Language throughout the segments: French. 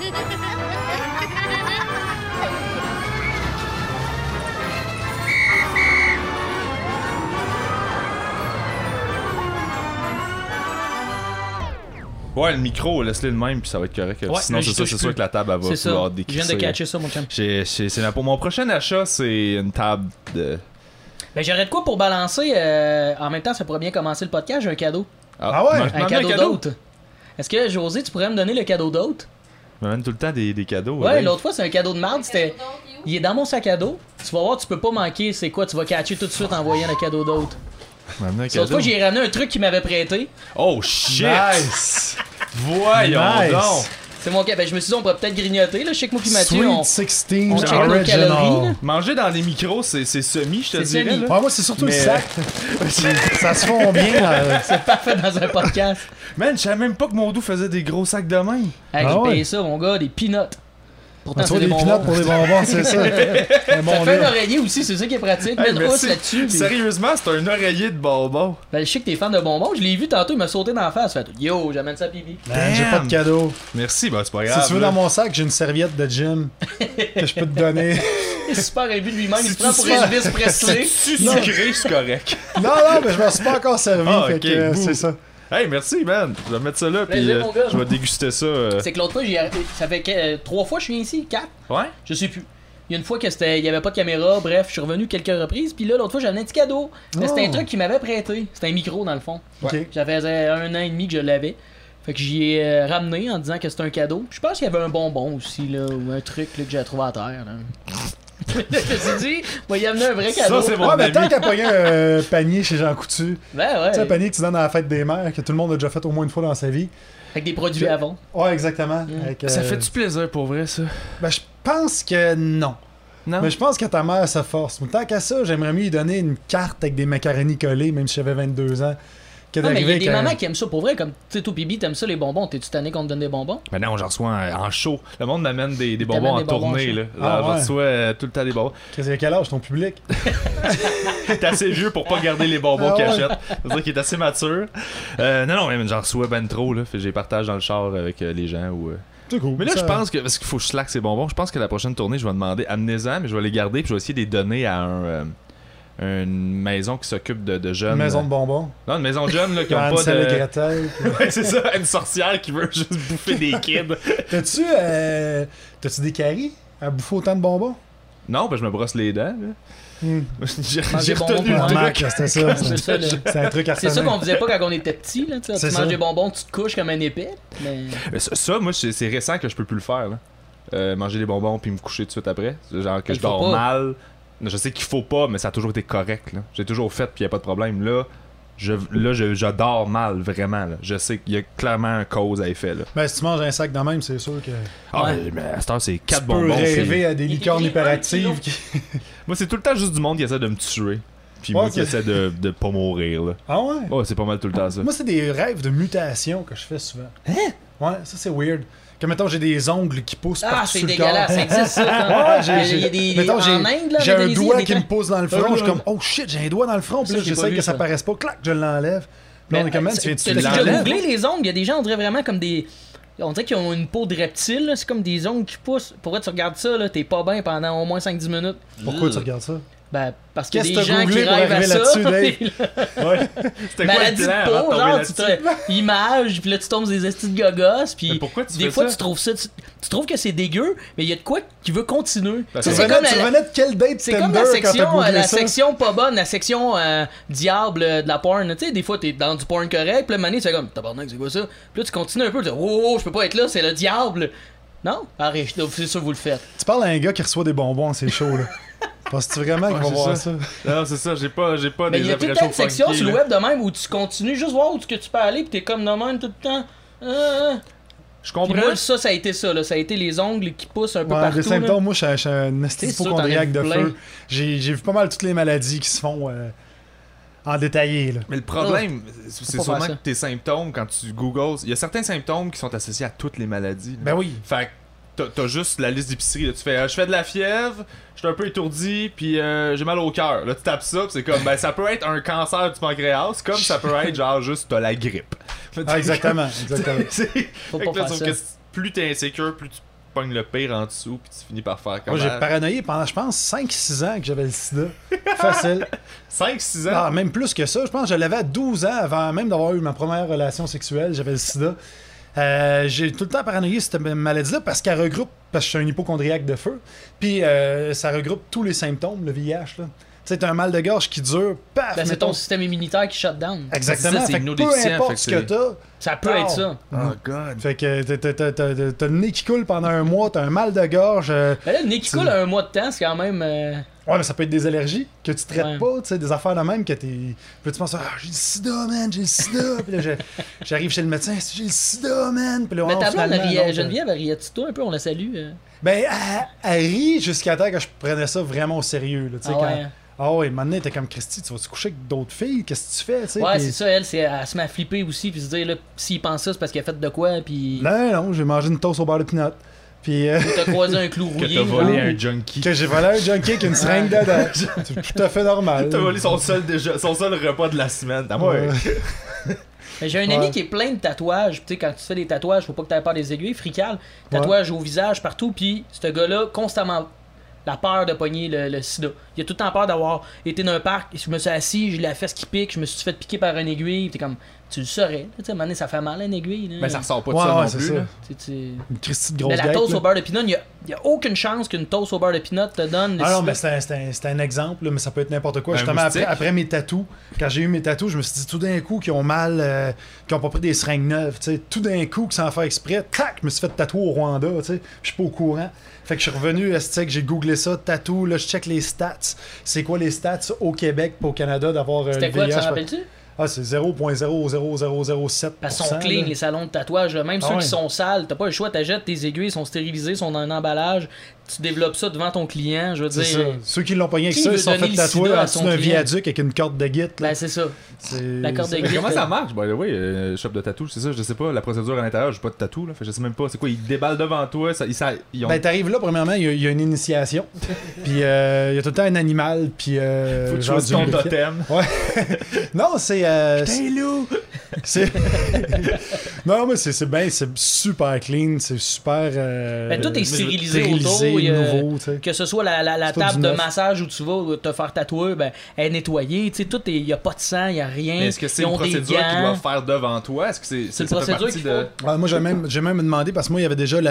Ouais, le micro, laisse-le de même, puis ça va être correct. Ouais, sinon, c'est sûr que la table, elle va vouloir décrisser. Je viens de catcher ça, mon chum. Pour mon prochain achat, c'est une table de... Ben, j'aurais de quoi pour balancer. En même temps, ça pourrait bien commencer le podcast. J'ai un cadeau. Ah ouais? Un cadeau d'hôte. Est-ce que, José, tu pourrais me donner le cadeau d'hôte? Je m'amène tout le temps des cadeaux. Ouais, l'autre fois, c'est un cadeau de marde. Il est dans mon sac à dos. Tu vas voir, tu peux pas manquer. C'est quoi? Tu vas catcher tout de suite en voyant le cadeau d'hôte. L'autre fois, j'ai ramené un truc qu'il m'avait prêté. Oh shit! Nice! Voyons donc! C'est mon cas. Ben, je me suis dit, on pourrait peut-être grignoter. Là. Je sais que moi puis Mathieu, Sweet on 16 check nos Original. calories. Là. Manger dans les micros, c'est semi, je te C'est dirais. semi. Là. Ouais, moi, c'est surtout Mais- le sac. Ça se fond bien. C'est parfait dans un podcast. Man, je savais même pas que Mondou faisait des gros sacs de même. Hey, Ah j'ai ouais. payé ça, mon gars, des peanuts. Pourtant, Tu vois c'est des des pinottes bonbons. pour des bonbons, c'est ça. Un bon Ça fait un deal. oreiller aussi, c'est ça qui est pratique. Hey, Mets une merci. housse là-dessus. puis- Sérieusement, c'est un oreiller de bonbons. Ben, je sais que t'es fan de bonbons. Je l'ai vu tantôt, il m'a sauté dans la face. Fait, yo, j'amène ça à Pibi. Man, j'ai pas de cadeau. Merci, bah c'est pas grave. Si tu veux, là. dans mon sac, j'ai une serviette de gym que je peux te donner. Il est super imbu de lui-même. Il se Si prend tu pour fais- Elvis Presley. Si tu sucré, c'est correct. Non, mais je m'en suis pas encore servi. Ah, fait ok, que bouh. c'est ça. Hey, merci, man. Je vais mettre ça là, puis Plaisir, mon gars. je vais déguster ça. C'est que l'autre fois, ça fait 3 fois que je viens ici. 4. Ouais? Je sais plus. Il y a une fois il y avait pas de caméra, bref, je suis revenu quelques reprises, puis là, l'autre fois, j'avais un petit cadeau. Mais c'était un Oh. truc qu'il m'avait prêté. C'était un micro, dans le fond. Ok. J'avais 1 an et demi que je l'avais. Fait que j'y ai ramené en disant que c'était un cadeau. Je pense qu'il y avait un bonbon aussi, là, ou un truc là, que j'ai trouvé à terre. Là. Je me suis dit, il y amener un vrai cadeau. Ça, c'est mon Ouais, mais ami. tant qu'à pogner un panier chez Jean Coutu. Ben ouais. Tu sais, un panier que tu donnes à la fête des mères, que tout le monde a déjà fait au moins une fois dans sa vie. Avec des produits avant. Ouais, exactement. Avec, Ça fait du plaisir pour vrai, ça? Ben, je pense que non. Non? Mais je pense que ta mère se force. Mais tant qu'à ça, j'aimerais mieux lui donner une carte avec des macaronis collés, même si j'avais 22 ans. Que Non, mais il y a d'arriver des avec un- mamans qui aiment ça pour vrai, comme tu sais, toi, Bibi, t'aimes ça les bonbons. T'es-tu tanné qu'on te donne des bonbons? Ben non, j'en reçois en show. Le monde m'amène des bonbons t'amènes en des bonbons tournée, en là. show. Ah, Genre, ouais. je reçois tout le temps des bonbons. Qu'est-ce qu'il quel âge ton public? T'es assez vieux pour pas garder les bonbons Ah qu'il ouais. achète. C'est-à-dire qu'il est assez mature. Non, mais j'en reçois ben trop, là. Fait que j'ai partage dans le char avec les gens ou... C'est cool. Mais là, Ça- je pense que, parce qu'il faut que je slack ces bonbons, je pense que la prochaine tournée, je vais demander, amenez-en, mais je vais les garder, puis je vais essayer de les donner à une maison qui s'occupe de jeunes. Une maison de bonbons. Non, une maison de jeunes, là, qui ont pas Hansel et de... Gretel. Ouais, c'est ça, une sorcière qui veut juste bouffer des kids. T'as-tu des caries à bouffer autant de bonbons? Non, ben je me brosse les dents, là. J'ai Manger bonbons retenu pour le un Mac, truc. c'était ça. C'est ça, là. C'est un truc C'est ça arsenal. qu'on faisait pas quand on était petit, là. Tu sais, C'est tu ça. manges des bonbons, tu te couches comme un épée. Mais... Mais ça, moi, c'est récent que je peux plus le faire, là. Manger des bonbons puis me coucher tout de suite après. Genre que Il je faut dors pas. mal. Je sais qu'il faut pas, mais ça a toujours été correct, là. J'ai toujours fait puis y a pas de problème. Là, je dors mal, vraiment, là. Je sais qu'il y a clairement un cause à effet, là. Ben, si tu manges un sac de même, c'est sûr que Ah, Ouais. mais à cette heure, c'est 4 tu peux bonbons. rêver à des Il licornes est hyperactives. qui- Moi, c'est tout le temps juste du monde qui essaie de me tuer. Puis Ouais, moi qui ok. essaie de pas mourir, là. Ah ouais? Ouais, c'est pas mal tout le temps ça. Moi, c'est des rêves de mutation que je fais souvent. Hein? Ouais, ça c'est weird. Comme mettons, j'ai des ongles qui poussent Ah, par-dessus c'est le dégueulasse, ça corps. existe ça. Ouais, Il y a des. mettons, En Inde, là, j'ai en un Indonésie, doigt il y a qui des me pose dans le front, je suis comme, oh shit, j'ai un doigt dans le front, puis là Ça, j'ai pas j'essaie vu que ça ça. paraisse pas, clac, je l'enlève. Puis là, on est comme, man, tu viens-tu T'as de déjà l'enlève? googlé les ongles? Il y a des gens, on dirait vraiment comme des. On dirait qu'ils ont une peau de reptile, là. C'est comme des ongles qui poussent. Pour vrai, tu regardes ça, là, t'es pas bien pendant au moins 5-10 minutes. Pourquoi tu regardes ça? Ben, parce qu'il y a Qu'est-ce des que t'as gens qui googlé pour rêvent à arriver ça. là-dessus, Dave? Puis là, Ouais. C'était quoi maladie le de plan peau, avant de tomber genre, là-dessus? image, puis là, tu tombes sur des estis de gogos, puis Mais pourquoi tu des fais fois, ça? tu trouves ça, tu trouves que c'est dégueu, mais il y a de quoi qui veut continuer. Ben, Tu sais, ça c'est Tu comme revenais de quel date c'est comme Tinder la quand t'as section, googlé la ça? section pas bonne, la section diable de la porn. Tu sais, des fois, t'es dans du porn correct, puis là, mané, c'est comme, tabarnak, c'est quoi ça? Puis là, tu continues un peu, tu dis, oh, je peux pas être là, c'est le diable. Non? Arrête, c'est sûr que vous le faites. Tu parles à un gars qui reçoit des bonbons, c'est chaud, là. Penses-tu vraiment qu'il Ouais, va c'est voir ça. ça? Non, c'est ça, j'ai pas Mais des il y a tout le temps impressions une section funky, sur le là. web de même où tu continues juste voir où tu peux aller, puis t'es comme de même tout le temps. Je Puis comprends. moi, ça a été ça, là. Ça a été les ongles qui poussent un peu Ouais, partout. des symptômes, là. moi, je suis un C'est sûr, hypochondriaque de t'en as plein. feu. J'ai vu pas mal toutes les maladies qui se font en détaillé, là. Mais le problème, c'est pas sûrement faire que ça. tes symptômes, quand tu googles, il y a certains symptômes qui sont associés à toutes les maladies. là. Ben oui. Fait que t'as juste la liste d'épicerie. Là. Tu fais, je fais de la fièvre, je suis un peu étourdi, puis j'ai mal au cœur. Là, tu tapes ça, pis c'est comme, ben ça peut être un cancer du pancréas, comme ça peut être genre juste t'as la grippe. Ah, exactement, exactement. C'est- Faut fait pas que là, faire sauf ça. que plus t'es insécure, plus tu pognes le pire en dessous, puis tu finis par faire comme. Moi, j'ai paranoïé pendant, je pense, 5-6 ans que j'avais le sida. Facile. 5-6 ans? Ah, même plus que ça. Je pense que je l'avais à 12 ans avant même d'avoir eu ma première relation sexuelle. J'avais le sida. J'ai tout le temps paranoïé cette maladie-là parce qu'elle regroupe, parce que je suis un hypochondriaque de feu, puis ça regroupe tous les symptômes, le VIH. Là. Tu sais, t'as un mal de gorge qui dure, paf! Ben, c'est ton système immunitaire qui shut down. Exactement, C'est ça, c'est fait que peu immunodéficient, importe fait que ce que t'as, Ça peut être ça. Oh god. fait que t'as le nez qui coule pendant un mois, t'as un mal de gorge. Ben là, le nez qui coule un mois de temps, c'est quand même. Ouais, mais ça peut être des allergies que tu traites Ouais. pas, tu sais, des affaires de même que t'es. Puis tu penses, ah, j'ai le sida, man, j'ai le sida. Puis là, j'arrive chez le médecin, j'ai le sida, man. Puis là, Mais oh, ta blonde, finalement, non, Geneviève, elle riait-tu toi un peu, on la salue. Ben, elle rit jusqu'à temps que je prenais ça vraiment au sérieux, là, tu sais, Ah quand. ouais. Ah ouais, maintenant, t'es comme Christy, tu vas-tu coucher avec d'autres filles? Qu'est-ce que tu fais, tu sais? Ouais, Puis- c'est ça, elle se met à flipper aussi, puis se dire, là, s'il pense ça, c'est parce qu'il a fait de quoi, puis. Non, j'ai mangé une toast au beurre de pinot. Puis T'as croisé un clou Que rouillé. t'as volé genre. un junkie. que j'ai volé un junkie avec une seringue dedans. C'est tout à fait normal. T'as volé son seul repas de la semaine. À moi. Ouais. Mais j'ai un ami qui est plein de tatouages. Tu sais, quand tu fais des tatouages, faut pas que tu aies peur des aiguilles. Frical, tatouage au visage, partout. Puis ce gars-là, constamment, la peur de pogner le sida. Il a tout le temps peur d'avoir été dans un parc. Je me suis assis, j'ai la fesse qui pique, je me suis fait piquer par une aiguille. T'es comme, tu le saurais. Tu sais, à un moment donné, ça fait mal une aiguille. Là. Ben ça ressort pas de Ouais, ça ouais, non c'est plus. ça. Là. Une Christy de grosse Mais la guêpe, toast là. au beurre de pinot, il y a aucune chance qu'une toast au beurre de pinot te donne le Ah non, sida. mais c'est un exemple, là, mais ça peut être n'importe quoi. Un Justement, moustique. après mes tatous, quand j'ai eu mes tatous, je me suis dit tout d'un coup qu'ils ont mal, qu'ils ont pas pris des seringues neuves, tu sais. Tout d'un coup, que sans faire exprès, tac, je me suis fait tatouer au Rwanda, tu sais. Je suis pas au courant. Fait que je suis revenu, que j'ai googlé ça, tatou, là, je check les stats. C'est quoi les stats au Québec pas au Canada d'avoir le C'était quoi, tu VIH? t'en rappelles-tu? Ah, c'est 0.00007%. Parce qu'ils sont clean, les salons de tatouage. Là. Même Ah ceux ouais. qui sont sales, t'as pas le choix, t'achètes tes aiguilles, sont stérilisées, sont dans un emballage, tu développes ça devant ton client, je veux C'est ça. dire. Ceux qui l'ont pogné avec Qui ça, veut ils se sont donner fait le tatouer sida à en dessous son d'un client? viaduc avec une corde de guide. Ben c'est ça. La corde de c'est- guide. Comment ça marche, by the way, shop de tatou, c'est ça, je sais pas, la procédure à l'intérieur, j'ai pas de tatou, là, fait que je sais même pas, c'est quoi, ils déballent devant toi, ils ont... Ben, t'arrives là, premièrement, il y a une initiation. Puis il y a tout le temps un animal. Puis. faut que tu genre choisisses du ton lubrifiant. totem. Non, c'est. Hey loup! c'est- non, mais c'est bien, c'est super clean, c'est super. Ben, tout est stérilisé stérilisé, autour. nouveau, tu sais. Que ce soit la C'est tout table du de neuf. massage où tu vas te faire tatouer, ben, elle est nettoyée. Tu sais, tout il y a pas de sang, il y a rien. Mais est-ce que c'est Ils une ont des procédure qu'ils gants. doivent faire devant toi? Est-ce que C'est une ça fait procédure partie qu'il de... faut. Ouais, moi, j'ai même demandé, parce que moi, il y avait déjà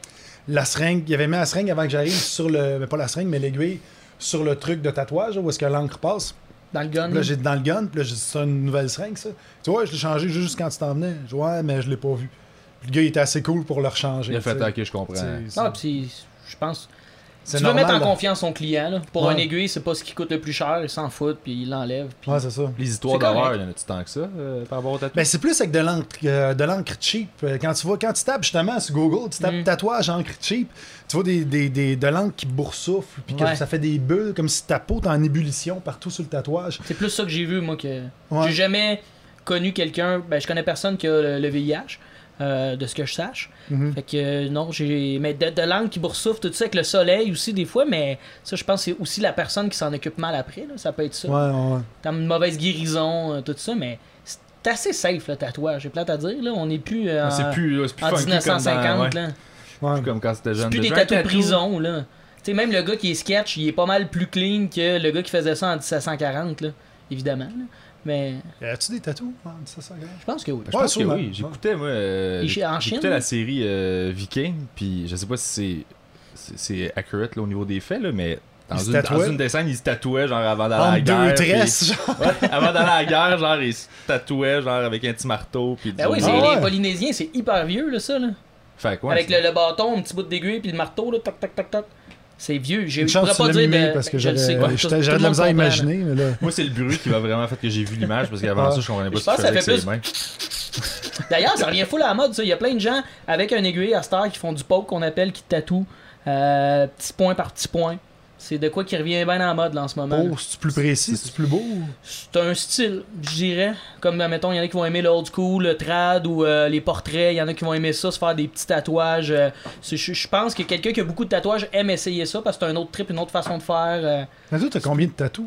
la seringue. Il avait mis la seringue avant que j'arrive sur le. Mais pas la seringue, mais l'aiguille sur le truc de tatouage, là, où est-ce que l'encre passe. Dans le gun. Puis là, j'ai dans le gun, puis là, j'ai dit, c'est une nouvelle seringue, ça. Tu vois, je l'ai changé juste quand tu t'en venais. Je dis, ouais, mais je l'ai pas vu. Puis le gars, il était assez cool pour le rechanger. Il a fait, tu sais. ok, je comprends. C'est- Ah, puis je pense. c'est Tu veux mettre en normal, là. confiance son client. Là. Pour Ouais. un aiguille, c'est pas ce qui coûte le plus cher. Il s'en fout, puis il l'enlève. Puis... Ouais, c'est ça. Les histoires C'est correct. d'horreur, y en a-tu tant que ça, par rapport au tatou? Ben, c'est plus avec de l'encre cheap. Quand tu tapes justement sur Google, tu tapes tatouage encre cheap, tu vois de l'encre qui boursoufle, puis que Ouais. ça fait des bulles, comme si ta peau est en ébullition partout sur le tatouage. C'est plus ça que j'ai vu, moi. Que Ouais. J'ai jamais connu quelqu'un. Ben, je connais personne qui a le VIH. De ce que je sache. Mhm. Fait que non, j'ai. Mais de l'angle qui boursoufle, tout ça avec le soleil aussi, des fois, mais ça, je pense que c'est aussi la personne qui s'en occupe mal après. Là. Ça peut être ça. Ouais. T'as une mauvaise guérison, tout ça, mais c'est assez safe le tatouage. J'ai plate à dire, là. On n'est plus en, C'est plus en funky 1950, là. Ouais. comme quand c'était jeune. C'est plus des Déjà, un tatous de tatou, prison, là. Tu sais, même le gars qui est sketch, il est pas mal plus clean que le gars qui faisait ça en 1740, là. Évidemment, là. Mais As-tu des tatous? Ça, je pense que oui. Je pense que sûrement. oui, j'écoutais moi En Chine? j'écoutais la série Viking, puis je sais pas si c'est accurate là, au niveau des faits là, mais Il se dans tatouait? une des scènes, il se tatouait genre avant d'aller à En la guerre. deux puis- tresses, genre. Ouais, avant d'aller à la guerre, genre il se tatouait genre avec un petit marteau puis Ben oui, Ah ouais. les Polynésiens, c'est hyper vieux, là, ça, là. Fait quoi Avec le bâton, un petit bout d'aiguille, puis le marteau, là, toc, toc, toc, toc. C'est vieux. Je Une pourrais chance pas que tu dire l'as de... mimé parce que je le sais, j'aurais ouais, tout le de la monde misère à comprend, là. imaginer, mais là. Moi c'est le bruit qui m'a vraiment fait que j'ai vu l'image parce qu'avant Ah. ça je comprenais pas Je ce pense qu'il que ça faisait fait avec plus- ses mains. D'ailleurs, ça revient full à la mode, ça. Il y a plein de gens avec un aiguille à Star qui font du poke qu'on appelle, qui tatouent petit point par petit point. C'est de quoi qui revient bien en mode là, en ce moment. Oh, c'est-tu plus précis? C'est-tu plus beau? C'est un style, je dirais. Comme, mettons, il y en a qui vont aimer le old school, le trad ou les portraits. Il y en a qui vont aimer ça, se faire des petits tatouages. Je pense que quelqu'un qui a beaucoup de tatouages aime essayer ça parce que c'est un autre trip, une autre façon de faire. Mais toi, t'as combien de tatous?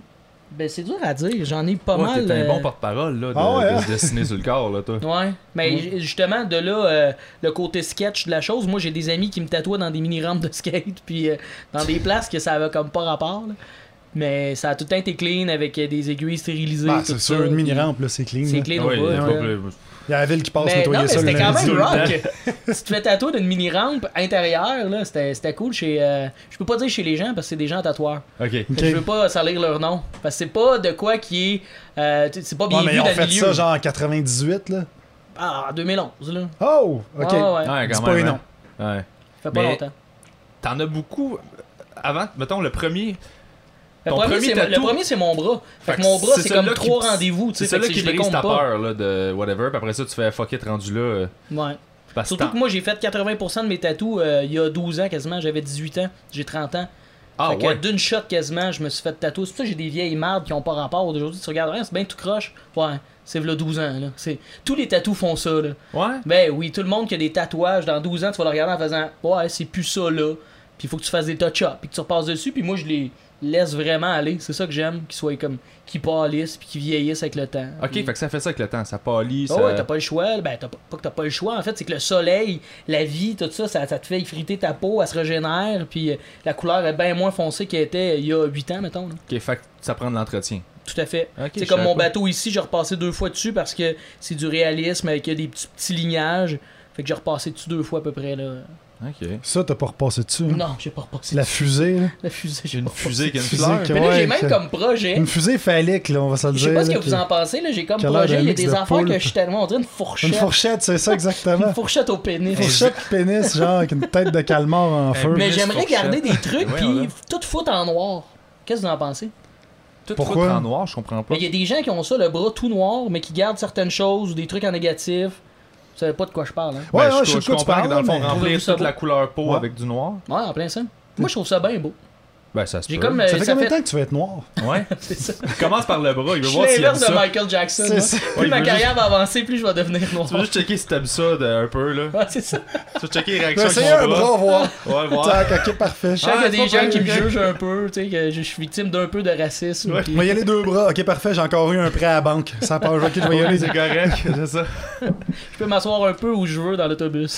Ben, c'est dur à dire. J'en ai pas Ouais, mal. t'es un bon porte-parole là, de se dessiner sur le corps, là, toi. Ouais, mais justement, de là, le côté sketch de la chose, moi j'ai des amis qui me tatouent dans des mini-rampes de skate, puis dans des places que ça avait comme pas rapport. Là. Mais ça a tout le temps été clean avec des aiguilles stérilisées. Bah, tout c'est ça, sûr, une puis mini-rampe, là, c'est clean. C'est là. clean Ah ouais, au bout. y a là. pas plus- Il y a la ville qui passe Mais non, nettoyer mais ça. c'était le quand lundi. même tout le rock. Si tu te fais tatouer d'une mini-rampe intérieure, là, c'était cool chez. Je peux pas dire chez les gens parce que c'est des gens tatoueurs. Ok. Fait que je veux pas salir leur nom. Parce que c'est pas de quoi qui est. C'est pas bien Ouais, mais vu ils dans ont le fait milieu. ça genre en 98, là. Ah, en 2011, là. Oh, ok. Ouais, ouais. Ouais, Dis quand pas même. un hein. Ouais. Fait pas Mais- longtemps. T'en as beaucoup. Avant, mettons, le premier. Le Ton premier, premier le tatou- premier, c'est mon bras. Fait Fait que que mon bras, c'est c'est celui-là comme 3 qui- rendez-vous. tu sais, C'est fait celui que qui je les brise compte ta pas. peur là, de whatever, puis après ça, tu fais fuck it rendu là. Ouais. Parce Surtout que moi, j'ai fait 80% de mes tatous il y a 12 ans quasiment. J'avais 18 ans. J'ai 30 ans. Ah Fait que ouais. d'une shot quasiment, je me suis fait tatouer. C'est pour ça que j'ai des vieilles mardes qui ont pas rapport. Aujourd'hui, tu regardes, c'est bien tout croche. Ouais, c'est v'là 12 ans. Là. Tous les tatous font ça. Là. Ouais. Ben oui, tout le monde qui a des tatouages, dans 12 ans, tu vas le regarder en faisant ouais, c'est plus ça là. Puis il faut que tu fasses des touch-ups, puis que tu repasses dessus. Puis moi, je les laisse vraiment aller. C'est ça que j'aime, qu'ils soient comme. Qu'ils pâlissent, puis qu'ils vieillissent avec le temps. Ok, Puis- fait que ça fait ça avec le temps. Ça pâlit. Ah Ça... ouais, t'as pas le choix. Ben, pas que t'as pas le choix. En fait, c'est que le soleil, la vie, tout ça, ça te fait effriter ta peau, elle se régénère, puis la couleur est bien moins foncée qu'elle était il y a 8 ans, mettons. Là. Ok, fait que ça prend de l'entretien. Tout à fait. Ok, c'est je comme savais mon pas. bateau ici, j'ai repassé 2 fois dessus parce que c'est du réalisme avec des petits lignages. Fait que j'ai repassé dessus 2 fois à peu près. Là. Ok. Ça, t'as pas repassé dessus. hein? Non, j'ai pas repassé La dessus. fusée, là. La fusée, j'ai J'ai une pas fusée qui a une Fusée fleur. que- Mais là, j'ai Ouais, même que- comme projet. Une fusée phallique, là, on va se le Je dire. sais pas ce là, que vous en pensez, là. J'ai comme qui a l'air projet, d'un il y a mix des de affaires poulpe. que je suis tellement. On dirait une fourchette. Une fourchette, c'est ça exactement. Une fourchette au pénis. Une fourchette pénis, genre, avec une tête de calmar en feu. Mais Pénis j'aimerais fourchette. garder des trucs, Voyons puis là. tout foutre en noir. Qu'est-ce que vous en pensez? Tout Pourquoi? foutre en noir, je comprends pas. Mais il y a des gens qui ont ça, le bras tout noir, mais qui gardent certaines choses ou des trucs en négatif. Vous savez pas de quoi je parle, hein? Ouais, Ben, ouais, je sais de quoi tu comprends que dans le fond, parles, mais- remplir Trouvez-vous ça toute beau? la couleur peau Ouais. avec du noir. Ouais, en plein ça. Moi, je trouve ça bien beau. Ben, ça se J'ai peut. comme. Ça fait combien de temps que tu vas être noir? Ouais. C'est ça. Il commence par le bras, il Je veut suis voir s'il aime l'inverse de ça. Michael Jackson. C'est moi. ça. Plus Ouais, il ma veut carrière va avancer, plus je vais devenir noir. Tu veux juste checker si t'aimes ça un peu, là. Ouais, c'est ça. Tu veux checker les Je vais réactions essayer avec un mon bras, voir. Ouais, voir. Tac, ok, parfait. Je sais qu'il y a Ah, des c'est pas gens qui me vrai, jugent un peu, tu sais, que je suis victime d'un peu de racisme. Ouais. puis- On va y aller 2 bras. Ok, parfait, j'ai encore eu un prêt à la banque. Ça part, ok, je vais y aller. C'est correct, c'est ça. Je peux m'asseoir un peu où je veux dans l'autobus.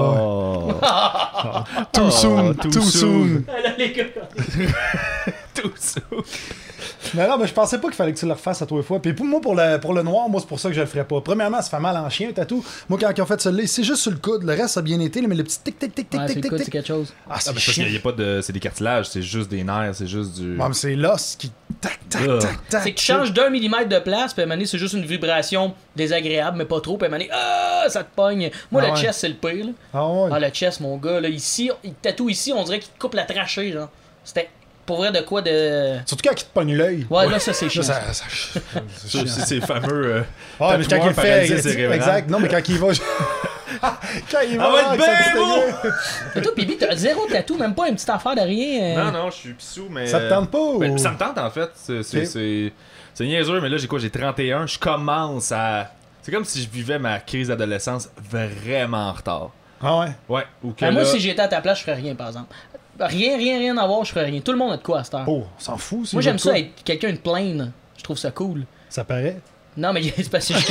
Oh. Oh. Too soon, too too soon. soon. Là, les gars. Tout ça. Mais non, mais je pensais pas qu'il fallait que tu le refasses à toi fois. Puis pour moi, pour le noir, moi, c'est pour ça que je le ferais pas. Premièrement, ça fait mal en chien, tatou. Moi, quand ils ont fait celui-là, c'est juste sur le coude. Le reste, ça a bien été, là, mais le petit tic, tic, tic, tic, Ouais, c'est tic, le coup, tic, c'est tic. quelque chose. Ah, Ah, c'est mais parce chiant. qu'il y a pas de. C'est des cartilages, c'est juste des nerfs, c'est juste du. Ouais, mais c'est l'os qui. Tac, tac, Ugh. tac, tac. C'est que tu changes d'1 millimètre de place, puis à un moment donné, c'est juste une vibration désagréable, mais pas trop, puis à un moment donné, ça te pogne. Moi, Ah le ouais. chest, c'est le pire, là. Ah ouais. Ah, le chest, mon gars, là, ici, il te tatoue ici, on dirait qu'il te coupe la trachée, genre. C'était pour vrai de quoi de. Surtout quand il te pogne l'œil. Ouais, là, ça, c'est chiant. Là, ça. c'est Ça, chiant. c'est ces fameux. Ouais, mais quand il tatoueurs le fait. paralysés cérébrales. Exact. Non, mais quand il va. Quand il va. Ah, va être avec bien sa petite beau! aiguille. Mais toi, Pibi, t'as 0 tatou, même pas une petite affaire de rien. Non, non, je suis pissou, mais. Ça te tente pas ou. Ben, ça me tente en fait. C'est niaiseux, mais là, j'ai 31. Je commence à. C'est comme si je vivais ma crise d'adolescence vraiment en retard. Ah ouais. Ouais. Ou que Ben, moi, là- si j'étais à ta place, je ferais rien, par exemple. Rien à voir, je ferais rien. Tout le monde a de quoi à cette heure. Oh, on s'en fout. s'il Moi, veut j'aime de ça quoi. être quelqu'un de plaine. Je trouve ça cool. Ça paraît. Non, mais c'est parce que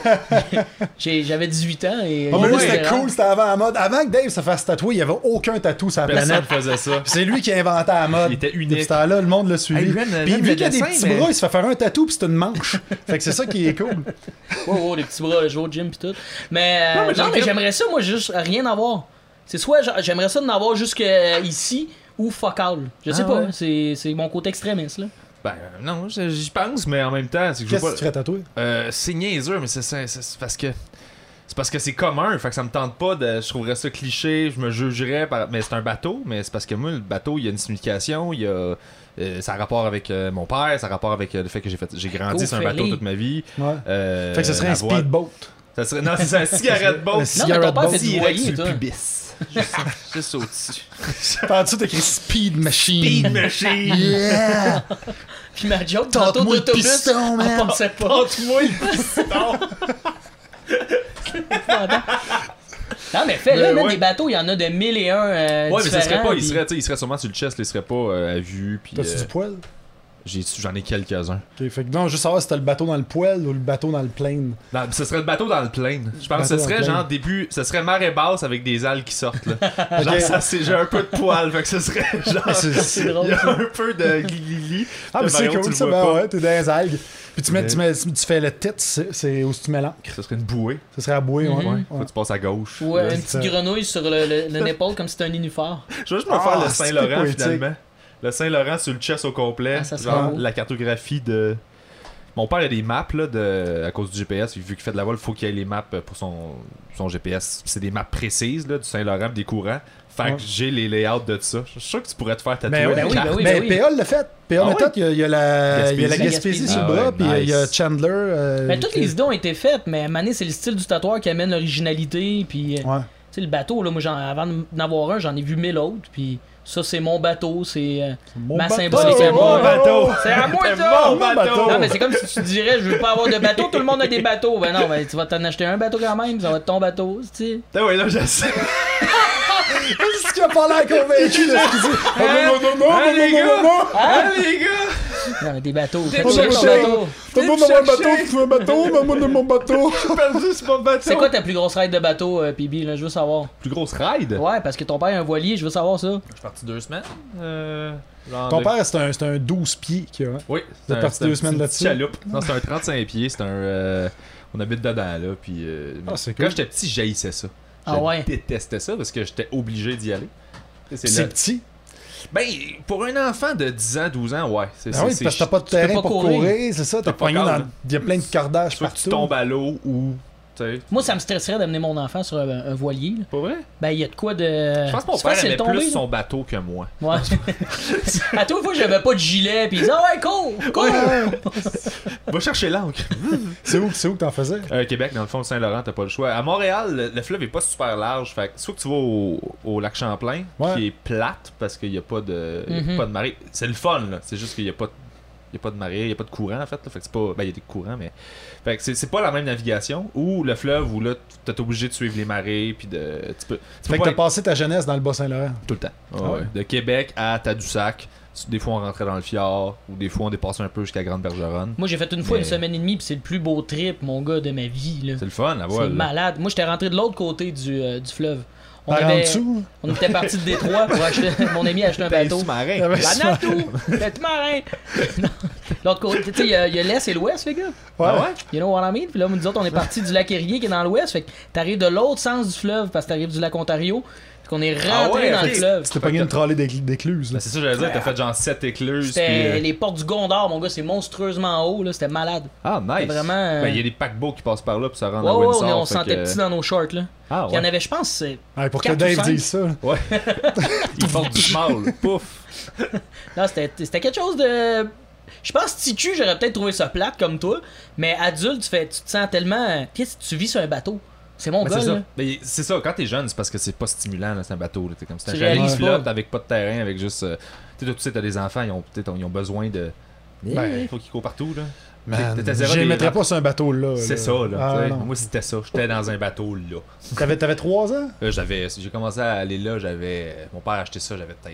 j'avais 18 ans et. Oh, mais lui, ouais, c'était Gérard. cool, c'était avant la mode. Avant que Dave se fasse tatouer, il n'y avait aucun tatou sur la Personne planète. faisait ça. C'est lui qui a inventé la mode. Il était unique. Depuis ce temps-là, le monde l'a suivi. Hey, lui, aime- Puis aime vu le qu'il a des dessin, petits mais- bras, il se fait faire un tatou puis c'est une manche. Fait que c'est ça qui est cool. Oh, les petits bras, je vais au gym pis tout. Mais, Non, mais non, j'ai- mais j'aimerais ça, moi, juste rien avoir. C'est soit j'aimerais ça d'en avoir jusque ici ou fuck all. Je sais Ah pas, ouais? c'est mon côté extrémiste, là. Ben non, j'y pense, mais en même temps, c'est que je Qu'est-ce veux que tu ferais tatouer? C'est niaiseux, mais c'est parce que. C'est parce que c'est commun, fait que ça me tente pas de. Je trouverais ça cliché, je me jugerais par. Mais c'est un bateau, mais c'est parce que moi, le bateau, il y a une signification, il y a. Ça a rapport avec mon père, ça a rapport avec le fait que j'ai grandi sur un bateau Fais-les. toute ma vie. Ouais. Fait que ce serait la un voile- speedboat. Ça serait, non, c'est un cigarette boat. Un Non, mais cigarette ton père boat. fait du Direct voilier, sur toi. le pubis. Juste au-dessus. Par dessus, t'écris Speed Machine. Speed machine! Yeah! Puis ma joke, tantôt Tente-moi le d'autobus, piston, man! on pensait pas. Tente-moi le piston! Non, mais fais-le, Mais là, ouais. des bateaux, il y en a de 1001 Ouais, mais ça serait différents, pas, puis- il serait sûrement sur le chest, là, il serait pas à vue. Puis, T'as-tu du poil? J'en ai quelques-uns. Ok, fait que non, juste savoir si t'as le bateau dans le poêle ou le bateau dans le plane. Non, ce serait le bateau dans le plain. Je pense que ce Bateau serait dans le genre début. Ce serait marée basse avec des algues qui sortent. Là. Genre, j'ai un peu de poil. Fait que ce serait genre. C'est drôle, Il y a ça. un peu de glili. Ah, mais c'est Marion, tu cool le ça, vois ben pas. ouais, t'es dans les algues. Puis tu Mais- fais le titre, c'est où tu mets l'encre. Ce serait une bouée. Ça serait à bouée, ouais. Mhm. Faut que tu passes à gauche. Ouais, Là, une petite grenouille sur le épaule comme si c'était un nénuphar. Je vais juste me Ah, faire le c'est Saint-Laurent poétique. finalement. Le Saint-Laurent sur le chest au complet. Ah, ça serait genre beau. la cartographie de. Mon père a des maps là, à cause du GPS. Vu qu'il fait de la voile, il faut qu'il ait les maps pour son GPS. C'est des maps précises là, du Saint-Laurent, des courants. Fait Ouais. que j'ai les layouts de ça. Je suis sûr que tu pourrais te faire tatouer. Ben oui, Ben oui, une ben carte. oui. Mais PA l'a fait. PA Ah l'a ouais? fait. Il y a la Gaspésie. Gaspésie sur le Ah bras, ouais, puis il y a nice. Chandler. Mais toutes les idées ont été faites, mais à un moment donné, c'est le style du tatoueur qui amène l'originalité. Puis, Ouais. tu sais, le bateau, là, moi, avant d'en avoir un, j'en ai vu 1000 autres. Puis, ça, c'est mon bateau, c'est Mon ma bateau. symbolique à Mon moi. bateau! C'est à moi, C'est ça! mon bateau! Non, mais c'est comme si tu dirais, je veux pas avoir de bateau, tout le monde a des bateaux. Ben non, ben tu vas t'en acheter un bateau quand même, ça va être ton bateau, tu sais. Ah ouais, là, je sais. Est-ce qu'il a pas l'air convaincu de ce qu'il dit? Ah, les gars! Ah, les gars! Non, mais des bateaux. T'es Fais ton cherché. bateau. Tout le monde a un bateau, tu veux un bateau, mais moi de mon bateau. J'ai perdu sur mon bateau. C'est quoi ta plus grosse ride de bateau, PB, là, je veux savoir. Plus grosse ride? Ouais, parce que ton père a un voilier, je veux savoir ça. Je suis parti 2 semaines. Genre Ton de- père, c'est un 12 pieds qu'il a. Hein? Oui, Vous êtes parti c'est un 2 semaines petit là-dessus? chaloupe. Non, c'est un 35 pieds, c'est un. On habite dedans là, puis. Ah, c'est quand cool. j'étais petit, j'haïssais ça. Ah ouais? Je détestais ça parce que j'étais obligé d'y aller. C'est là- petit. Ben, pour un enfant de 10 ans, 12 ans, ouais. Ah oui, parce que t'as pas de peux terrain pas pour courir. courir, c'est ça. T'as T'as pas pogné de dans. cadre. Il y a plein de cordages Soit que tu partout. tombes à l'eau ou. Tu sais. Moi, ça me stresserait d'amener mon enfant sur un voilier. Là. Pas vrai? Ben, il y a de quoi de. Je pense que mon c'est père facile aimait de tomber, plus là. son bateau que moi. Ouais. À toute fois, j'avais pas de gilet, pis il disait, ah ouais, cours! Va chercher l'encre. C'est où que t'en faisais? Québec, dans le fond, le Saint-Laurent, t'as pas le choix. À Montréal, le fleuve est pas super large. Fait que soit que tu vas au lac Champlain, Ouais. qui est plate parce qu'il y a pas de, il y a Mhm. pas de marée. C'est le fun, là. C'est juste qu'il y a pas de. Il y a pas de marée, il y a pas de courant en fait, là. Fait que c'est pas. Ben il y a des courants, mais. Fait que c'est pas la même navigation. Ou le fleuve où là t'es obligé de suivre les marées puis de. Tu peux Fait que pas t'as être passé ta jeunesse dans le Bas-Saint-Laurent. tout le temps. Ah ouais? De Québec à Tadoussac. Des fois on rentrait dans le fjord, ou des fois on dépassait un peu jusqu'à Grande-Bergeronne. Moi, j'ai fait une fois Mais- une semaine et demie, pis c'est le plus beau trip, mon gars, de ma vie, là. C'est le fun, la C'est voile. malade. Moi, j'étais rentré de l'autre côté du fleuve. On, Par en avait, dessous. on était parti de Détroit pour acheter. Mon ami a acheté un bateau. marin. Ah ouais. La Natou! T'es marin! Non. L'autre côté, tu sais, il y a l'Est et l'Ouest, les gars. Ouais. Ah ouais? You know what I mean? Puis là, nous autres, on est parti du lac Erie qui est dans l'Ouest. Fait que t'arrives de l'autre sens du fleuve parce que t'arrives du lac Ontario. Fait qu'on est rentré Ah ouais, dans ok. le fleuve. C'était pogné une trolley d'écluses. Ben, là. c'est ça que j'allais dire, t'as fait genre 7 écluses. C'était puis, les portes du Gondor, mon gars, c'est monstrueusement haut, là. C'était malade. Ah, nice. C'était vraiment. Ben, il y a des paquebots qui passent par là, puis ça rend Ouais, à ouais, Windsor. on se fait sentait que- petits dans nos shorts, là. Ah, Il y en ouais. avait, je pense, c'est. Ouais, pour que 4 ou Dave 5. dise ça. là. Ouais. Ils font du small. Pouf. Là, c'était quelque chose de. Je pense que Ticu, j'aurais peut-être trouvé ça plate comme toi, mais adulte, tu te sens tellement. Qu'est-ce que tu vis sur un bateau? C'est mon Ben, gars, c'est ça. là. Ben, c'est ça, quand t'es jeune, c'est parce que c'est pas stimulant, là, c'est un bateau. Là, t'es comme c'est un Tu chalet qui réalises flotte pas. avec pas de terrain, avec juste. Tu sais, t'as des enfants, ils ont besoin de. Ben, Il faut qu'ils courent partout, là. Man, T'étais zéro je les des- mettrais pas sur un bateau là. C'est ça, là. Ah, tu sais. non. Moi, c'était ça. J'étais dans un bateau, là. T'avais 3 ans? J'ai commencé à aller là, mon père a acheté ça, j'avais peut-être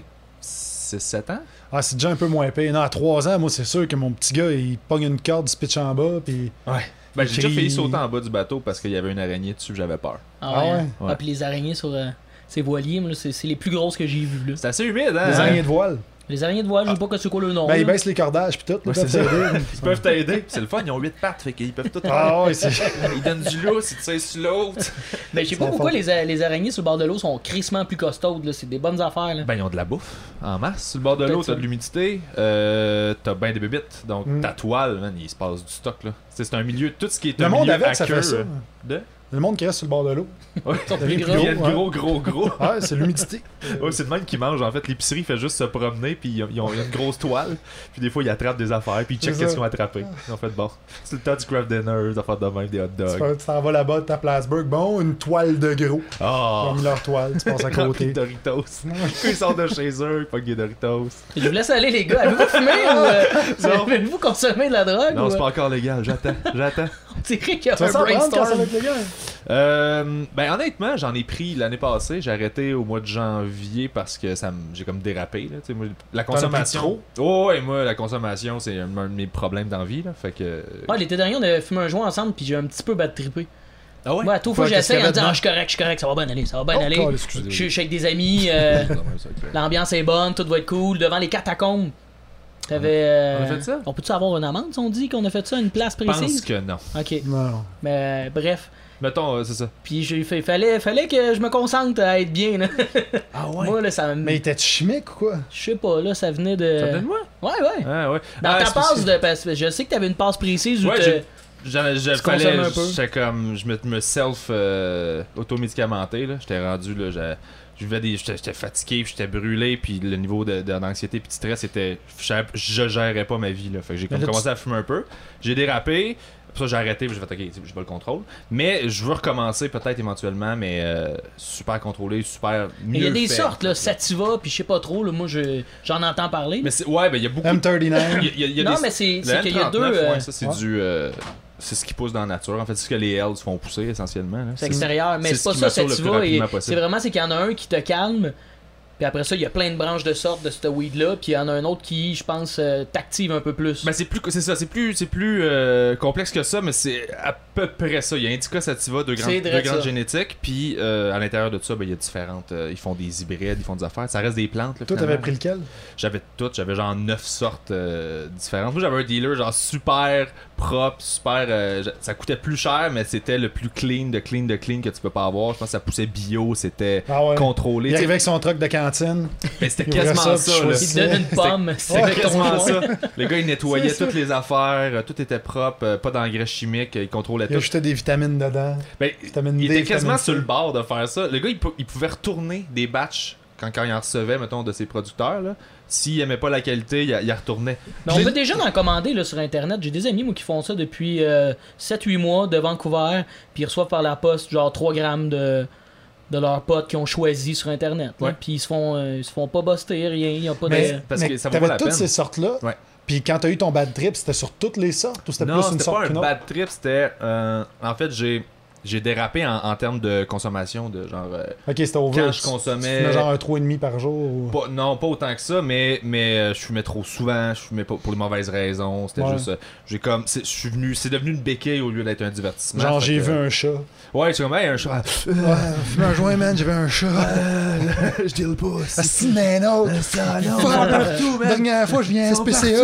6-7 ans. Ah, c'est déjà un peu moins payé. Non, à 3 ans, moi, c'est sûr que mon petit gars, il pogne une corde, il se pitch en bas, puis. Ouais. Ben, j'ai déjà Crie- failli sauter en bas du bateau parce qu'il y avait une araignée dessus, j'avais peur. Ah ouais. Ouais. Ah, puis les araignées sur ces voiliers, moi, là, c'est les plus grosses que j'ai vues, là. C'est assez humide, hein? Les araignées de voile. Les araignées de voile, je sais pas que c'est quoi le nom. Ben, ils là. baissent les cordages, puis tout. Ouais, là, c'est peuvent ça. t'aider. Ils peuvent t'aider. C'est le fun, ils ont 8 pattes, fait qu'ils peuvent tout faire. Ah, ouais, c'est. Ils donnent du lot si tu sais sur l'autre. Mais je sais pas Ça pourquoi fond. les araignées sur le bord de l'eau sont crissement plus costaudes, là. C'est des bonnes affaires, là. Ben, ils ont de la bouffe en masse. Sur le bord de l'eau, Peut-être t'as ça. de l'humidité, t'as bien des bébites. Donc, Mm. ta toile, man, il se passe du stock, là. C'est un milieu, tout ce qui est Le un monde milieu avec, ça aqueux, fait ça. De? Le monde qui reste sur le bord de l'eau. Ouais, Ils sont devient plus plus gros. ils viennent ouais. gros. Ouais, c'est l'humidité. Ouais, c'est le même qui mange. En fait, l'épicerie fait juste se promener, puis ils ont une grosse toile. Puis des fois, ils attrapent des affaires, puis ils checkent C'est qu'est-ce ça. qu'ils ont attrapé. Ils ont fait bon. C'est le temps du craft dinner, des affaires de même, des hot dogs. Tu t'en vas là-bas, ta Plattsburgh. Bon, une toile de gros. Ils Oh! ont mis leur toile, tu passes à Rempli côté. de Doritos. Quand ils sortent de chez eux, ils pognent des Doritos. Je vous laisse aller, les gars. Avez-vous fumé ou Non. avez-vous consommé de la drogue? Non, ou, c'est pas encore légal. J'attends. dirait qu'il y a Tu vas un s'en prendre quand ça brainstorm. va être le gars? Ben honnêtement, j'en ai pris l'année passée. J'ai arrêté au mois de janvier parce que j'ai comme dérapé. Là. Tu sais, moi, la consommation. Oh, ouais, moi, la consommation, c'est un de mes problèmes d'envie. Là. Fait que. Ouais, l'été dernier, on avait fumé un joint ensemble, puis j'ai un petit peu bad trippé. Ah ouais? Ouais, à tout fois, Qu'est-ce j'essaie qu'il y en avait disant, je suis correct, ça va bien aller, ça va bien aller. Oh, excusez. Je suis avec des amis, l'ambiance est bonne, tout va être cool, devant les catacombes. T'avais. On a fait ça? On peut-tu avoir une amende si on dit qu'on a fait ça à une place Je pense précise? que non. Ok. Non. Mais bref. Mettons, c'est ça. Puis j'ai fait, fallait que je me concentre à être bien. Là. Ah Moi, là, ça me. Mais était-tu chimique ou quoi? Je sais pas, là, ça venait de. Ça venait de moi? Ouais, ouais. Ah ouais. Dans Ah, ta c'est parce passe que- de. Parce que je sais que t'avais une passe précise où Ouais, te- je consommes fallait, un peu. j'étais comme, je me self automédicamenté là, j'étais rendu là, j'étais fatigué, puis j'étais brûlé, puis le niveau d'anxiété puis de stress était, je gérais pas ma vie là, fait que j'ai Mais là, commencé à fumer un peu, j'ai dérapé, puis ça j'ai arrêté, puis j'ai fait ok, je vais le contrôle, mais je veux recommencer peut-être éventuellement, mais super contrôlé, super mieux Il y a des fait, sortes, là, en fait, Sativa, puis je sais pas trop, là, moi j'en entends parler. mais ouais, ben il y a beaucoup. M39. Il y a Non, des- mais c'est le qu'il y a M39, deux. ouais, ça c'est ouais. du. C'est ce qui pousse dans la nature. En fait, c'est ce que les Hells font pousser essentiellement. Là. C'est extérieur, mais c'est c'est pas ce qui ça, m'assure le plus Sativa. rapidement Et possible. c'est vraiment c'est qu'il y en a un qui te calme, puis après ça, il y a plein de branches de sorte de ce weed-là, puis il y en a un autre qui, je pense, t'active un peu plus. Ben c'est plus complexe que ça, mais c'est à peu près ça. Il y a Indica Sativa, deux C'est grandes direct ça. génétiques, puis à l'intérieur de ça, ben, il y a différentes. Ils font des hybrides, ils font des affaires. Ça reste des plantes. Là, Toi, finalement. t'avais pris lequel? J'avais toutes, j'avais genre 9 sortes différentes. Moi, j'avais un dealer genre super propre, super. Ça coûtait plus cher, mais c'était le plus clean de clean que tu peux pas avoir. Je pense que ça poussait bio, c'était Ah ouais. contrôlé. Il Tu sais, arrivait avec son truck de cantine. mais c'était Il ouvrait quasiment ça, ça. puis là. Il te donne une pomme, c'est C'était avec ton quasiment joint. ça. Le gars, il nettoyait C'est ça. toutes les affaires, tout était propre, pas d'engrais chimiques, il contrôlait Il tout. ajoutait des vitamines dedans. Ben, Vitamine il D, était quasiment vitamine C. sur le bord de faire ça. Le gars, il pouvait retourner des batchs quand il en recevait, mettons, de ses producteurs. Là. S'il aimait pas la qualité, il retournait. Mais on peut déjà en commander là, sur internet. J'ai des amis moi qui font ça depuis 7-8 mois de Vancouver, puis ils reçoivent par la poste genre 3 grammes de leurs potes qui ont choisi sur internet. là. Ouais. Puis ils se font pas buster, rien. Il y a pas Mais, de. Parce mais que ça vaut t'avais pas la toutes peine. ces sortes-là. Ouais. Puis quand t'as eu ton bad trip, c'était sur toutes les sortes ou c'était Non, plus une c'était sorte pas un qu'une autre? bad trip, c'était... en fait, j'ai dérapé en termes de consommation, de genre... Ok, c'était over. quand je Tu consommais... fumais genre un 3,5 par jour. Ou... Non, pas autant que ça, mais je fumais trop souvent, je fumais pas pour les mauvaises raisons, c'était Ouais. juste... c'est devenu une béquille au lieu d'être un divertissement. Genre, fait j'ai que- vu un chat. Ouais, c'est comme, hey, un chat... Ouais, fumer un joint, man, j'avais un chat. je deal pas. Ah, si, mais non. Ça, non, Fuck, partout, man. Dernière fois, je viens à SPCA.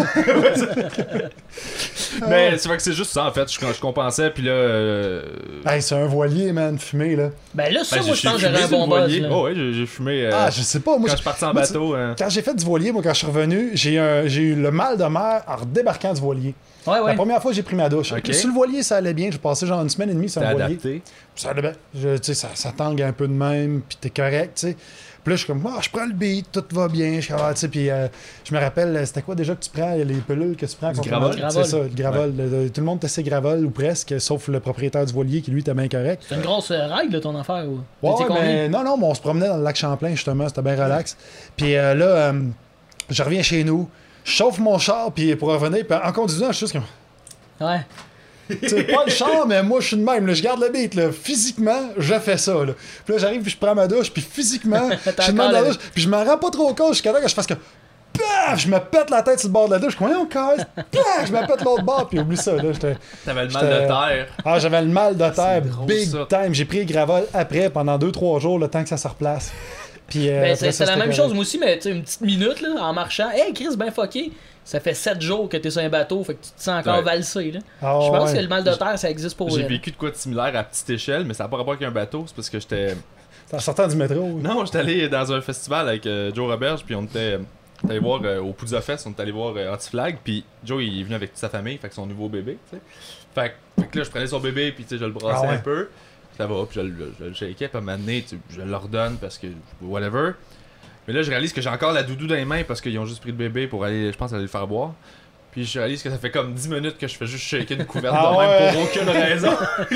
Mais c'est vrai que c'est juste ça, en fait, je compensais, puis là... Hey, c'est un voilier, man, fumé, là. Ben là, ça, ben, moi, je j'ai pense que j'aurais fumé un sur bon le buzz. voilier. là. Oh, ouais, j'ai fumé... Ah, je sais pas. Moi, quand je suis parti en moi, bateau... Quand j'ai fait du voilier, moi, quand je suis revenu, j'ai eu le mal de mer en redébarquant du voilier. Ouais, ouais. La première fois, j'ai pris ma douche. Ok. Sur le voilier, ça allait bien. J'ai passé genre une semaine et demie sur T'es un voilier. adapté. Ça allait bien. Tu sais, ça tangue un peu de même, puis t'es correct, tu sais. Puis là, je suis comme, je prends le beat, tout va bien. Je suis comme, tu sais, puis je me rappelle, c'était quoi déjà que tu prends, les pilules que tu prends? Du contre Gravol. le mal? C'est ça, le Gravol. Tout le monde testait Gravol ou presque, sauf le propriétaire du voilier qui, lui, était bien correct. C'est une grosse règle, ton affaire. Ou... Ouais, T'étais combien? mais non, mais on se promenait dans le lac Champlain, justement, c'était bien relax. Puis là, je reviens chez nous, je chauffe mon char, puis pour revenir, puis en conduisant, je suis juste comme... Ouais. Tu sais, pas le char, mais moi, je suis de même. Là, je garde le beat. Là. Physiquement, je fais ça. Là. Puis là, j'arrive, puis je prends ma douche, puis physiquement, je suis de même dans la douche, puis je m'en rends pas trop compte jusqu'à temps que je fasse que... Paf! Je me pète la tête sur le bord de la douche. Combien on casse? Paf! Je me pète l'autre bord, puis oublie ça. Là, T'avais le mal de terre. Ah, j'avais le mal de terre, drôle, big ça. time. J'ai pris le Gravol après, pendant 2-3 jours, le temps que ça se replace. Puis, Ben, après ça, c'est la c'était même correct. chose, moi aussi, mais tu sais, une petite minute, là, en marchant. Hey, Chris, ben fucké. Ça fait 7 jours que t'es sur un bateau, fait que tu te sens encore Ouais. valsé, là. Ah, Je pense ouais. que le mal de terre, ça existe pour J'ai vrai. vécu de quoi de similaire à petite échelle, mais ça n'a pas rapport avec un bateau, c'est parce que j'étais... En sortant du métro. Non, j'étais allé dans un festival avec Joe Roberge, puis on était allé voir au Poudza Fest, on était allé voir Anti-Flag, puis Joe il est venu avec toute sa famille, fait que son nouveau bébé, tu sais. Fait que là, je prenais son bébé, puis tu sais, je le brassais Ah ouais. un peu, ça va, puis je le shakais, puis à un moment donné, je l'ordonne parce que whatever. Mais là, je réalise que j'ai encore la doudou dans les mains parce qu'ils ont juste pris le bébé pour aller, je pense, aller le faire boire. Puis je réalise que ça fait comme 10 minutes que je fais juste shaker une couverte Ah de ouais. même pour aucune raison.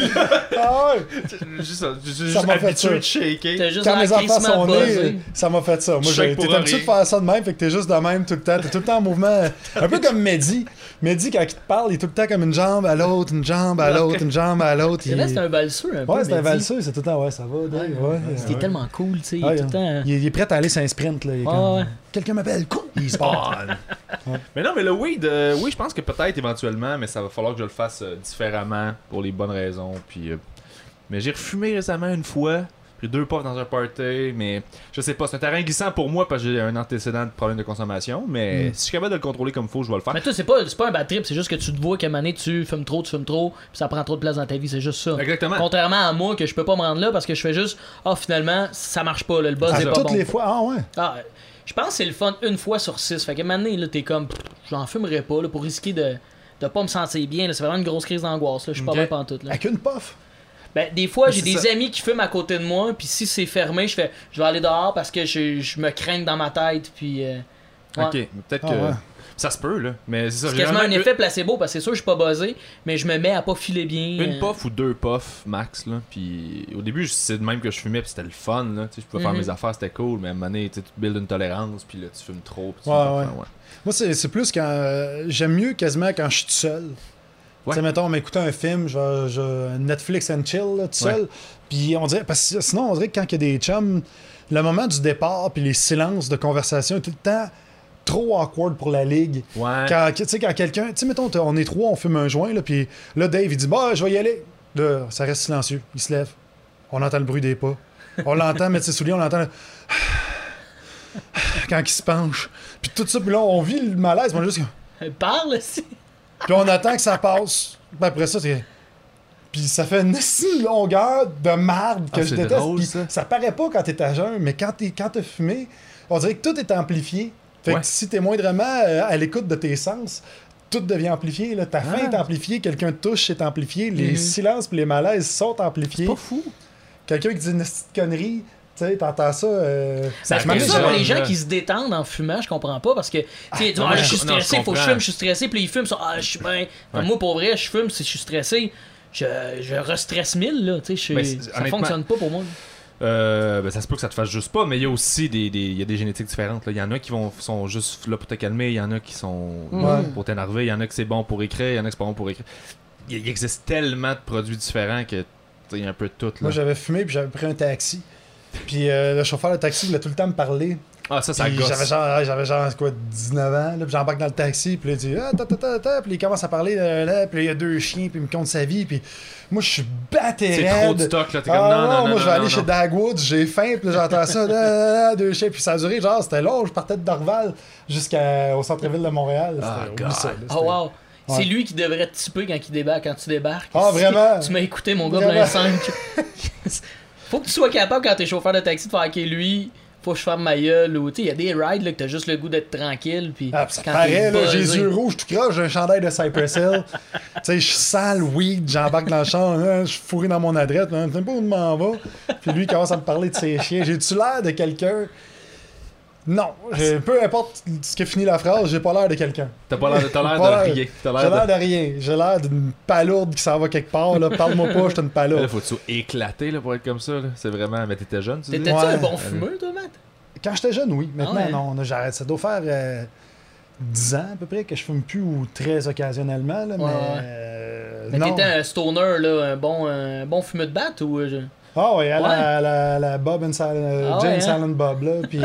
Ah ouais! juste Ça m'a fait habitué ça. de shaker. T'as juste Quand l'air mes enfants crissement sont buzzé. nés, ça m'a fait ça. Moi, Je sais t'es pour habitué de rien. faire ça de même, fait que t'es juste de même tout le temps. T'es tout le temps en mouvement. Un peu comme Mehdi. Mehdi, quand il te parle, il est tout le temps comme une jambe à l'autre, une jambe à l'autre, une jambe à l'autre. C'est vrai, c'est un valseux un peu. Ouais, c'est un Mehdi. valseux, c'est tout le temps, ouais, ça va, Dave, ouais. C'était tellement cool, tu sais. Il Ah, est tout le temps. il est prêt à aller sur un sprint, là. Il est Ah, comme, ouais. quelqu'un m'appelle, cool, il se part. Mais non, mais le weed, oui, je pense que peut-être éventuellement, mais ça va falloir que je le fasse différemment pour les bonnes raisons. Puis, mais j'ai refumé récemment une fois, pris 2 puffs dans un party, mais je sais pas, c'est un terrain glissant pour moi parce que j'ai un antécédent de problème de consommation, mais si je suis capable de le contrôler comme faut, je vais le faire. Mais toi, c'est pas un bad trip, c'est juste que tu te vois qu'à un moment donné, tu fumes trop, puis ça prend trop de place dans ta vie, c'est juste ça. Exactement. Contrairement à moi, que je peux pas me rendre là parce que je fais juste, finalement, ça marche pas, là, le buzz est pas Toutes bon. les fois, ah ouais. Je pense que c'est le fun une fois sur 6. Fait qu'à un moment donné, là, t'es comme, j'en fumerai pas, là, pour risquer de pas me sentir bien, là. C'est vraiment une grosse crise d'angoisse, là. Je suis pas Ok. bien pantoute, là. Avec une puff. Ben, des fois, Mais j'ai c'est des ça. amis qui fument à côté de moi, puis si c'est fermé, je vais aller dehors parce que je me crains dans ma tête, puis. Ouais. Ok, mais peut-être que. ouais. Ça se peut, là. Mais c'est ça, C'est quasiment un généralement, effet placebo parce que c'est sûr que je suis pas buzzé, mais je me mets à pas filer bien. Une puff ou 2 puffs max, là. Puis au début, c'est de même que je fumais, puis c'était le fun, là. Tu sais, je pouvais faire Mhm. mes affaires, c'était cool, mais à un moment donné, tu sais, tu te builds une tolérance, puis là, tu fumes trop. Puis tu Ouais, fumes pas ouais. faire, Moi, c'est plus quand. J'aime mieux quasiment quand je suis tout seul. Ouais. Tu sais, mettons, on m'écoute un film, je Netflix and chill, là, tout seul. Puis on dirait. Parce que sinon, on dirait que quand il y a des chums, le moment du départ, puis les silences de conversation est tout le temps trop awkward pour la ligue. Ouais. Quand, tu sais, quand quelqu'un. Tu sais, mettons, on est 3, on fume un joint, là, puis là, Dave, il dit, bah, je vais y aller. Là, ça reste silencieux. Il se lève. On entend le bruit des pas. On l'entend mettre ses souliers, on l'entend. Quand il se penche. Puis tout ça, puis là, on vit le malaise, on est juste. Parle, si. Puis on attend que ça passe. Puis après ça, c'est. Puis ça fait une si longueur de marde que Ah, je c'est déteste. drôle, Puis ça. paraît pas quand t'es à jeun, mais quand t'as fumé, on dirait que tout est amplifié. Fait Ouais. que si t'es moindrement à l'écoute de tes sens, tout devient amplifié. Là. Ta faim est amplifiée, quelqu'un te touche, c'est amplifié. Les silences puis les malaises sont amplifiés. C'est pas fou. Quelqu'un qui dit une petite connerie, tu sais, t'entends ça. Ça Ben, fait pour m'amuse, ça, ça, pour les là. gens qui se détendent en fumant, je comprends pas parce que, tu sais, non, je suis non, je stressé, faut que je comprends. fume, je suis stressé, puis ils fument, ils sont, je suis bien. Comme moi, pour vrai, je fume, si je suis stressé, je restresse 1000, là, tu sais, Mais ça honnêtement- fonctionne pas pour moi. Ben ça se peut que ça te fasse juste pas, mais il y a aussi il y a des génétiques différentes. Là. Il y en a qui sont juste là pour te calmer, il y en a qui sont Ouais. pour t'énerver, il y en a que c'est bon pour écrire, il y en a que c'est pas bon pour écrire. Il existe tellement de produits différents que tu sais, il y a un peu de tout. Là. Moi, j'avais fumé puis j'avais pris un taxi. Puis le chauffeur de taxi voulait tout le temps me parler. Ah, ça Puis gosse. j'avais genre quoi, 19 ans, là, puis j'embarque dans le taxi, puis là, il dit puis il commence à parler, là, puis là, il y a 2 chiens, puis il me compte sa vie, puis moi, je suis batté C'est trop de raide. stock, là. T'es comme Ah non, moi, je vais aller non, chez non. Dagwoods, j'ai faim, puis là, j'entends ça, là, 2 chiens, puis ça a duré, genre, c'était long, je partais de Dorval jusqu'au centre-ville de Montréal. Ah, C'était- God. oublie ça, là, Oh c'était- wow! Ouais. C'est lui qui devrait te typer quand tu débarques. Ah, vraiment? Tu m'as écouté, mon gars, Vraiment? plein 5. Faut que tu sois capable, quand t'es chauffeur de taxi, de faire OK, lui, faut que je ferme ma gueule. Ou, tu sais, il y a des rides là, que t'as juste le goût d'être tranquille. Puis Ah, pis ça quand paraît, t'es là, j'ai les buzzé. yeux rouges tout croche, j'ai un chandail de Cypress Hill. Tu sais, je sens le weed, j'embarque dans le champ, là, je suis fourré dans mon adresse, je sais pas où je m'en va. Puis lui, il commence à me parler de ses chiens. J'ai-tu l'air de quelqu'un? Non. Peu importe ce que finit la phrase, j'ai pas l'air de quelqu'un. T'as l'air Pas de rien. T'as J'ai l'air l'air de rien. J'ai l'air d'une palourde qui s'en va quelque part. Là. Parle-moi pas, je suis une de. Là, palourde. faut que tu sois éclaté là, pour être comme ça. Là. C'est vraiment. Mais t'étais jeune, tu dis? T'étais-tu Ouais. un bon fumeur, toi, Matt? Quand j'étais jeune, oui. Maintenant, Ah ouais. non. J'arrête. Ça doit faire 10 ans à peu près que je fume plus ou très occasionnellement. Là, Ouais, ouais. Mais non. t'étais un stoner, là, un bon fumeur de batte ou. Ah ouais, à Ouais. la Bob and Silent, Ah Jane ouais, hein? Silent Bob, là, puis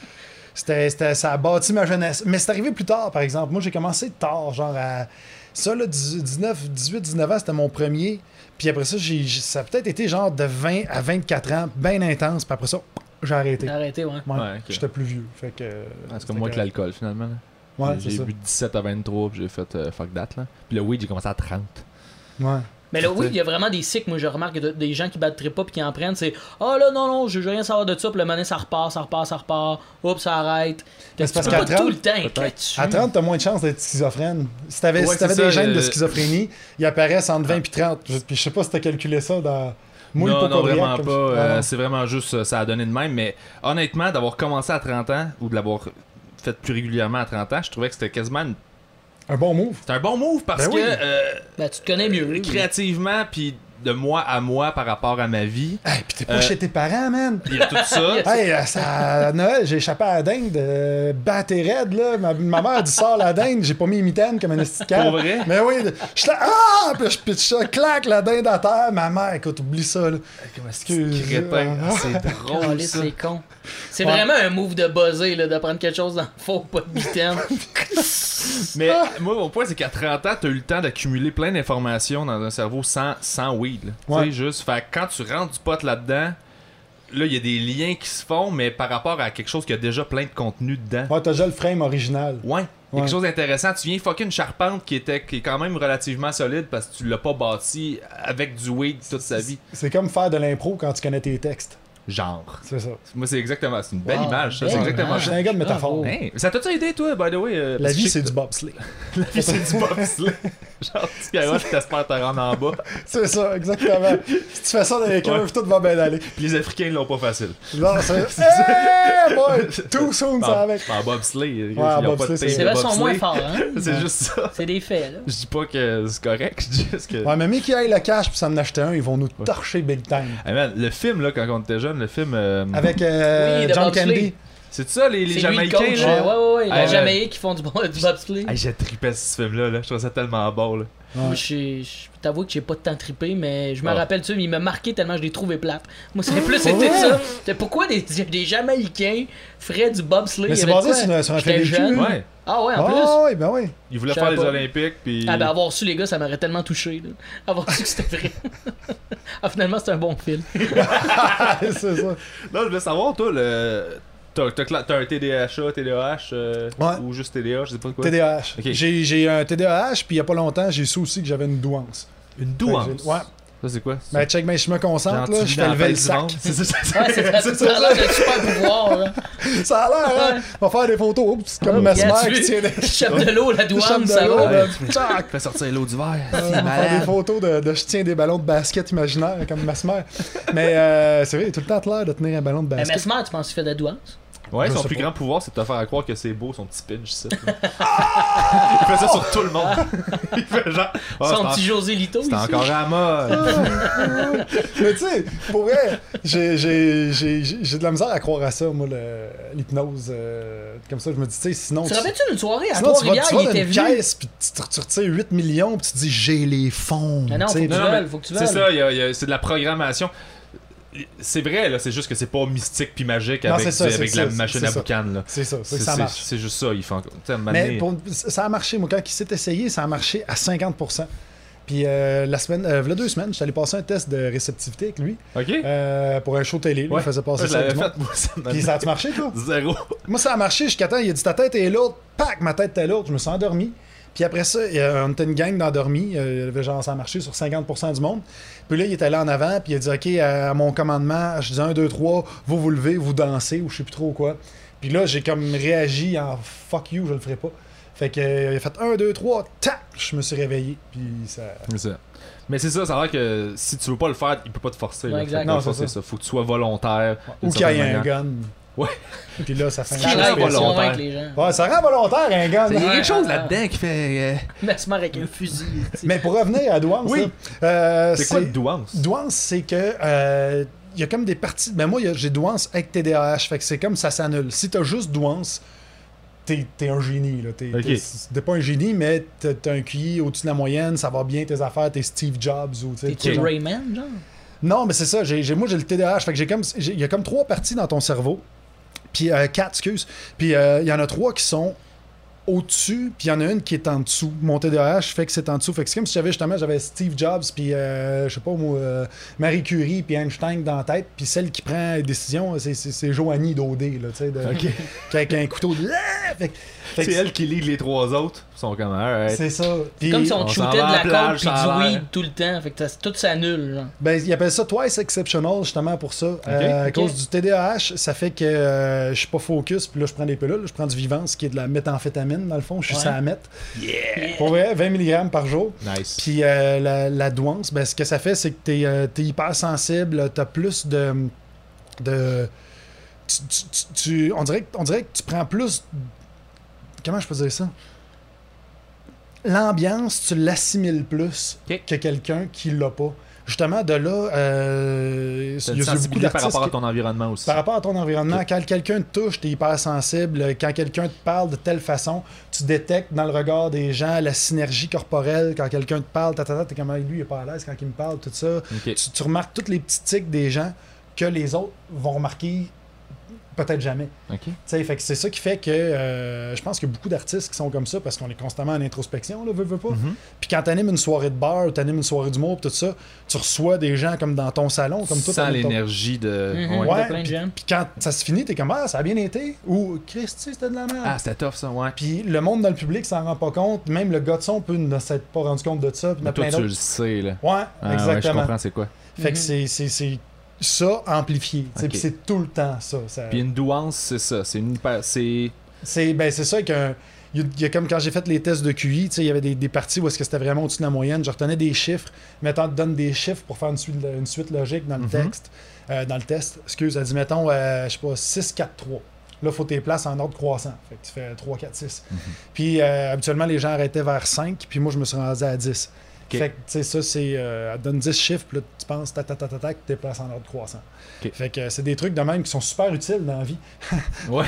ça a bâti ma jeunesse. Mais c'est arrivé plus tard, par exemple. Moi, j'ai commencé tard, genre à... Ça, là, 18-19 ans, c'était mon premier. Puis après ça, ça a peut-être été genre de 20 à 24 ans, bien intense. Puis après ça, j'ai arrêté. Arrêté, ouais. Ouais, Ouais, ok. j'étais plus vieux. Fait que... C'est comme moi avec l'alcool, finalement. Là. Ouais, c'est J'ai ça. bu 17 à 23, puis j'ai fait fuck that. Là. Puis le weed, j'ai commencé à 30. Ouais. Mais là, oui, il y a vraiment des cycles. Moi, je remarque des gens qui battraient pas puis qui en prennent. C'est ah là, non, je veux rien savoir de ça. Puis le moment, ça repart. Oups, ça arrête. Mais Tu c'est parce peux pas qu'à tout 30, le temps être là-dessus. À 30, t'as moins de chances d'être schizophrène. Si t'avais Ouais, si t'avais c'est des ça, gènes de schizophrénie, ils apparaissent entre 20 et 30. Puis je sais pas si t'as calculé ça dans... Moi, non, hypochondriaque, vraiment comme pas. je- Ah, non. C'est vraiment juste, ça a donné de même. Mais honnêtement, d'avoir commencé à 30 ans, ou de l'avoir fait plus régulièrement à 30 ans, je trouvais que c'était quasiment Un bon move. c'était un bon move parce Ben oui. que Ben, tu te connais mieux. créativement, puis de moi à moi par rapport à ma vie. Hey, pis t'es pas chez tes parents, man! Il y a tout ça. Hey, à Noël, j'ai échappé à la dinde, batté raide, là. Ma mère dit sors la dinde, j'ai pas mis les mitaines comme un esti de cave. Pour vrai? Mais oui, je là, ah! Puis je pitch ça, claque la dinde à terre. Ma mère, écoute, oublie ça, là. Comment est-ce que crétin? C'est drôle, Caliste, ça. c'est con. C'est Ouais. vraiment un move de buzzer, là, d'apprendre quelque chose dans le faux, pas de mitaine. Mais moi, mon point, c'est qu'à 30 ans, t'as eu le temps d'accumuler plein d'informations dans un cerveau sans weed. Là. Ouais. Tu sais, juste, fait que quand tu rentres du pot là-dedans, là, il y a des liens qui se font, mais par rapport à quelque chose qui a déjà plein de contenu dedans. Ouais, t'as déjà le frame original. Ouais. Il y a Ouais. quelque chose d'intéressant. Tu viens fucker une charpente qui est quand même relativement solide parce que tu l'as pas bâti avec du weed toute sa vie. C'est comme faire de l'impro quand tu connais tes textes. Genre. C'est ça. Moi, c'est exactement. C'est une belle Wow, image, ça. belle C'est exactement Je ça. suis un gars de métaphore. Bravo. Hey, ça t'a-tu aidé, toi, by the way? La parce que vie, je sais c'est que du bobsleigh. La vie, c'est du bobsleigh. Genre, tu garoches, t'espères te rendre en bas. C'est ça, exactement. Si tu fais ça dans les curves, Ouais. tout va bien aller. Puis les Africains, ils l'ont pas facile. Non, c'est. Hey, boy! Too soon, ça avec. En bobsleigh. Ils en ont pas bobsleigh, de c'est tape C'est de vrai, sont moins bobsleigh. forts, hein? C'est juste ça. C'est des faits, là. Je dis pas que c'est correct, je dis juste que. Ouais, mais mec qui aille le cash puis ça en acheter un, ils vont nous torcher big time. Hey man, le film, là, quand on était jeune, le film. Avec Oui, de John bobsleigh. Candy. C'est ça, les C'est lui le Jamaïcains, coach. là? Ouais. Ah, Les Jamaïcains qui font du bobsleigh. Hey, j'ai trippé ce film-là, là. Je trouve ça tellement beau, là. Moi, je t'avoue que j'ai pas de temps trippé, mais je me Ah. rappelle, tu sais, il m'a marqué tellement je l'ai trouvé plate. Moi, c'est plus c'était Ouais. ça. C'est pourquoi des Jamaïcains feraient du bobsleigh? Mais Il y c'est avait basé quoi? sur un fait J'étais vécu. jeune. Ouais. Ah ouais, en plus. Ah, oui, ben oui. Ils voulaient Je faire savais les pas. Olympiques, puis. Ah ben avoir su les gars, ça m'aurait tellement touché. Là. Avoir su que c'était vrai. Ah finalement c'est un bon film. c'est ça. Non, je voulais savoir, toi, t'as un TDAH, TDAH, Ouais. ou juste TDA, je sais pas quoi. TDAH. Ok. J'ai un TDAH, puis il y a pas longtemps, j'ai su aussi que j'avais une douance. Une douance. Fait que ouais. Ça, c'est quoi? Ben, check, ben, je me concentre, Genre, là, tu je vis fais dans lever la le tête du sac. monde. C'est ça, Ouais, ça a l'air de super pouvoir. Là. Ça a l'air, hein? On va faire des photos, oups, comme Yeah, Mesmer tu qui tient des. veux, chope de l'eau, la douane, Chope de ça l'eau, va. là. Ouais, Tchac! Fais sortir l'eau du verre. On va faire des photos de je tiens des ballons de basket imaginaires comme Mesmer. Mais c'est vrai, il a tout le temps l'air de tenir un ballon de Mais basket. Mesmer, tu penses qu'il fait de la douance? Ouais, Je son sais plus pas. grand pouvoir, c'est de te faire croire que c'est beau, son petit pinch, ça. Il fait ça sur tout le monde. Il fait genre. Ah, Son c'est petit José Lito c'est ici. encore à la mode. Mais tu sais, pour vrai, j'ai de la misère à croire à ça, moi, l'hypnose. Comme ça, je me dis, tu sais, sinon. Tu te rappelles-tu d'une soirée à Sinon, tu vas, Trois-Rivières, tu vas il dans était une venu? caisse, puis tu retires 8 millions, puis tu te dis, j'ai les fonds. Mais non, tu sais. faut que tu Non, mais veuilles, faut que tu C'est veuilles. ça, c'est de la programmation. C'est vrai, là, c'est juste que c'est pas mystique puis magique Non, avec, c'est ça, avec c'est la ça, machine c'est à ça. boucan, là. C'est ça, c'est que ça marche. C'est juste ça, il faut encore. Tu sais, à un moment Mais donné- ça a marché, moi, quand il s'est essayé, ça a marché à 50%. Puis la semaine, v'là 2 semaines, j'étais allé passer un test de réceptivité avec lui Ok? pour un show télé. Lui, Ouais. il faisait passer Ouais, je ça. à l'avais du monde. fait, moi, ça m'a Puis ça a-tu marché, toi? Zéro. Moi, ça a marché jusqu'à temps. Il a dit ta tête est lourde. Pac, ma tête était lourde. Je me suis endormi. Puis après ça, on était une gang d'endormis. Il y avait genre, ça a marché sur 50% du monde. Puis là, il était allé en avant. Puis il a dit OK, à mon commandement, je dis 1, 2, 3, vous levez, vous dansez, ou je sais plus trop quoi. Puis là, j'ai comme réagi en fuck you, je le ferai pas. Fait que, il a fait 1, 2, 3, tac, je me suis réveillé. Puis ça. C'est ça. Mais c'est ça, ça a l'air que si tu veux pas le faire, il peut pas te forcer. Ouais, là. exact. Fait que dans Non, le fond, c'est c'est ça. Faut que tu sois volontaire. Ou d'une qu'il y ait certaine un manière. gun. Ouais. Puis là, ça fait Ça un rend arrête de volontaire. convaincre les gens. Ouais, ça rend volontaire un gun. Il y a hein. quelque chose Ouais, là-dedans qui fait. Mesmer avec un fusil. tu sais. Mais pour revenir à Douance, Oui. là, C'est quoi le douance? Douance, c'est que il y a comme des parties. Ben moi, j'ai Douance avec TDAH, fait que c'est comme ça s'annule. Si t'as juste Douance, t'es un génie. Là. Ok. T'es pas un génie, mais t'as un QI au-dessus de la moyenne, ça va bien tes affaires, t'es Steve Jobs ou tu sais. T'es-tu genre. Rayman, genre? Non, mais c'est ça. Moi, j'ai le TDAH, fait que il y a comme 3 parties dans ton cerveau. Puis 4, excuse. Puis il y en a 3 qui sont au-dessus, puis il y en a une qui est en dessous. Mon TDAH fait que c'est en dessous. Fait que c'est comme si j'avais Steve Jobs, puis je sais pas moi, Marie Curie, puis Einstein dans la tête, puis celle qui prend les décisions, c'est Joanie Daudé, là, tu sais, avec un couteau de... Fait que C'est elle qui lead les 3 autres. Ils sont comme. Alright. c'est ça. Puis, Comme si on on te s'en shootait de va à la la coke plage, pis ça a du l'air. weed tout le temps. Fait que tout s'annule, genre. ben, ils appellent ça twice exceptional, justement, pour ça. À Ok. cause du TDAH, ça fait que je suis pas focus, puis là, je prends des pilules, je prends du Vivance, qui est de la méthamphétamine, dans le fond, je suis Ouais. sur la meth. Yeah! Pour vrai, 20 mg par jour. Nice. Puis la douance, ben, ce que ça fait, c'est que t'es hyper sensible, t'as plus de on dirait que tu prends plus... Comment je peux dire ça? L'ambiance, tu l'assimiles plus Ok. que quelqu'un qui l'a pas. justement, de là, C'est il une y a beaucoup sensibilité par d'artistes rapport à ton environnement aussi. par rapport à ton environnement, Ok. quand quelqu'un te touche, t'es hypersensible. Quand quelqu'un te parle de telle façon, tu détectes dans le regard des gens la synergie corporelle. Quand quelqu'un te parle, t'es comme lui, il est pas à l'aise quand il me parle, tout ça. Ok. Tu remarques tous les petits tics des gens que les autres vont remarquer peut-être jamais. Ok. T'sais, fait que c'est ça qui fait que je pense qu'il y a beaucoup d'artistes qui sont comme ça parce qu'on est constamment en introspection, là, veux pas. Mhm. Puis quand t'animes une soirée de bar ou t'animes une soirée d'humour, pis tout ça, tu reçois des gens comme dans ton salon, comme toi. Sans ton- l'énergie de. Mhm. Ouais. Ouais, de plein de gens. Puis quand ça se finit, t'es comme ça a bien été. Ou Christy, c'était de la merde. Ah, c'était tough ça, ouais. Puis le monde dans le public s'en rend pas compte. Même le gars de son peut ne s'être pas rendu compte de ça. Puis il y en Mais a toi, plein tu d'autres. le sais, là. Ouais, Ah, ouais, je exactement. comprends c'est quoi. Fait que Mhm. c'est ça amplifié. Ok. Puis c'est tout le temps ça. Puis une douance, c'est ça. C'est une. C'est. C'est ça qu'un. Il y a comme quand j'ai fait les tests de QI, il y avait des parties où est-ce que c'était vraiment au-dessus de la moyenne. Je retenais des chiffres, mettons, te donne des chiffres pour faire une suite logique dans le texte, dans le test. Excuse, elle dit, mettons, je sais pas, 6, 4, 3. Là, il faut tes places en ordre croissant. Fait que tu fais 3, 4, 6. Puis habituellement, les gens arrêtaient vers 5, puis moi, je me suis rendu à 10. Ok. Fait que, tu sais, ça, c'est. Elle te donne 10 chiffres, puis là, tu penses, tac, tes places en ordre croissant. Ok. Fait que c'est des trucs de même qui sont super utiles dans la vie. Ouais.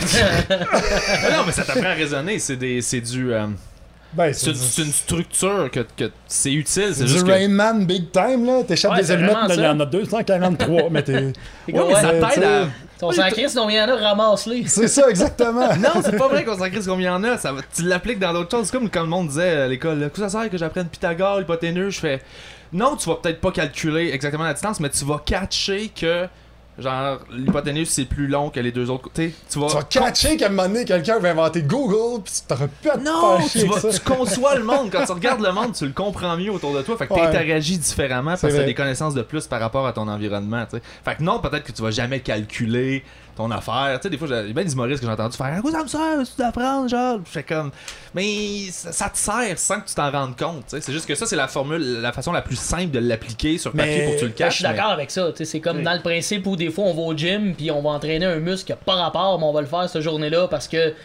Mais non, mais ça t'apprend à raisonner. C'est du. Ben, C'est une structure que c'est utile. C'est C'est du juste Rain Man big time, là. T'échappes Ouais, des c'est allumettes, vraiment là, il y ça. en a 243, mais t'es. C'est Ouais, comme, mais ça ouais, t'aide à. on s'en crisse, sinon il y en a, ramasse-les. C'est ça, exactement. Non, c'est pas vrai qu'on s'en crisse combien il y en a. Tu l'appliques dans d'autres choses. C'est comme quand le monde disait à l'école, là, que ça sert que j'apprenne Pythagore, l'hypoténuse. Je fais, non, tu vas peut-être pas calculer exactement la distance, mais tu vas catcher que, genre, l'hypoténuse c'est plus long que les deux autres côtés. Tu vas. Tu vas catcher qu'à un moment donné, quelqu'un va inventer Google, pis tu t'aurais pu à te Non, faire chier tu, avec ça. tu conçois le monde. Quand tu regardes le monde, tu le comprends mieux autour de toi. Fait que Ouais. t'interagis différemment parce C'est que t'as vrai. des connaissances de plus par rapport à ton environnement. T'sais. Fait que non, peut-être que tu vas jamais calculer ton affaire. Tu sais, des fois, il y a bien des humoristes que j'ai entendu faire. À quoi ça me sert d'apprendre, genre? Je fais comme. Mais ça te sert sans que tu t'en rendes compte. T'sais. C'est juste que ça, c'est la formule, la façon la plus simple de l'appliquer sur papier Mais pour que tu le Je caches. suis d'accord avec ça. Tu sais, c'est comme Oui. dans le principe où des fois on va au gym puis on va entraîner un muscle qui a pas rapport, mais on va le faire cette journée-là parce que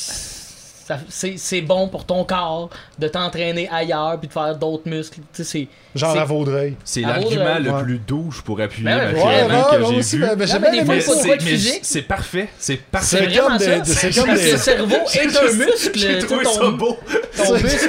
c'est bon pour ton corps de t'entraîner ailleurs puis de faire d'autres muscles. Tu sais, Genre c'est- à Vaudreuil. C'est À l'argument Vaudreuil, le ouais. plus douche pour appuyer Ben ouais, ma ouais, théorie Ouais, que moi j'ai aussi, vu. ben, j'ai Non, bien mais des aimé fois, Mais ça. faut pas de physique. c'est parfait. C'est C'est parfait. C'est comme vraiment ça. des- c'est comme Parce que des- le cerveau est un muscle. J'ai tu sais, trouvé ton- ça beau. ton muscle.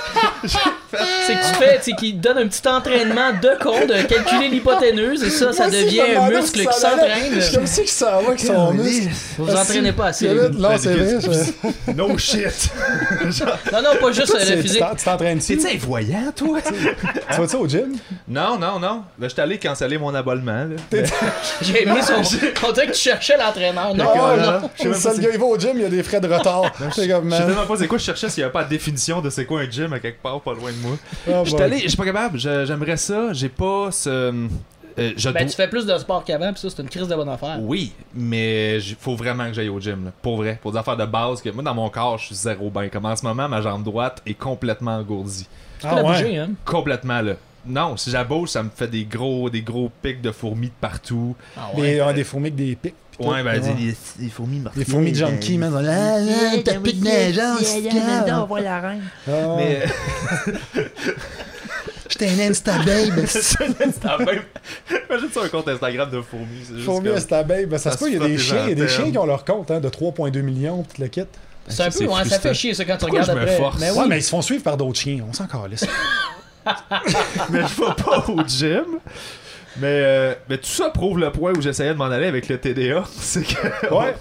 C'est que tu fais, c'est qu'il te donne un petit entraînement de con de calculer l'hypoténuse et ça Moi aussi, devient je me un demandais muscle où qui ça allait. Je suis s'entraîne. comme si que ça va que son muscle. Vous vous entraînez pas assez. Non, Ben, c'est vrai. No shit. Non, non, pas juste Toi, le physique. tu t'entraînes-tu? T'es-tu voyant, toi? Tu vas-tu au gym? Non. Là, j'étais allé canceller mon abonnement. Là. J'ai mis son. On dirait que tu cherchais l'entraîneur. Non, Ah, non. non. Le seul gars, il va au gym, il y a des frais de retard. C'est comme, Je sais man. tellement pas c'est quoi je cherchais s'il y avait pas de définition de c'est quoi un gym à quelque part pas loin de moi. Ah, J'étais bon. allé, je suis pas capable, j'aimerais ça, j'ai pas ce. Je Ben, dois- tu fais plus de sport qu'avant, pis ça, c'est une crise de bonne affaire. Oui, mais faut vraiment que j'aille au gym, là. Pour vrai. Pour des affaires de base, que moi dans mon corps, je suis zéro bien. Comme en ce moment, ma jambe droite est complètement engourdie. Tu peux la bouger, hein. Complètement, là. Non, si j'abouche, ça me fait des gros pics de fourmis de partout. Ah Des fourmis avec des pics. pis tout. Ouais, ben, Ouais. des fourmis mortelles. Des fourmis de junkie, man. T'as pique des gens, on voit la reine. Mais. Mais. J'étais un Insta-babe. Imagine ça un compte Instagram de fourmis. C'est juste Fourmis comme- Insta-babe. Ben, ça Ça se peut, il y a se des frotte chiens. Il y a des les chiens antennes. qui ont leur compte hein, de 3,2 millions, pis tout le kit. C'est un Ça, peu, ouais, ça frustrant. fait chier ça quand tu Pourquoi regardes je me après. force? Mais Ouais, oui. mais ils se font suivre par d'autres chiens. On s'en calisse. Mais je vais pas au gym. Mais tout ça prouve le point où j'essayais de m'en aller avec le TDA. C'est que. Ouais.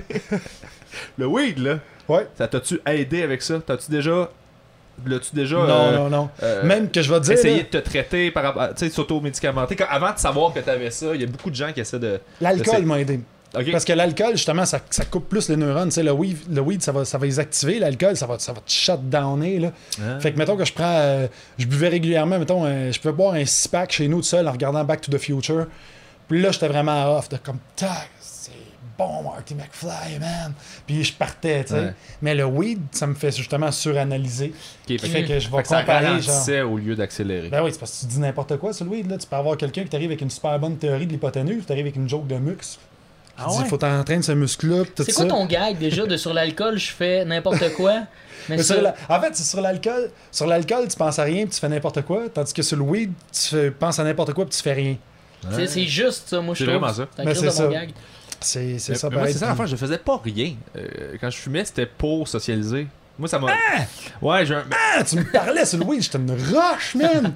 Le weed, là. Ouais. Ça t'a-tu aidé avec ça? L'as-tu déjà. Non, non. Même que je vais te dire. Essayer là, de te traiter par rapport. Tu sais, s'auto-médicamenter. Avant de savoir que t'avais ça, il y a beaucoup de gens qui essaient de. L'alcool m'a aidé. Ok. Parce que l'alcool, justement, ça coupe plus les neurones. Tu sais, le weed ça va les activer. L'alcool, ça va te shut-downer. Là. Ah. Fait que, mettons que je prends. Je buvais régulièrement, mettons, je pouvais boire un 6-pack chez nous tout seul en regardant Back to the Future. Puis là, j'étais vraiment off. De comme, tac, c'est bon, Marty McFly, man. Puis je partais, tu sais. Ouais. Mais le weed, ça me fait justement suranalyser. Ok, Qui fait que je vais fait que ça comparer. Genre... ralentissait au lieu d'accélérer. Ben oui, c'est parce que tu dis n'importe quoi sur le weed. Là. Tu peux avoir quelqu'un qui t'arrive avec une super bonne théorie de l'hypoténuse, tu arrives avec une joke de mux. Ah dit ouais? faut t'entraîner ce muscle-là, pis tout C'est ça. quoi ton gag déjà de sur l'alcool, je fais n'importe quoi? Mais Mais ça, En fait, c'est sur l'alcool, tu penses à rien, puis tu fais n'importe quoi, tandis que sur le weed, penses à n'importe quoi, puis tu fais rien. c'est juste ça, moi je C'est trouve. vraiment ça. C'est un Mais crise c'est de mon ça. gag. C'est Mais ça, moi, pareil. c'est ça l'affaire, je faisais pas rien. Quand je fumais, c'était pour socialiser. Moi, ça m'a. Ouais, Ah, tu me parlais sur le weed, j'étais une roche, man!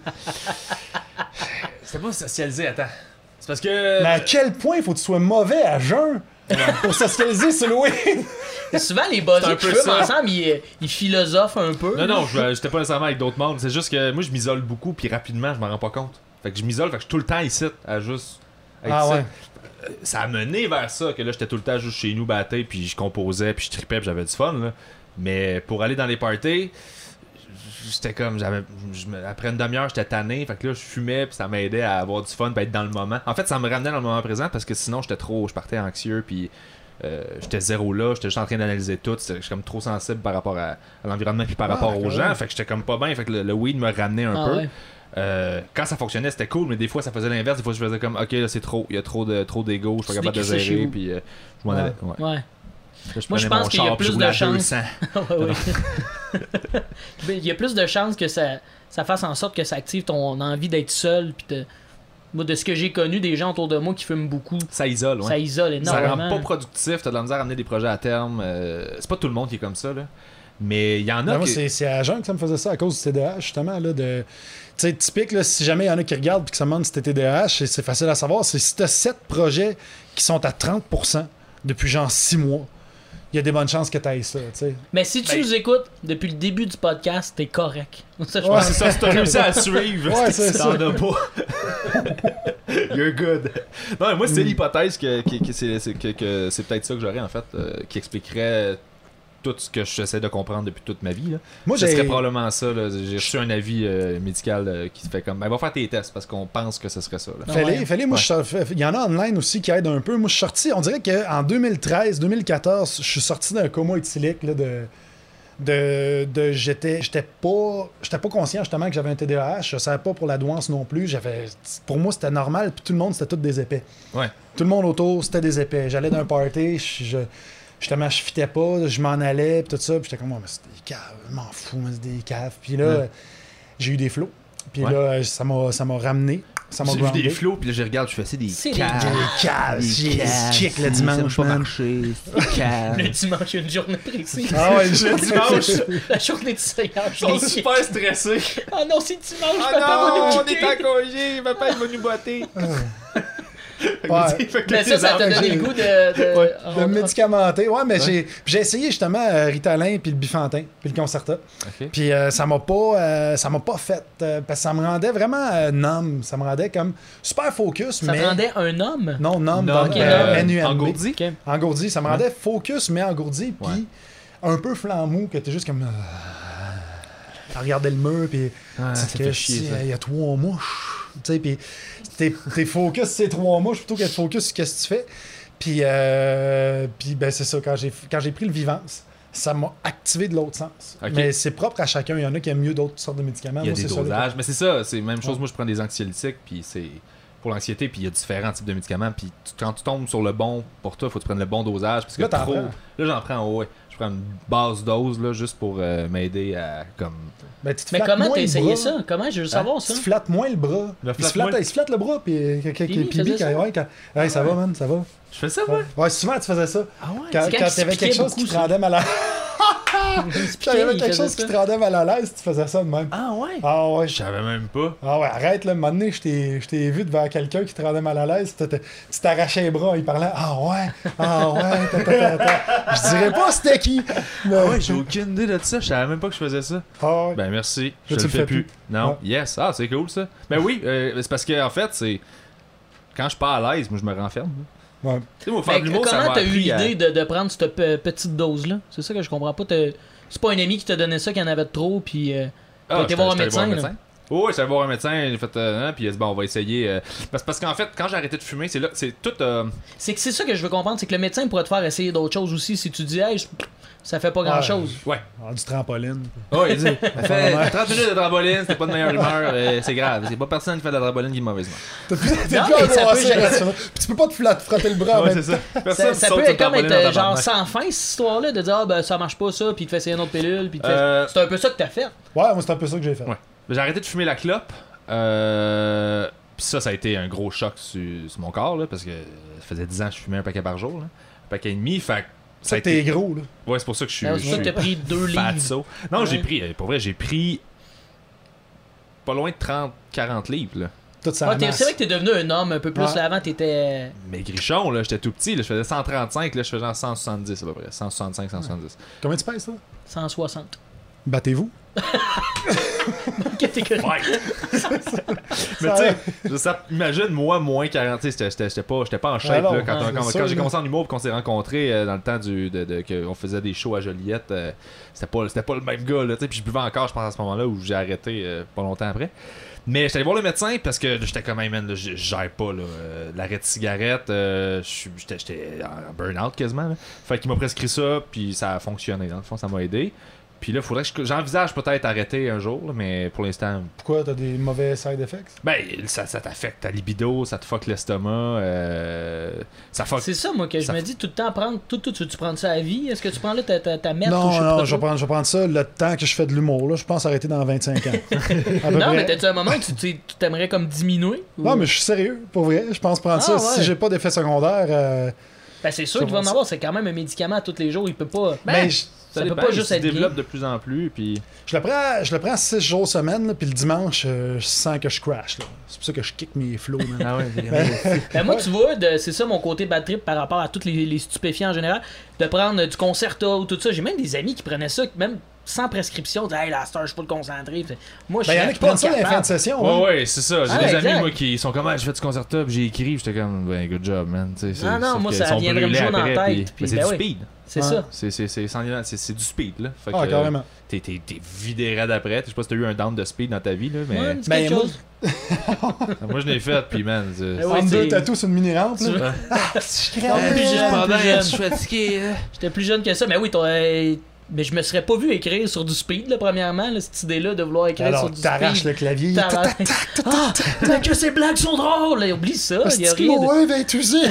C'était pas socialiser, attends. C'est parce que. Mais à quel point faut que tu sois mauvais à jeun pour socialiser sur le weed? Et souvent, les buzzers C'est un qui peu fument ça. ensemble, ils philosophent un peu. Non, j'étais pas nécessairement avec d'autres mondes. C'est juste que moi, je m'isole beaucoup, puis rapidement, je m'en rends pas compte. Fait que je m'isole, fait que je suis tout le temps ici, à juste. Être Ah ici. ouais. Ça a mené vers ça, que là, j'étais tout le temps juste chez nous, batté, puis je composais, puis je tripais, puis j'avais du fun, là. Mais pour aller dans les parties, j'étais comme. Après une demi-heure, j'étais tanné, fait que là, je fumais, puis ça m'aidait à avoir du fun, puis être dans le moment. En fait, ça me ramenait dans le moment présent, parce que sinon, je partais anxieux, puis. J'étais zéro là, j'étais juste en train d'analyser tout, j'étais comme trop sensible par rapport à l'environnement puis par rapport aux gens, fait que j'étais comme pas bien, fait que le weed me ramenait un peu. Ouais. Quand ça fonctionnait, c'était cool, mais des fois ça faisait l'inverse, des fois je faisais comme ok là c'est trop, il y a trop d'ego, je suis pas capable de décrisser chez gérer vous. puis je m'en allais. Ouais. Ouais. Là, Moi, je prenais pense mon qu'il y a char, puis plus je roulais de à chances. 200. Ouais, ouais. Il y a plus de chances que ça fasse en sorte que ça active ton envie d'être seul. Puis moi, de ce que j'ai connu, des gens autour de moi qui fument beaucoup, Ça isole, ouais. ça isole Ça énormément. rend pas productif, t'as de la misère à amener des projets à terme. C'est pas tout le monde qui est comme ça là. Mais il y en a Ben, moi, qui. c'est à jeun que ça me faisait ça à cause du TDAH, justement. Là, tu sais, typique, là, si jamais il y en a qui regardent et qui se demandent si t'es TDAH, c'est facile à savoir. C'est si t'as 7 projets qui sont à 30% depuis genre 6 mois, il y a des bonnes chances que t'ailles ça, tu sais. Mais si tu nous écoutes depuis le début du podcast, t'es correct. Ça, je Ouais, pense. C'est ça, si t'as réussi à suivre, Ouais, c'est t'en ça. as pas. You're good. Non, moi, c'est l'hypothèse que c'est peut-être ça que j'aurais, en fait, qui expliquerait tout ce que j'essaie de comprendre depuis toute ma vie. Là. Moi, Ce j'ai. serait probablement ça. Là. J'ai reçu un avis médical qui fait comme ben, va faire tes tests parce qu'on pense que ce serait ça. Là. Fallait, moi, il y en a online aussi qui aident un peu. Moi, je suis sorti, on dirait qu'en 2013-2014, je suis sorti d'un coma éthylique là, j'étais pas conscient justement que j'avais un TDAH, je savais pas pour la douance non plus, pour moi c'était normal, puis tout le monde c'était tous des épais. Ouais. Tout le monde autour c'était des épais. J'allais d'un party, justement je fitais pas, je m'en allais, puis tout ça, puis j'étais comme, oh, mais c'est des caves, je m'en fous, mais c'est des caves. Puis là, j'ai eu des flots, puis là, ça m'a ramené, ça m'a J'ai vu groundé. des flots, puis là, je regarde, je fais c'est des C'est caves. Des caves, j'ai kick le dimanche, pas man. marcher, c'est caves. Le dimanche, il y a une journée précise. Ah ouais, Le dimanche, La journée du Seigneur, je ils sont l'ai super stressés. Ah non, c'est dimanche, Ah papa va non, nous on quitter. est en congé, papa il va nous botter. Ouais. Mais ça t'a donné le goût de... Ouais. Le médicamenté. Ouais, mais Ouais. j'ai essayé justement Ritalin puis le Bifantin puis le Concerta. Ok. Puis ça m'a pas fait parce que ça me rendait vraiment numb, ça me rendait comme super focus Ça mais te rendait un homme? non numb Non, dans ok, NUMB. engourdi. Ok. Engourdi, ça me rendait focus mais engourdi puis Ouais. un peu flammou que t'es juste comme à regarder le mur puis Ah, tu ça sais fait que chier, si, ça. il y a 3 mouches, tu sais, puis t'es focus sur ces 3 mouches plutôt qu'être focus sur ce que tu fais. Puis ben c'est ça, quand j'ai pris le Vivance, ça m'a activé de l'autre sens. Ok. Mais c'est propre à chacun, il y en a qui aiment mieux d'autres sortes de médicaments. Il y a Moi, des c'est ça, dosages, mais c'est ça, c'est la même chose. Ouais. Moi, je prends des anxiolytiques, puis c'est pour l'anxiété, puis il y a différents types de médicaments. Puis quand tu tombes sur le bon pour toi, il faut que tu prennes le bon dosage. Parce que Là, t'en trop. prends. Là, j'en prends, ouais. Je prends une basse dose, là, juste pour m'aider à. Comme. Ben, tu te Mais flattes comment moins t'as le essayé bras. ça? Comment? Je veux savoir ça. Tu te flattes moins le bras. Le Il se flatte moins. flatte le bras, puis Bibi Bibi, faisait ça? ouais, ça va, man, ça va. Je fais ça, moi. Ouais, souvent tu faisais ça. Ah ouais. Quand C'est quand il t'avais se quelque chose piquait qui te beaucoup, rendait mal à Expliquez, t'avais il quelque faisait chose qui ça. te rendait mal à l'aise, tu faisais ça de même. Ah ouais? Ah ouais. Je savais même pas. Ah ouais, arrête là, un moment donné, je t'ai vu devant quelqu'un qui te rendait mal à l'aise, tu t'arrachais les bras, il parlait ah ouais, je dirais pas c'était qui. Mais... Ah ouais, j'ai aucune idée de ça. Je savais même pas que je faisais ça. Ah ouais. Ben merci. Je Là, le tu fais plus. Non. Ouais. Yes. Ah, c'est cool ça. Ben oui, c'est parce que en fait, c'est. Quand je suis pas à l'aise, moi je me renferme. Ouais. Tu sais, moi, faire Fait de que l'humour, ça comment m'a t'as eu appris à- l'idée de prendre cette petite dose-là? C'est ça que je comprends pas. C'est pas un ami qui t'a donné ça, qu'il y en avait de trop, puis t'as Ah, été voir un j'étais allé médecin, là. Oh, ouais, j'allais voir un médecin, j'ai fait, puis il a dit, bon, on va essayer. Parce qu'en fait, quand j'ai arrêté de fumer, c'est tout. C'est ça que je veux comprendre, c'est que le médecin pourrait te faire essayer d'autres choses aussi si tu dis, hey, ça fait pas grand chose. Ouais. Du trampoline. Oh, il dit, fait 30 minutes de trampoline, c'était pas de meilleure humeur, c'est grave. C'est pas personne qui fait de la trampoline qui est mauvaise humeur. T'es Non, plus mais ça angoissé, peut- là, ça. Puis tu peux pas te frotter le bras. Ouais, mais c'est ça. Personne Ça saute peut sur le comme trampoline être en genre tabarnak. sans fin cette histoire-là, de dire ah ben ça marche pas ça, puis il te fait essayer une autre pilule, puis il te fait... C'est un peu ça que t'as fait. Ouais, moi c'est un peu ça que j'ai fait. Ouais. J'ai arrêté de fumer la clope. Puis ça a été un gros choc sur mon corps, là, parce que ça faisait 10 ans que je fumais un paquet par jour. Là. Un paquet et demi, fait que ça a Ça, t'es été... gros, là. Ouais, c'est pour ça que je suis... C'est pour ça que t'as pris 2 livres. fatso. Non, Ouais. j'ai pris... Pour vrai, j'ai pris... Pas loin de 30-40 livres, là. Toute ça Ah, c'est vrai que t'es devenu un homme un peu plus. Ouais. Là, avant, t'étais. Mais grichon, là, j'étais tout petit, là, je faisais 135, là, je faisais genre 170 à peu près. 165, 170. Combien tu pèses, ça? 160. Battez-vous. Catégorie. Mais tu sais, imagine moi moins 40, tu sais, j'étais pas en shape Alors, là, quand, ouais, quand c'est j'ai sûr, commencé en humour et qu'on s'est rencontrés dans le temps qu'on faisait des shows à Joliette, c'était pas le même gars là, tu sais, puis je buvais encore je pense à ce moment-là où j'ai arrêté pas longtemps après. Mais j'étais allé voir le médecin parce que j'étais comme man, là, je gère pas là, l'arrêt de cigarette, j'étais en burn-out quasiment là. Fait qu'il m'a prescrit ça puis ça a fonctionné dans le fond, ça m'a aidé. Puis là, faudrait que j'envisage peut-être arrêter un jour, là, mais pour l'instant. Pourquoi? T'as des mauvais side effects? Ben, ça t'affecte ta libido, ça te fuck l'estomac, ça fuck. C'est ça, moi, que je Ça me dis tout le temps prendre. Tout, tu prends ça à vie? Est-ce que tu prends là ta merde ou Non, je sais non, pas je trop? vais prendre ça le temps que je fais de l'humour. Là. Je pense arrêter dans 25 ans. À peu Non, près. mais t'as-tu un moment où tu t'aimerais comme diminuer? Ou- Non, mais je suis sérieux, pour vrai. Je pense prendre Ah, ça. ouais. Si j'ai pas d'effet secondaire. Ben, c'est sûr qu'il va en avoir. C'est quand même un médicament tous les jours. Il peut pas. Ben, Ça peut dépend, pas juste il être se développe bien. de plus en plus, puis. je le prends 6 jours semaine, là, puis le dimanche, je sens que je crash. Là. C'est pour ça que je kick mes flows. man. Ah ouais, Ben, moi, tu vois, c'est ça mon côté bad trip par rapport à tous les stupéfiants en général. De prendre du Concerta ou tout ça. J'ai même des amis qui prenaient ça, même sans prescription. Ils disaient, hey, la star, je suis pas le concentré. Moi, je Ben, il y en a suis qui pas prennent ça dans les fins de capable. session. Ouais, hein. ouais, c'est ça. J'ai Ah, des exact. amis, moi, qui sont comme, j'ai fait du concerta, puis j'ai écrit, j'étais comme, ben, good job, man. Tu sais, Non, non, sauf moi, qu'ils ça sont viendrait me brûlés jouer dans la après, tête, puis mais c'est ben du oui. speed. C'est Ouais. ça. C'est du speed, là. Fait Ah, que, carrément. t'es vidé raide après. Je sais pas si t'as eu un down de speed dans ta vie, là, mais. Ouais, dis Ben, quelque moi- chose. Moi, je l'ai fait, puis, man. Ouais, Entre deux c'est- tatous sur une mini-rampe. Tu là. veux- Si je Non, crève. plus jeune, plus jeune. je suis fatigué, là. J'étais plus jeune que ça. Mais oui, mais je me serais pas vu écrire sur du speed, là, premièrement. Là, cette idée-là de vouloir écrire Alors, sur du t'arraches speed. le clavier. T'arraches. Ah, mais que ces blagues sont drôles! Oublie ça, il y a Est-ce que rien de... mon wave va être usé?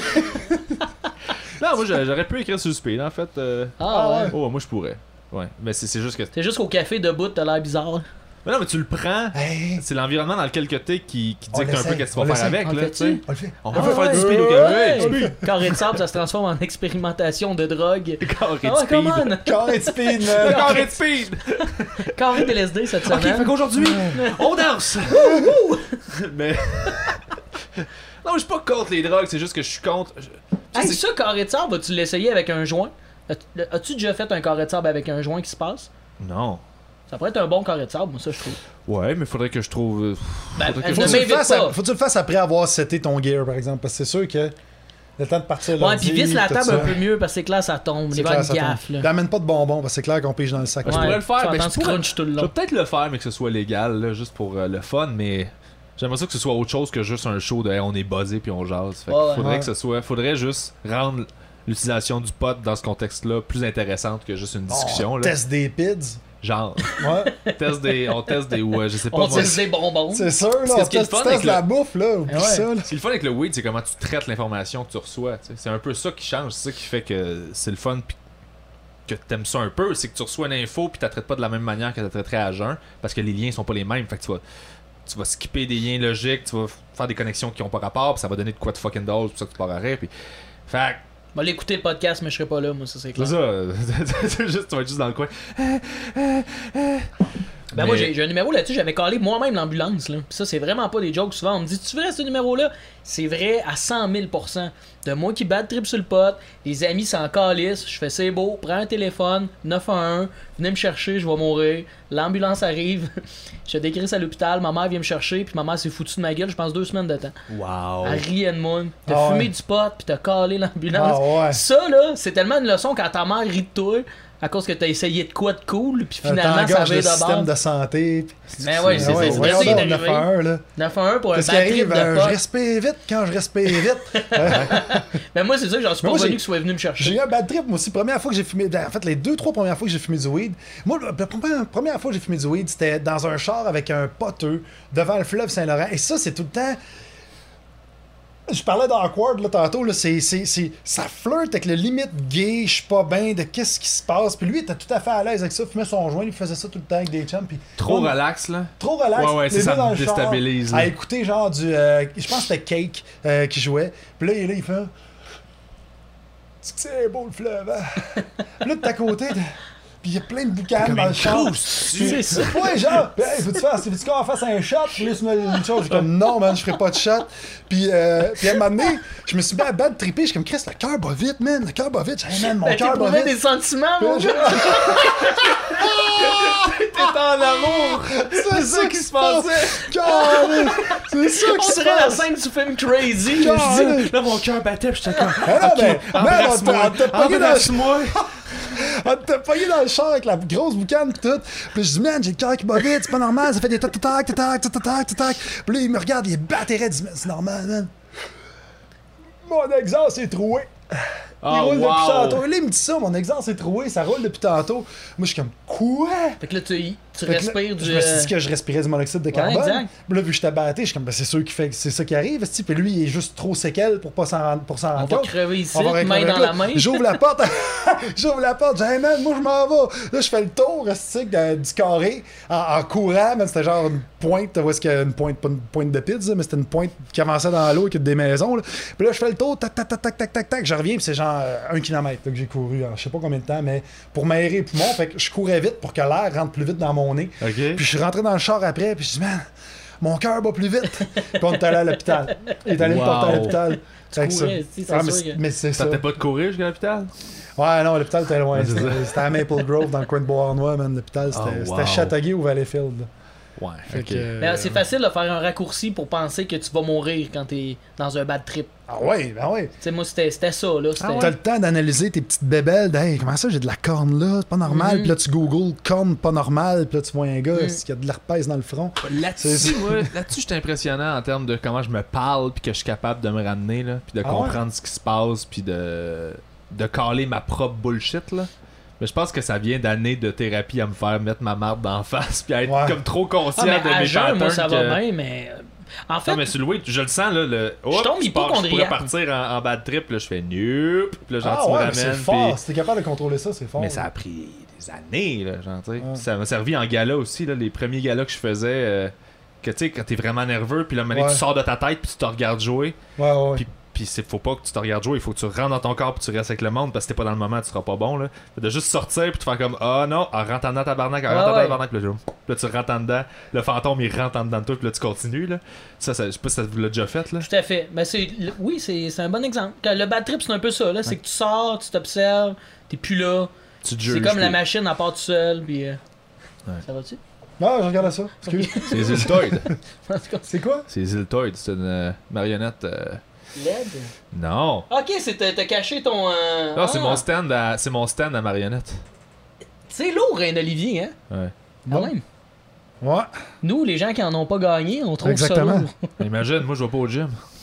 Non, moi, j'aurais pu écrire sur le speed, en fait. Ah ouais. Oh, moi, je pourrais. Ouais. Mais c'est juste que. C'est juste qu'au café debout, t'as l'air bizarre. Mais non, mais tu le prends. Hey, C'est l'environnement dans lequel que t'es qui On dicte un peu l'essaie, qu'est-ce que tu on vas faire l'essaie. avec, On le là, fait-tu? tu sais. on le fait. On Ah va faire ouais. du speed au Ouais, café. ouais. du speed. Carré de sable, ça se transforme en expérimentation de drogue. Carré Ah de ouais, speed. come on! Carré de speed, man. Carré de speed. Carré de LSD cette Ok, semaine. fait qu'aujourd'hui, on danse. Mais. Non, je suis pas contre les drogues, c'est juste que je suis contre. Hey, c'est- ça, carré de sable, vas-tu l'essayer avec un joint? As-tu déjà fait un carré de sable avec un joint qui se passe? Non. Ça pourrait être un bon carré de sable, moi, ça, je trouve. Ouais, mais faudrait que je trouve. Ben, Faudrait que ne je Faut que tu le m'invite fasses pas. faut que tu le fasses après avoir seté ton gear, par exemple. Parce que c'est sûr que le temps de partir Ouais, l'ordi, puis visse la tout table ça, un peu mieux, parce que c'est clair, ça tombe. c'est Les clair, bonnes ça tombe. gaffes, là. Puis amène pas de bonbons, parce que c'est clair qu'on pige dans le sac. je pourrais le faire, tu mais entends je ce pourrais- crunch tout le Je vais long. peut-être le faire, mais que ce soit légal, là, juste pour le fun, mais. J'aimerais ça que ce soit autre chose que juste un show de hey, on est buzzé puis on jase. Fait que Ouais, faudrait ouais. que ce soit. Faudrait juste rendre l'utilisation du pot dans ce contexte-là plus intéressante que juste une discussion. On Là. teste des pids. Genre, Ouais, on teste des. Ouais, je sais pas. On moi, teste des bonbons. c'est sûr, là. Parce que On ce qui est le teste, fun tu testes avec la bouffe, là. Oublie Ouais. ça, là. Ce qui est le fun avec le weed, c'est comment tu traites l'information que tu reçois. Tu sais. C'est un peu ça qui change, c'est ça qui fait que c'est le fun pis que t'aimes ça un peu, c'est que tu reçois une info puis tu la traites pas de la même manière que tu la traiterais à jeun parce que les liens sont pas les mêmes. Fait que tu vas skipper des liens logiques, tu vas faire des connexions qui ont pas rapport, puis ça va donner de quoi de fucking drôle, c'est pour ça que tu pars à rire. Puis... Fait Je vais l'écouter le podcast, mais je serai pas là, moi, ça, c'est que clair. c'est ça, c'est juste, tu vas être juste dans le coin. Ben moi Mais- j'ai un numéro là-dessus, j'avais collé moi-même l'ambulance là. Pis ça c'est vraiment pas des jokes souvent. On me dit tu vrai ce numéro-là? C'est vrai à 100 000%. De moi qui bad trip sur le pot, les amis s'en calissent, je fais c'est beau, prends un téléphone, 911, venez me chercher, je vais mourir. L'ambulance arrive, je décris à l'hôpital, ma mère vient me chercher, puis ma mère s'est foutue de ma gueule, je pense 2 semaines de temps. Wow. Elle riait de moi. T'as Ah fumé ouais. du pot, puis t'as calé l'ambulance. Ah ouais. Ça là, c'est tellement une leçon quand ta mère rit de toi. à cause que t'as essayé de quoi de cool, puis finalement ça t'engages avait le de système bord. de santé. Mais ouais, c'est voyons ça qui est donc, arrivé. 9-1, là. 9-1 pour un Qu'est-ce qui bad trip arrive? de Je pote. respire vite quand je respire vite. Mais moi, c'est ça que j'en suis Mais pas moi, venu que soit venu me chercher. J'ai eu un bad trip, moi aussi. Première fois que j'ai fumé. En fait, les 2-3 premières fois que j'ai fumé du weed. Moi, la première fois que j'ai fumé du weed, c'était dans un char avec un poteux devant le fleuve Saint-Laurent. Et ça, c'est tout le temps. Je parlais d'awkward là tantôt, là, ça flirte avec le limite gay, je suis pas bien de qu'est-ce qui se passe. Puis lui, il était tout à fait à l'aise avec ça, fumait son joint, il faisait ça tout le temps avec des chums. Puis Trop relax, là. trop relax. Ouais, les ça deux dans me le char, déstabilise. à là. écouter genre du. Je pense que c'était Cake qui jouait. Puis là, il fait. C'est beau le fleuve, hein? Puis là, de ta côté, puis il y a plein de boucanes dans le char. C'est ça. Ouais, genre, puis, hey, veux-tu qu'on fasse un shot? Puis là, il se met une chose. Je suis comme, non, man, je ferai pas de shot. Puis à un moment donné, je me suis mis à battre triper. Je suis comme, Chris, le cœur bat vite, man. Le cœur bat vite. Hey, man, mon Ben, cœur bat t'éprouvais vite. des sentiments, mon gars. T'es en amour! C'est ça qui se passait. C'est ça On qui se dirait la passe. scène du film Crazy. Calme. Là, mon cœur battait, pis j'étais comme. Ah non, ben, man, on Embrasse-moi! t'a pogné dans le Embrasse-moi! On t'a pogné dans le char avec la grosse boucane pis tout. Puis je dis, man, j'ai le cœur qui bat vite, c'est pas normal, ça fait des tac tac tac tac tac tac tac. Puis là, il me regarde, il est batterait, il dit, man, c'est normal, man. Mon exhaust est troué. Il Oh, roule depuis wow! tantôt. Là, il me dit ça, mon exhaust est troué, ça roule depuis tantôt. Moi, je suis comme, quoi? Fait que là, tu Fait que là, respires du. Je me suis dit que je respirais du monoxyde de carbone. exact. Puis là, vu que j'étais batté, je suis comme, ben, c'est sûr qu'il fait, c'est ça qui arrive. Puis lui, il est juste trop séquel pour s'en rendre On va compte. crever ici, On va main régler dans là. la main. J'ouvre la porte. J'ouvre la porte. Je dis, hey man, moi je m'en vais. Là, je fais le tour du carré en courant. Man, c'était genre une pointe. Où est-ce qu'il y a une pointe, pas une pointe de pizza, mais c'était une pointe qui avançait dans l'eau avec des maisons. Là. Puis là, je fais le tour. Tac, tac, tac, tac, tac, tac, tac. Je reviens, puis c'est genre 1 km que j'ai couru. Je sais pas combien de temps, mais pour m'aérer les poumons. Fait que je courais vite pour que l'air rentre plus vite dans mon nez. Ok. Puis je suis rentré dans le char après, puis je dis, man, mon cœur bat plus vite. Puis on est allé à l'hôpital. Il est allé me porter à Wow. l'hôpital. Fait que ça. courais, tu sais, c'est Ah, sûr que- mais c'est ça. Ça t'était pas de courir jusqu'à l'hôpital? Ouais, non, l'hôpital était loin. Ouais, c'est C'était à Maple Grove, dans le coin de Beauharnois, man. L'hôpital, c'était Oh, wow. c'était Châteauguay ou Valleyfield. Ouais, Fait ok. que, Mais c'est facile de faire un raccourci pour penser que tu vas mourir quand t'es dans un bad trip. Ah ouais, ben ouais. Tu sais, moi, c'était ça, là. C'était... T'as le temps d'analyser tes petites bébelles. Hey, comment ça, j'ai de la corne là? C'est pas normal. Mhm. Puis là, tu googles corne pas normal. Puis là, tu vois un gars Mhm. qui a de l'herpès dans le front. Là-dessus, C'est- moi, là-dessus, j'étais impressionnant en termes de comment je me parle, puis que je suis capable de me ramener, là, puis de Ah comprendre ce qui se passe, puis de caler ma propre bullshit, là. Mais je pense que ça vient d'années de thérapie à me faire mettre ma marde d'en face, puis à être Ouais. comme trop conscient Ah, mais de à mes jeun, moi, patterns ça que... va bien, mais... En fait, Non, mais sur le weed, je le sens, là, Je tombe je pourrais hypocondriaque. partir en bad trip, là, je fais nope, puis là, genre, Ah tu me ouais, mais c'est ramènes, fort. puis... Si t'es capable de contrôler ça, c'est fort. Mais ça a pris des années, là, genre, tu sais. Ouais. Ça m'a servi en gala aussi, là, les premiers galas que je faisais, que tu sais, quand t'es vraiment nerveux, puis là, maintenant, Ouais. tu sors de ta tête, puis tu te regardes jouer, Ouais, ouais. puis faut pas que tu te regardes jouer, il faut que tu rentres dans ton corps, puis tu restes avec le monde, parce que t'es pas dans le moment, tu seras pas bon, là. Fait de juste sortir, puis te faire comme, ah non, rentre en dedans, tabarnak, rentre en dedans, ouais. tabarnak, puis là, tu rentres en dedans, le fantôme, il rentre en dedans de toi, puis là, tu continues, là. Ça, je sais pas si ça vous l'a déjà fait, là. tout à fait. Mais oui, c'est un bon exemple. Le bad trip, c'est un peu ça, là. C'est que tu sors, tu t'observes, t'es plus là. Tu te C'est juges, comme la puis- machine à part tout seul, puis... Ça va-tu? Non, je regarde ça. Excuse. C'est Ziltoid. En tout cas, C'est quoi? C'est Ziltoid, c'est une marionnette. LED. Non! Ok, t'as caché ton... Non, c'est mon stand à marionnette. C'est lourd, un Olivier, hein? Ouais. Quand Bon. même. Ouais. Nous, les gens qui en ont pas gagné, on trouve Exactement. ça lourd. Imagine, moi je vais pas au gym.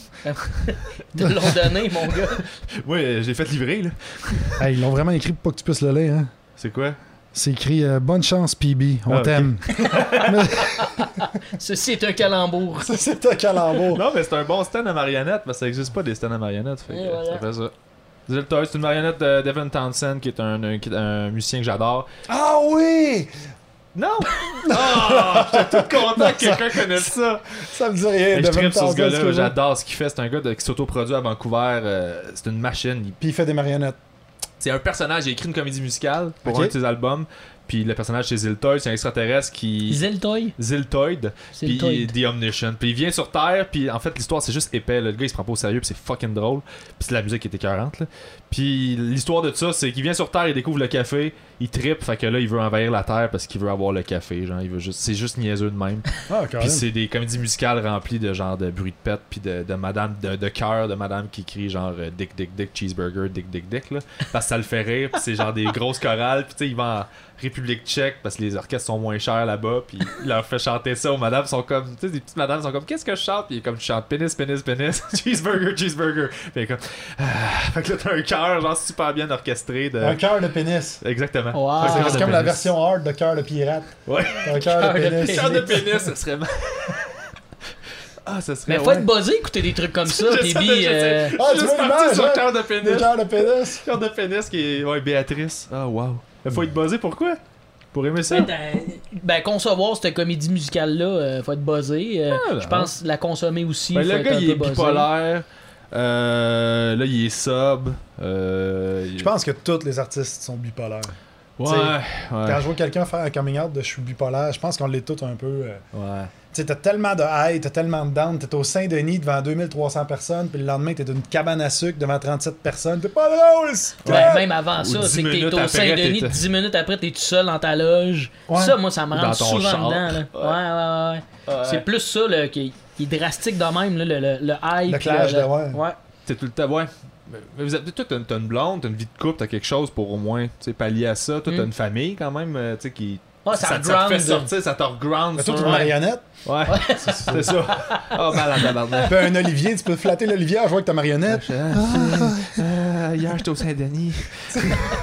Te l'ont donné, mon gars. Ouais, j'ai fait livrer, là. Hey, ils l'ont vraiment écrit pour pas que tu puisses le lire, hein. C'est quoi? C'est écrit bonne chance, PB. On Ah, ok. t'aime. Ceci est un calembour. Ça, c'est un calembour. Non, mais c'est un bon stand à marionnette, parce que ça existe pas des stands à marionnettes. Fait que, Et voilà. ça fait ça. Ziltoid, c'est une marionnette de Devin Townsend, qui est un musicien que j'adore. Ah oui! Non! Ah! J'étais tout content que quelqu'un connaisse ça! Ça me dit rien. Mais je Devin tripe sur ce Townsend, gars-là, c'est quoi? j'adore ce qu'il fait. C'est un gars qui s'autoproduit à Vancouver. C'est une machine. Puis il fait des marionnettes. C'est un personnage, il a écrit une comédie musicale pour Ok. un de ses albums. Puis le personnage c'est Ziltoid, c'est un extraterrestre qui... Ziltoid? Ziltoid. Puis Ziltoid. The Omniscient. Puis il vient sur Terre, puis en fait l'histoire c'est juste épais. Là. Le gars il se prend pas au sérieux, puis c'est fucking drôle. Puis c'est la musique qui est écœurante. Là. Puis l'histoire de ça c'est qu'il vient sur Terre, il découvre le café, il trippe, fait que là il veut envahir la Terre parce qu'il veut avoir le café. Genre il veut juste, c'est juste niaiseux de même. Ah, quand Puis même. c'est des comédies musicales remplies de genre de bruit de pète, puis de madame, de chœur de madame qui crie genre Dick Dick Dick cheeseburger Dick Dick Dick là, parce que ça le fait rire. Puis c'est genre des grosses chorales, puis tu sais il va en République tchèque parce que les orchestres sont moins chers là-bas, puis il leur fait chanter ça aux madames, sont comme, tu sais, des petites madames sont comme, qu'est-ce que je chante, puis il est comme, je chante pénis, pénis, pénis, cheeseburger, cheeseburger, puis il est comme, fait que là t'as un chœur genre super bien orchestré de. Un cœur de pénis. Exactement. Wow. Fait que C'est de comme la pénis. version hard de cœur de pirate. Ouais. Un cœur de Cœur de pénis. pénis. Cœur de pénis, ça serait. Ah, ça serait. Mais faut être buzzé écouter des trucs comme ça, J'essaie puis de- j'essaie. Ah, tu Juste vois parti l'image, sur hein? cœur de Des pénis. cœurs de pénis. Cœur de pénis qui est. Ouais, Béatrice. Ah, wow. Mais faut être buzzé, pourquoi? Pour aimer ça? Ben, concevoir cette comédie musicale-là, faut être buzzé. Ah, Je pense la consommer aussi. Ben, faut le être gars, un il peu est buzzé. bipolaire. Là, il est sub. Je pense que tous les artistes sont bipolaires. Ouais, Quand ouais. je vois quelqu'un faire un coming out de je suis bipolaire, je pense qu'on l'est tous un peu. Ouais. Tu sais, t'as tellement de high, t'as tellement de down, t'es au Saint-Denis devant 2300 personnes, puis le lendemain, t'es d'une cabane à sucre devant 37 personnes, t'es pas drôle! Ben, même avant ça, 10 c'est que t'es minutes au après, Saint-Denis, t'es- 10 minutes après, t'es tout seul dans ta loge. Ouais. Ça, moi, ça me Dans rentre ton souvent char. dedans. Là. Ouais. C'est plus ça là, qui est drastique de même, là, le hype. Le clash de ouais. T'es tout le temps, ouais. Mais vous avez, toi, t'as une blonde, t'as une vie de couple, t'as quelque chose pour au moins, tu sais, pallier à ça. Toi, t'as une famille quand même, tu sais, qui. Ouais, ça ça te ground. fait sortir, ça te reground Mais toi, t'es sur. une marionnette, Ouais, c'est ça. Oh, malade, tabarnak. puis un olivier, tu peux flatter l'olivier en jouant avec ta marionnette. Hier, j'étais au Saint-Denis. Tu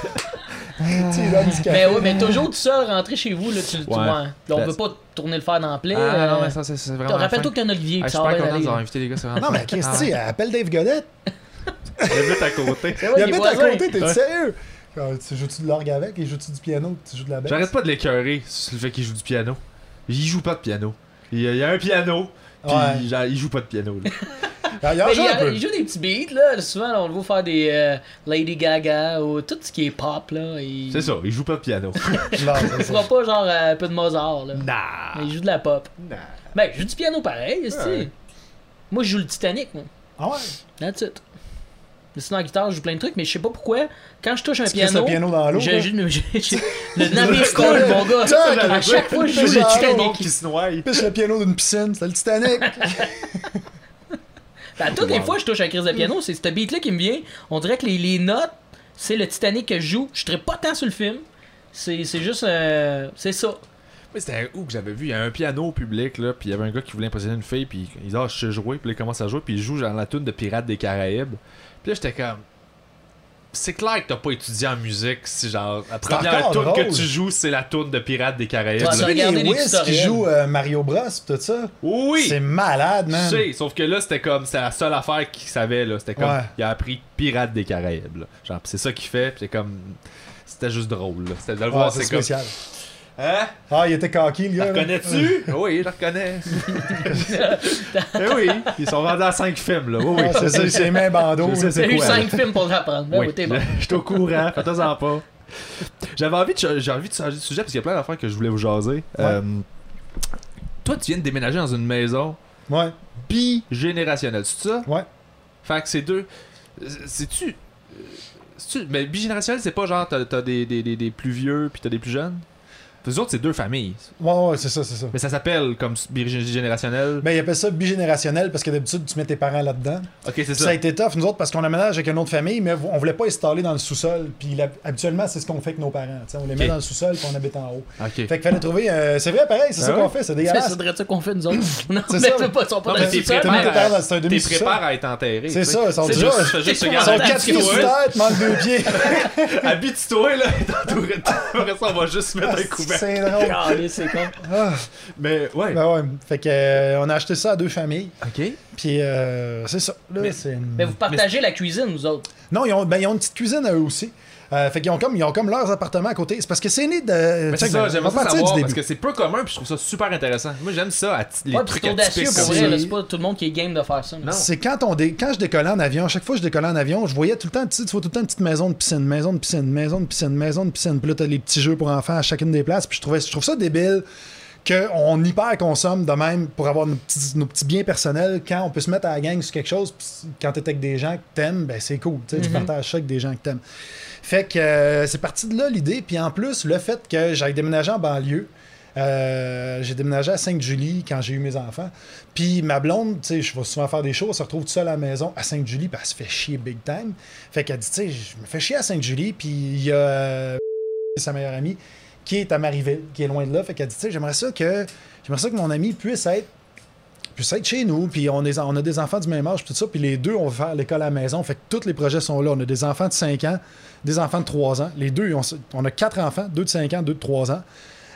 sais, dans du café. Mais ouais, mais toujours tout seul rentrer chez vous, là, Ouais. Là, on veut pas tourner le fer dans la plaie. Ah non, mais ça, c'est vraiment. Rappelle-toi que t'es un Olivier, Je puis suis ça va pas bien content aller. d'avoir invité les gars, c'est vraiment. Non, mais qu'est-ce que tu sais, appelle Dave Godette. Il habite à côté. Ouais, Il est habite à voisin. côté, t'es Ouais. sérieux? Tu joues-tu de l'orgue avec? Il joue-tu du piano? Tu joues de la baisse? J'arrête pas de l'écœurer sur le fait qu'il joue du piano. Il joue pas de piano. Il y a un piano, puis Ouais. genre, il joue pas de piano. Là. Il en Mais joue un peu. il joue des petits beats, là. Souvent, là, on le voit faire des Lady Gaga ou tout ce qui est pop, là. C'est ça, il joue pas de piano. Non, Il c'est ça. fera pas genre un peu de Mozart, là. Nah. Mais il joue de la pop. Nah. Ben, il joue du piano pareil, tu sais. Ouais. Moi, je joue le Titanic, moi. Ah ouais? That's it. Mais sinon, en guitare, je joue plein de trucs, mais je sais pas pourquoi. Quand je touche un Tu crisses piano. le piano dans l'eau, j'ai- quoi? le navire cool, mon gars. Tiens, À chaque fois, je joue Puis le genre, Tout le monde Titanic. qui se noie. Piche le piano d'une piscine, c'est le Titanic. Ben, toutes les fois que je touche un crise de piano, c'est ce beat-là qui me vient. On dirait que les notes, c'est le Titanic que je joue. Je serais pas tant sur le film. C'est juste. C'est ça. Mais c'était où que j'avais vu, il y a un piano au public, là, puis il y avait un gars qui voulait impressionner une fille, puis il dit, ah, je sais jouer, puis là, il commence à jouer, puis il joue genre la tune de Pirates des Caraïbes. Puis là, j'étais comme. C'est clair que t'as pas étudié en musique si genre la première encore tune que drôle. tu joues c'est la tune de Pirates des Caraïbes. Ouais, Tu ça veux regardé les des Wiz qui tutoriels. jouent Mario Bros pis tout ça? Oui! C'est malade, Je man. sais, sauf que là c'était comme c'était la seule affaire qu'il savait là, c'était comme Ouais. il a appris Pirates des Caraïbes là. Genre pis c'est ça qu'il fait, pis c'est comme c'était juste drôle là. C'était de le Ouais, voir, c'est c'est comme spécial. hein? Ah, il était coquille, le La gars. là. reconnais-tu? Oui, je la reconnais. Eh oui, ils sont vendus à 5 films là. Oui, oui. Ah, c'est ça, c'est main bandeau. Je sais, là. c'est J'ai eu quoi, 5 films pour l'apprendre. Ben Oui, oui, t'es bon. j'étais au courant, faites-en pas. J'ai envie de changer de sujet parce qu'il y a plein d'affaires que je voulais vous jaser. Toi, tu viens de déménager dans une maison Ouais, bigénérationnelle, c'est ça? ouais. Fait que c'est deux. Mais bigénérationnel, c'est pas genre t'as des plus vieux puis t'as des plus jeunes? Les autres, c'est deux familles. Ouais, c'est ça, c'est ça. Mais ça s'appelle comme bigénérationnel. Ben, ils appellent ça bigénérationnel parce que d'habitude, tu mets tes parents là-dedans. Ok, c'est Ça a ça. été tough, nous autres, parce qu'on aménage avec une autre famille, mais on voulait pas installer dans le sous-sol. Puis habituellement, c'est ce qu'on fait avec nos parents. T'sais, on les met Ok. dans le sous-sol puis on habite en haut. Ok. Fait qu'il fallait trouver. C'est vrai, pareil, c'est Ah ça ouais? qu'on fait, c'est C'est dégueulasse. ça qu'on fait nous autres. Non, C'est mais ça. c'est pas, ils sont pas Non, dans mais le t'es sous-sol. T'as mis tes préparé parents dans c'est un T'es demi-sous-sol. préparé à être enterré. C'est tu sais. ça, ils sont C'est déjà. juste, fais juste Ils regarder. sont 4 filles sur tête, manque 2 pieds. Habite-toi là, après ça on va juste mettre un couvert. C'est drôle. Allez, c'est con. Ah, Mais ouais. ben ouais. Fait que on a acheté ça à 2 familles. Ok. Puis c'est ça. Là, Mais- c'est une- Mais vous partagez la cuisine, nous autres. Non, ils ont une petite cuisine à eux aussi. Fait qu'ils ont comme leurs appartements à côté. C'est parce que c'est né de. Mais c'est ça, j'aimerais ça savoir parce que c'est peu commun puis je trouve ça super intéressant. Moi j'aime ça, les trucs audacieux atypiques pour comme vrai, ça. là, c'est pas tout le monde qui est game de faire ça. Non. C'est quand je décollais en avion, chaque fois que je décollais en avion, je voyais tout le temps, tu vois tout le temps une petite maison de piscine, maison de piscine, maison de piscine, maison de piscine. Puis là, t'as les petits jeux pour enfants à chacune des places. Puis je trouve ça débile qu'on hyper consomme de même pour avoir nos petits biens personnels quand on peut se mettre à la gang sur quelque chose. Puis quand t'es avec des gens que t'aimes, ben c'est cool. Tu partages ça avec des gens que t'aimes. Fait que c'est parti de là l'idée. Puis en plus, le fait que j'aille déménager en banlieue. J'ai déménagé à Sainte-Julie quand j'ai eu mes enfants. Puis ma blonde, tu sais, je vais souvent faire des choses, elle se retrouve toute seule à la maison à Sainte-Julie, puis elle se fait chier big time. Fait qu'elle dit, tu sais, je me fais chier à Sainte-Julie, puis il y a sa meilleure amie qui est à Marieville, qui est loin de là. Fait qu'elle dit, tu sais, j'aimerais ça que mon ami puisse être chez nous, puis on a des enfants du même âge, tout ça, puis les deux, on va faire l'école à la maison. Fait que tous les projets sont là. On a des enfants de 5 ans, des enfants de 3 ans. Les deux, on a 4 enfants, 2 de 5 ans, 2 de 3 ans.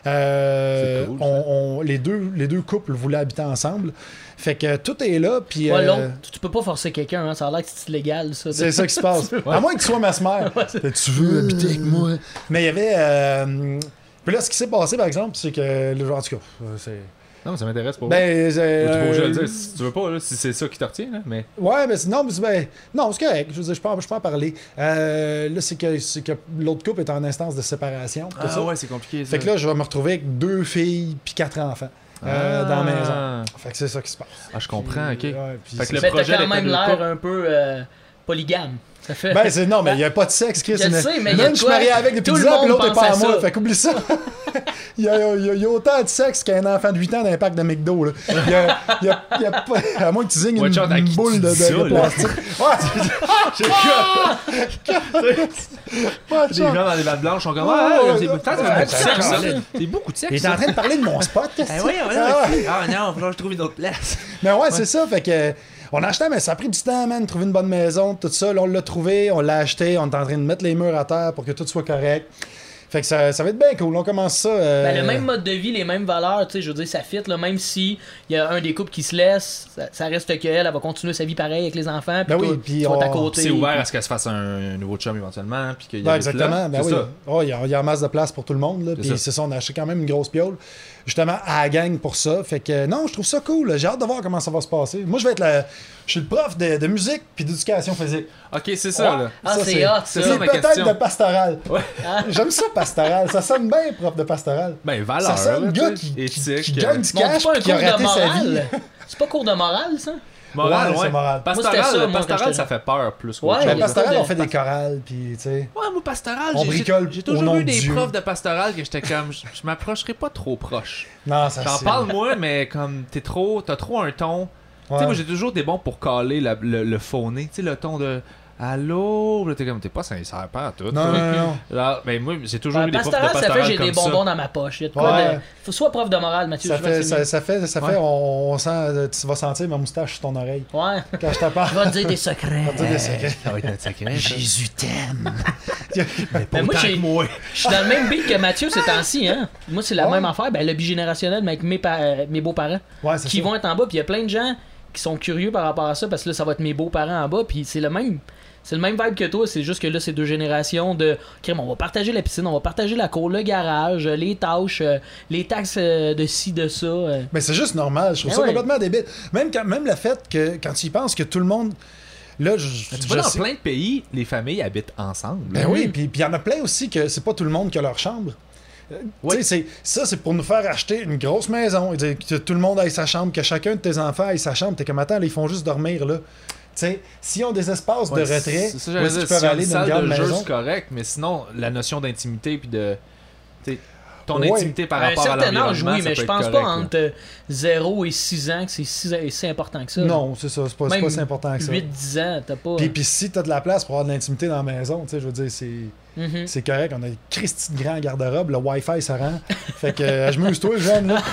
Cool, les deux couples voulaient habiter ensemble. Fait que tout est là. Puis, tu peux pas forcer quelqu'un, hein, ça a l'air que c'est illégal. Ça, c'est ça qui se passe. À moins que tu sois ma mère. Tu veux habiter avec moi. Mais il y avait. Puis là, ce qui s'est passé, par exemple, c'est que. En tout cas, c'est. Non, mais ça m'intéresse pas. Ben, tu peux pas le dire si tu veux pas, là, si c'est ça qui te retient, là, mais... Ouais, mais non, c'est correct. Je veux dire, je peux en parler. Là, c'est que l'autre couple est en instance de séparation. Tout ça. Ouais, c'est compliqué, ça. Fait que là, je vais me retrouver avec 2 filles puis 4 enfants dans la maison. Fait que c'est ça qui se passe. Ah, je comprends, ok. Ouais, fait que le mais projet t'as quand même d'école de l'air couple- un peu polygame. Ça fait... Ben, non, mais il n'y a pas de sexe, Chris. Je sais, mais il y a même de je suis quoi, marié avec depuis tout 10 le ans, puis monde l'autre est pas à pense à moi. ça. Fait qu'oublie ça. Il y a autant de sexe qu'un enfant de 8 ans dans un pack de McDo. Là. Il y a pas... À moins que tu signes une boule de plastique. Des gens dans les vannes blanches sont comme c'est beaucoup de sexe. Il est en train de parler de mon spot. Ah non, faut que je trouve une autre place. Mais ouais, c'est ça. Fait que. On a acheté, mais ça a pris du temps, man, de trouver une bonne maison, tout ça. Là, on l'a trouvé, on l'a acheté, on est en train de mettre les murs à terre pour que tout soit correct. Fait que ça va être bien cool. On commence ça. Ben, le même mode de vie, les mêmes valeurs, tu sais, je veux dire, ça fit, là, même si il y a un des couples qui se laisse, ça reste qu'elle, elle va continuer sa vie pareil avec les enfants, puis ben oui, toi, puis tu vas à côté. C'est ouvert à ce qu'elle se fasse un nouveau chum éventuellement, puis qu'il y ben, a exactement. Ben oui. ça. Oh, il y a en masse de place pour tout le monde. Là, puis c'est ça, on a acheté quand même une grosse piole. Justement, à la gang pour ça. Fait que non, je trouve ça cool. J'ai hâte de voir comment ça va se passer. Moi, je suis le prof de musique puis d'éducation physique. Ok, c'est ça, là. Ah, Ça, c'est hot, ça. c'est ça, ma peut-être question. de pastoral. Ouais. J'aime ça, pastoral. Ça sonne bien, prof de pastoral. Ben, valeur. Ça sonne là, gars tu sais, qui éthique. gagne du Bon, cash c'est pas un puis qui a cours de raté sa vie. morale. C'est pas cours de morale, ça? Moral, Ouais, c'est moral. Moi, c'était ça, moi, quand Pastoral, j'étais ça fait peur plus Ouais, qu'autre il y a Mais chose. pastoral, pas on de- fait des chorales, puis tu sais. Ouais, moi, pastoral, On bricole j'ai au toujours nom eu de des Dieu. profs de pastoral que j'étais comme, je m'approcherai pas trop proche. Non, ça J'en c'est- parle moi, mais comme t'as trop un ton. Tu sais, moi j'ai toujours des bons pour caler le phoné, tu sais, le ton de allô, là, t'es comme, t'es pas sincère, pas à tout. Non, non, non. Là, ben moi, j'ai toujours eu des profs de Pastoral, ça pastoral fait j'ai comme des ça. bonbons dans ma poche. Il y a de quoi Ouais. de... Faut soit prof de morale, Mathieu. Ça je vois que fait, c'est ça fait, Ouais. on sent, tu vas sentir ma moustache sur ton oreille. mieux. Ouais. Quand je te parle. Je vais te dire des secrets. Je vais te dire des secrets. Ça va être notre secret. Jésus t'aime. Mais moi, Autant que moi. je suis dans le même beat que Mathieu ces temps-ci, hein. Moi, c'est la Ouais. même affaire. Ben, le bigénérationnel, mais avec mes beaux-parents Ouais, c'est qui ça. vont être en bas. Puis il y a plein de gens qui sont curieux par rapport à ça parce que là, ça va être mes beaux-parents en bas. Puis c'est le même. C'est le même vibe que toi, c'est juste que là, c'est 2 générations de crème. On va partager la piscine, on va partager la cour, le garage, les tâches, les taxes de ci, de ça. Mais c'est juste normal. Je trouve Ben ça ouais. complètement débile. Même le fait que quand tu y penses que tout le monde. Là, Tu vois, dans plein de pays, les familles habitent ensemble. Ben oui, puis il y en a plein aussi que c'est pas tout le monde qui a leur chambre. Oui. Tu sais, c'est pour nous faire acheter une grosse maison. Et dire que tout le monde ait sa chambre, que chacun de tes enfants ait sa chambre. T'es comme, attends, là, ils font juste dormir là. Tu sais, s'ils ont des espaces de Ouais, retrait, c'est ça, où j'allais est-ce dire, qu'ils peuvent si on a aller une dans une salle grande de jeu, maison. c'est correct, mais sinon, la notion d'intimité puis de. T'sais, ton Ouais. intimité par À un rapport à certain âge, l'environnement, oui, ça mais peut je être pense correct, pas là. entre 0 et 6 ans que c'est si important que ça. Non, c'est ça, c'est pas Même si important que ça. 8-10 ans, t'as pas. Puis si t'as de la place pour avoir de l'intimité dans la maison, tu sais, je veux dire, Mhm. c'est correct. On a une Christy de grand garde-robe, le Wi-Fi ça rend. Fait que je m'amuse-toi, le jeune, là.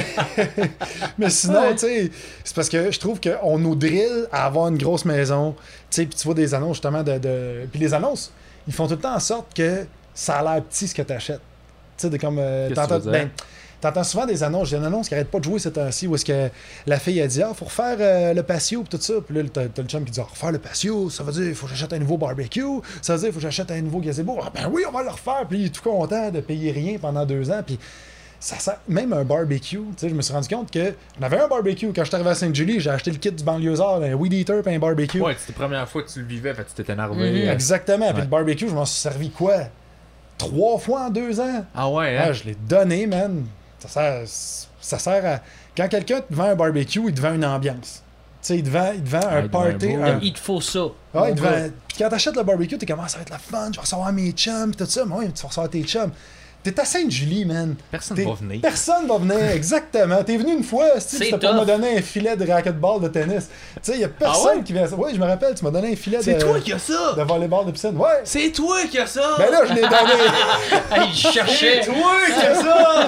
Mais sinon, tu sais, c'est parce que je trouve qu'on nous drill à avoir une grosse maison. Tu sais, puis tu vois des annonces justement de. Puis les annonces, ils font tout le temps en sorte que ça a l'air petit ce que t'achètes. Tu sais, de comme. Qu'est-ce que tu veux dire? t'entends souvent des annonces. J'ai une annonce qui arrête pas de jouer ces temps-ci où est-ce que la fille a dit faut refaire le patio pis tout ça. Puis là, t'as le chum qui dit refaire le patio, ça veut dire il faut que j'achète un nouveau barbecue, ça veut dire il faut que j'achète un nouveau gazebo. Ah, ben oui, on va le refaire. Puis il est tout content de payer rien pendant 2 ans. Puis ça sert, même un barbecue, tu sais, je me suis rendu compte que j'avais un barbecue quand j'étais arrivé à Sainte-Julie, j'ai acheté le kit du banlieusard, un weed eater et un barbecue. Ouais, c'était la première fois que tu le vivais, fait que tu t'étais énervé. Exactement. Puis Ouais. le barbecue, je m'en suis servi quoi 3 fois en 2 ans. Ah ouais, hein? Ah, je l'ai donné, man. Ça sert à. Quand quelqu'un te vend un barbecue, il te vend une ambiance. Tu sais, il te vend un il te vend party. un beau- un- Il te faut ça. Ouais, il te vend- Puis quand t'achètes le barbecue, t'es comme, ah, ça va être la fun, je vais recevoir mes chums, pis tout ça. Mais ouais, tu vas recevoir tes chums. T'es à Sainte-Julie, man. Personne T'es- va venir. Personne va venir, exactement. T'es venu une fois, C'est c'était pour tough. me donner un filet de racquetball de tennis. Tu sais, y a personne Ah ouais? qui vient. Oui, je me rappelle, tu m'as donné un filet C'est de, toi qui as ça! de volleyball de piscine. Ouais. C'est toi qui as ça! Ben là, je l'ai donné. Ah, il cherchait. C'est toi qui as ça!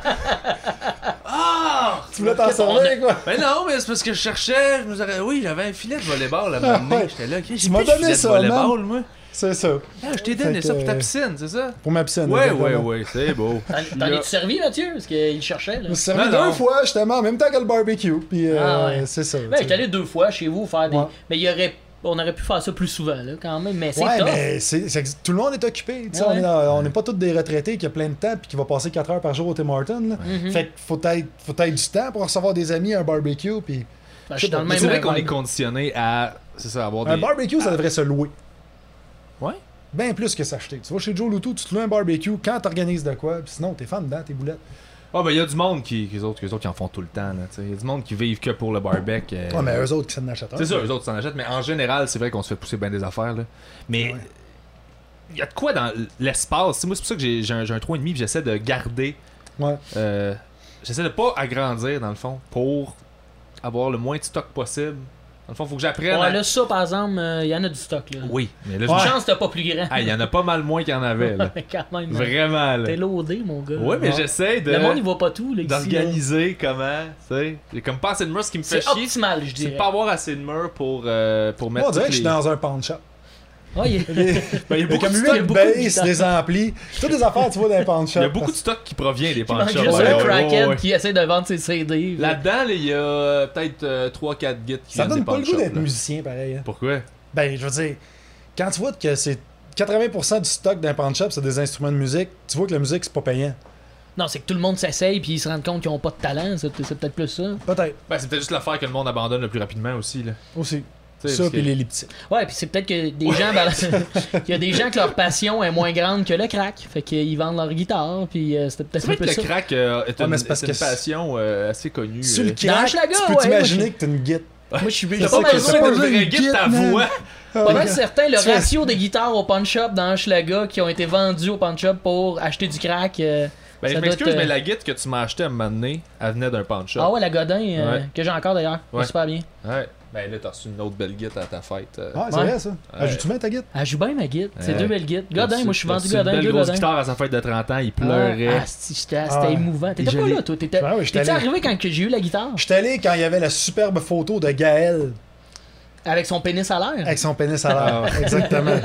Ah! Tu voulais t'en servir, quoi. Ben non, mais c'est parce que je cherchais. Oui, j'avais un filet de volleyball à un moment donné. Ouais. J'étais là, ok, j'ai Tu m'as plus de donné filet de ça, volleyball, moi. C'est ça. Ah, je t'ai donné Fait ça que- pour ta piscine, c'est ça? Pour ma piscine. Ouais, exactement. ouais, c'est beau. T'en es-tu servi, Mathieu? Parce qu'il cherchait, là. Je me suis servi Non, non. 2 fois, justement, en même temps que le barbecue. Puis Ah ouais. c'est ça. Ben, tu sais. j'étais allé 2 fois chez vous faire des. Ouais. Mais on aurait pu faire ça plus souvent, là, quand même. Mais c'est Ouais, top. mais tout le monde est occupé. tu sais, Ouais. on n'est pas tous des retraités qui a plein de temps puis qui va passer 4 heures par jour au Tim Hortons. Là. Mhm. Fait qu'il faut être du temps pour recevoir des amis, un barbecue. Puis Ben, je suis dans le Mais même c'est vrai qu'on est vibe. conditionné à. C'est ça, avoir un des. barbecue, ça devrait se louer. Ouais? Bien plus que s'acheter. Tu vas chez Joe Loutou, tu te loues un barbecue quand t'organises de quoi. Puis sinon, t'es fan dedans, tes boulettes. Ah, ben, il y a du monde qui en font tout le temps, là. Il y a du monde qui vivent que pour le barbecue. Ouais, mais eux autres qui s'en achètent un. C'est ça, eux autres s'en achètent, mais en général, c'est vrai qu'on se fait pousser bien des affaires, là. Mais. Ouais. Il y a de quoi dans l'espace. Moi, c'est pour ça que j'ai un 3,5 puis j'essaie de garder. Ouais. J'essaie de pas agrandir, dans le fond, pour avoir le moins de stock possible. Dans le fond, faut que j'apprenne. Ouais, à... là, ça, par exemple, il y en a du stock, là. Oui, mais là, Une Ouais. chance, t'as pas plus grand. il y en a pas mal moins qu'il y en avait, là. Mais quand même. Vraiment, là. T'es loadé, mon gars. Ouais, mais Ouais. j'essaie de. Le monde, il voit pas tout, là, ici, là. d'organiser comment, tu sais. J'ai comme pas assez de murs, ce qui me fait C'est chier. optimal, je C'est dirais. de pas avoir assez de murs pour mettre Moi, on dirait que je suis les... dans un pawn shop. Ouais, il y a- Ben, il y a Il y a beaucoup comme de 8 stock. il y a beaucoup de bases, guitares. des amplis. Toutes les affaires, tu vois, dans un pawn shop. Il y a beaucoup de stock qui provient des Il manque pawn shops. juste Ouais, un ouais, crackhead ouais. qui essaie de vendre ses CD. Là-dedans, là, il y a peut-être 3-4 guides qui Ça viennent donne des pas le pawn goût shops, d'être là. musicien, pareil. hein. Pourquoi? Ben, je veux dire, quand tu vois que c'est 80% du stock d'un pawn shop, c'est des instruments de musique, tu vois que la musique, c'est pas payant. Non, c'est que tout le monde s'essaye puis ils se rendent compte qu'ils ont pas de talent. C'est peut-être plus ça. Peut-être. Ben, c'est peut-être juste l'affaire que le monde abandonne le plus rapidement aussi, là. Aussi. Tu sais, Ça, parce puis que- l'elliptique. Ouais, puis c'est peut-être que des gens, qu'il y a des gens que leur passion est moins grande que le crack. Fait qu'ils vendent leur guitare, puis c'était peut-être C'est vrai un que peu le ça. crack est Ouais, une, mais c'est parce c'est une que passion assez connue. Sur le Dans crack, Hochelaga, tu peux ouais, t'imaginer moi, que t'es une guide. Moi, je suis C'est pas ça mal que sûr c'est pas pas de une vraie guide ta man. voix. pas mal certain, le Tu fais- ratio des guitares au pawn shop dans Hochelaga qui ont été vendues au pawn shop pour acheter du crack. Ben, ça je doit m'excuse, être, mais la guide que tu m'as achetée à un moment donné, elle venait d'un pawn shop. Ah ouais, la Godin, Ouais. que j'ai encore d'ailleurs. Ouais. Super bien. Ouais. Ben là, t'as reçu une autre belle guide à ta fête. Ah, c'est Ouais. vrai, ça. Ajoute-tu bien ta guide? Elle joue bien ma guide. C'est Ouais. deux belles guides. Godin, moi je suis vendu Godin. Godin, Une deux belle grosse Godin. guitare à sa fête de 30 ans, il pleurait. Ah, c'était Ah. émouvant. T'étais Et pas je là, l'ai- toi. T'étais Ouais, ouais, j'étais t'es-tu allé. arrivé quand que j'ai eu la guitare? J'étais allé quand il y avait la superbe photo de Gaël Avec son pénis à l'air? avec son pénis à l'air. Ah. Exactement.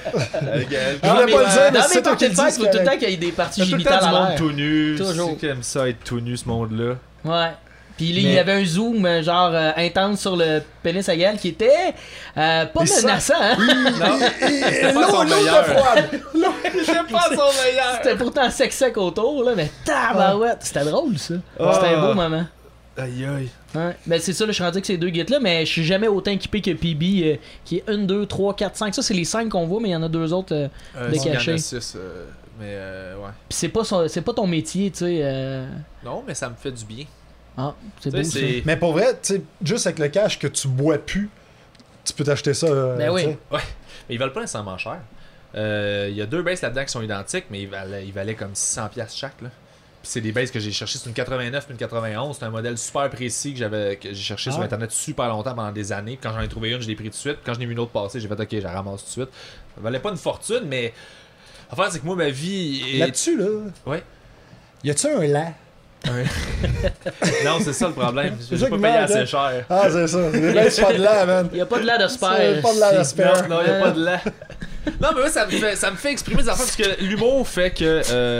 Je Je voulais pas le dire, mais dans c'est mes toi qui parties le de dis, fête, c'est faut tout le correct. temps qu'il y ait des parties T'as tout le génitales temps du à monde l'air. tout nu. Toujours. Tu sais qui aime ça être tout nu, ce monde-là. Ouais. Puis là, il Mais- y avait un zoom genre intense sur le pénis à Gaël qui était pas Et ça- menaçant, hein? Non, Et pas son l'eau meilleur. de froide. c'est pas son meilleur. C'était pourtant sec autour, là, mais tabarouette. C'était drôle, ça. Ah. C'était un beau moment. Aïe aïe. Ouais. Ben c'est ça, là, je suis rendu avec ces deux guides là, mais je suis jamais autant équipé que PB, qui est 1, 2, 3, 4, 5. Ça, c'est les 5 qu'on voit, mais il y en a 2 autres. De Il y en caché. a 6, mais ouais. Puis c'est pas ton métier, tu sais. Non, mais ça me fait du bien. Ah, c'est Tu beau, sais, ça. c'est... Mais pour vrai, tu sais, juste avec le cash que tu bois plus, tu peux t'acheter ça. Ben oui. tu sais. Ouais, mais ils valent pas nécessairement cher. Il y a 2 bases là-dedans qui sont identiques, mais ils valaient comme 600$ chaque, là. Puis c'est des bases que j'ai cherché, c'est une 89 puis une 91, c'est un modèle super précis que j'ai cherché sur Ah. internet super longtemps pendant des années. Puis quand j'en ai trouvé une, je l'ai pris tout de suite. Puis quand j'en ai vu une autre passer, j'ai fait ok, je la ramasse tout de suite. Ça valait pas une fortune, mais l'affaire c'est que moi ma vie est... Là-dessus, là, Ouais. y a-tu un lait? Non, c'est ça le problème. C'est J'ai ça pas qui payé manque, assez hein. cher. Ah, c'est ça. C'est pas de lait, man. Il y a pas de lait de C'est spare. pas de lait de spare. Non, y a pas de lait. Non, mais moi, ça me fait exprimer des affaires parce que l'humour fait que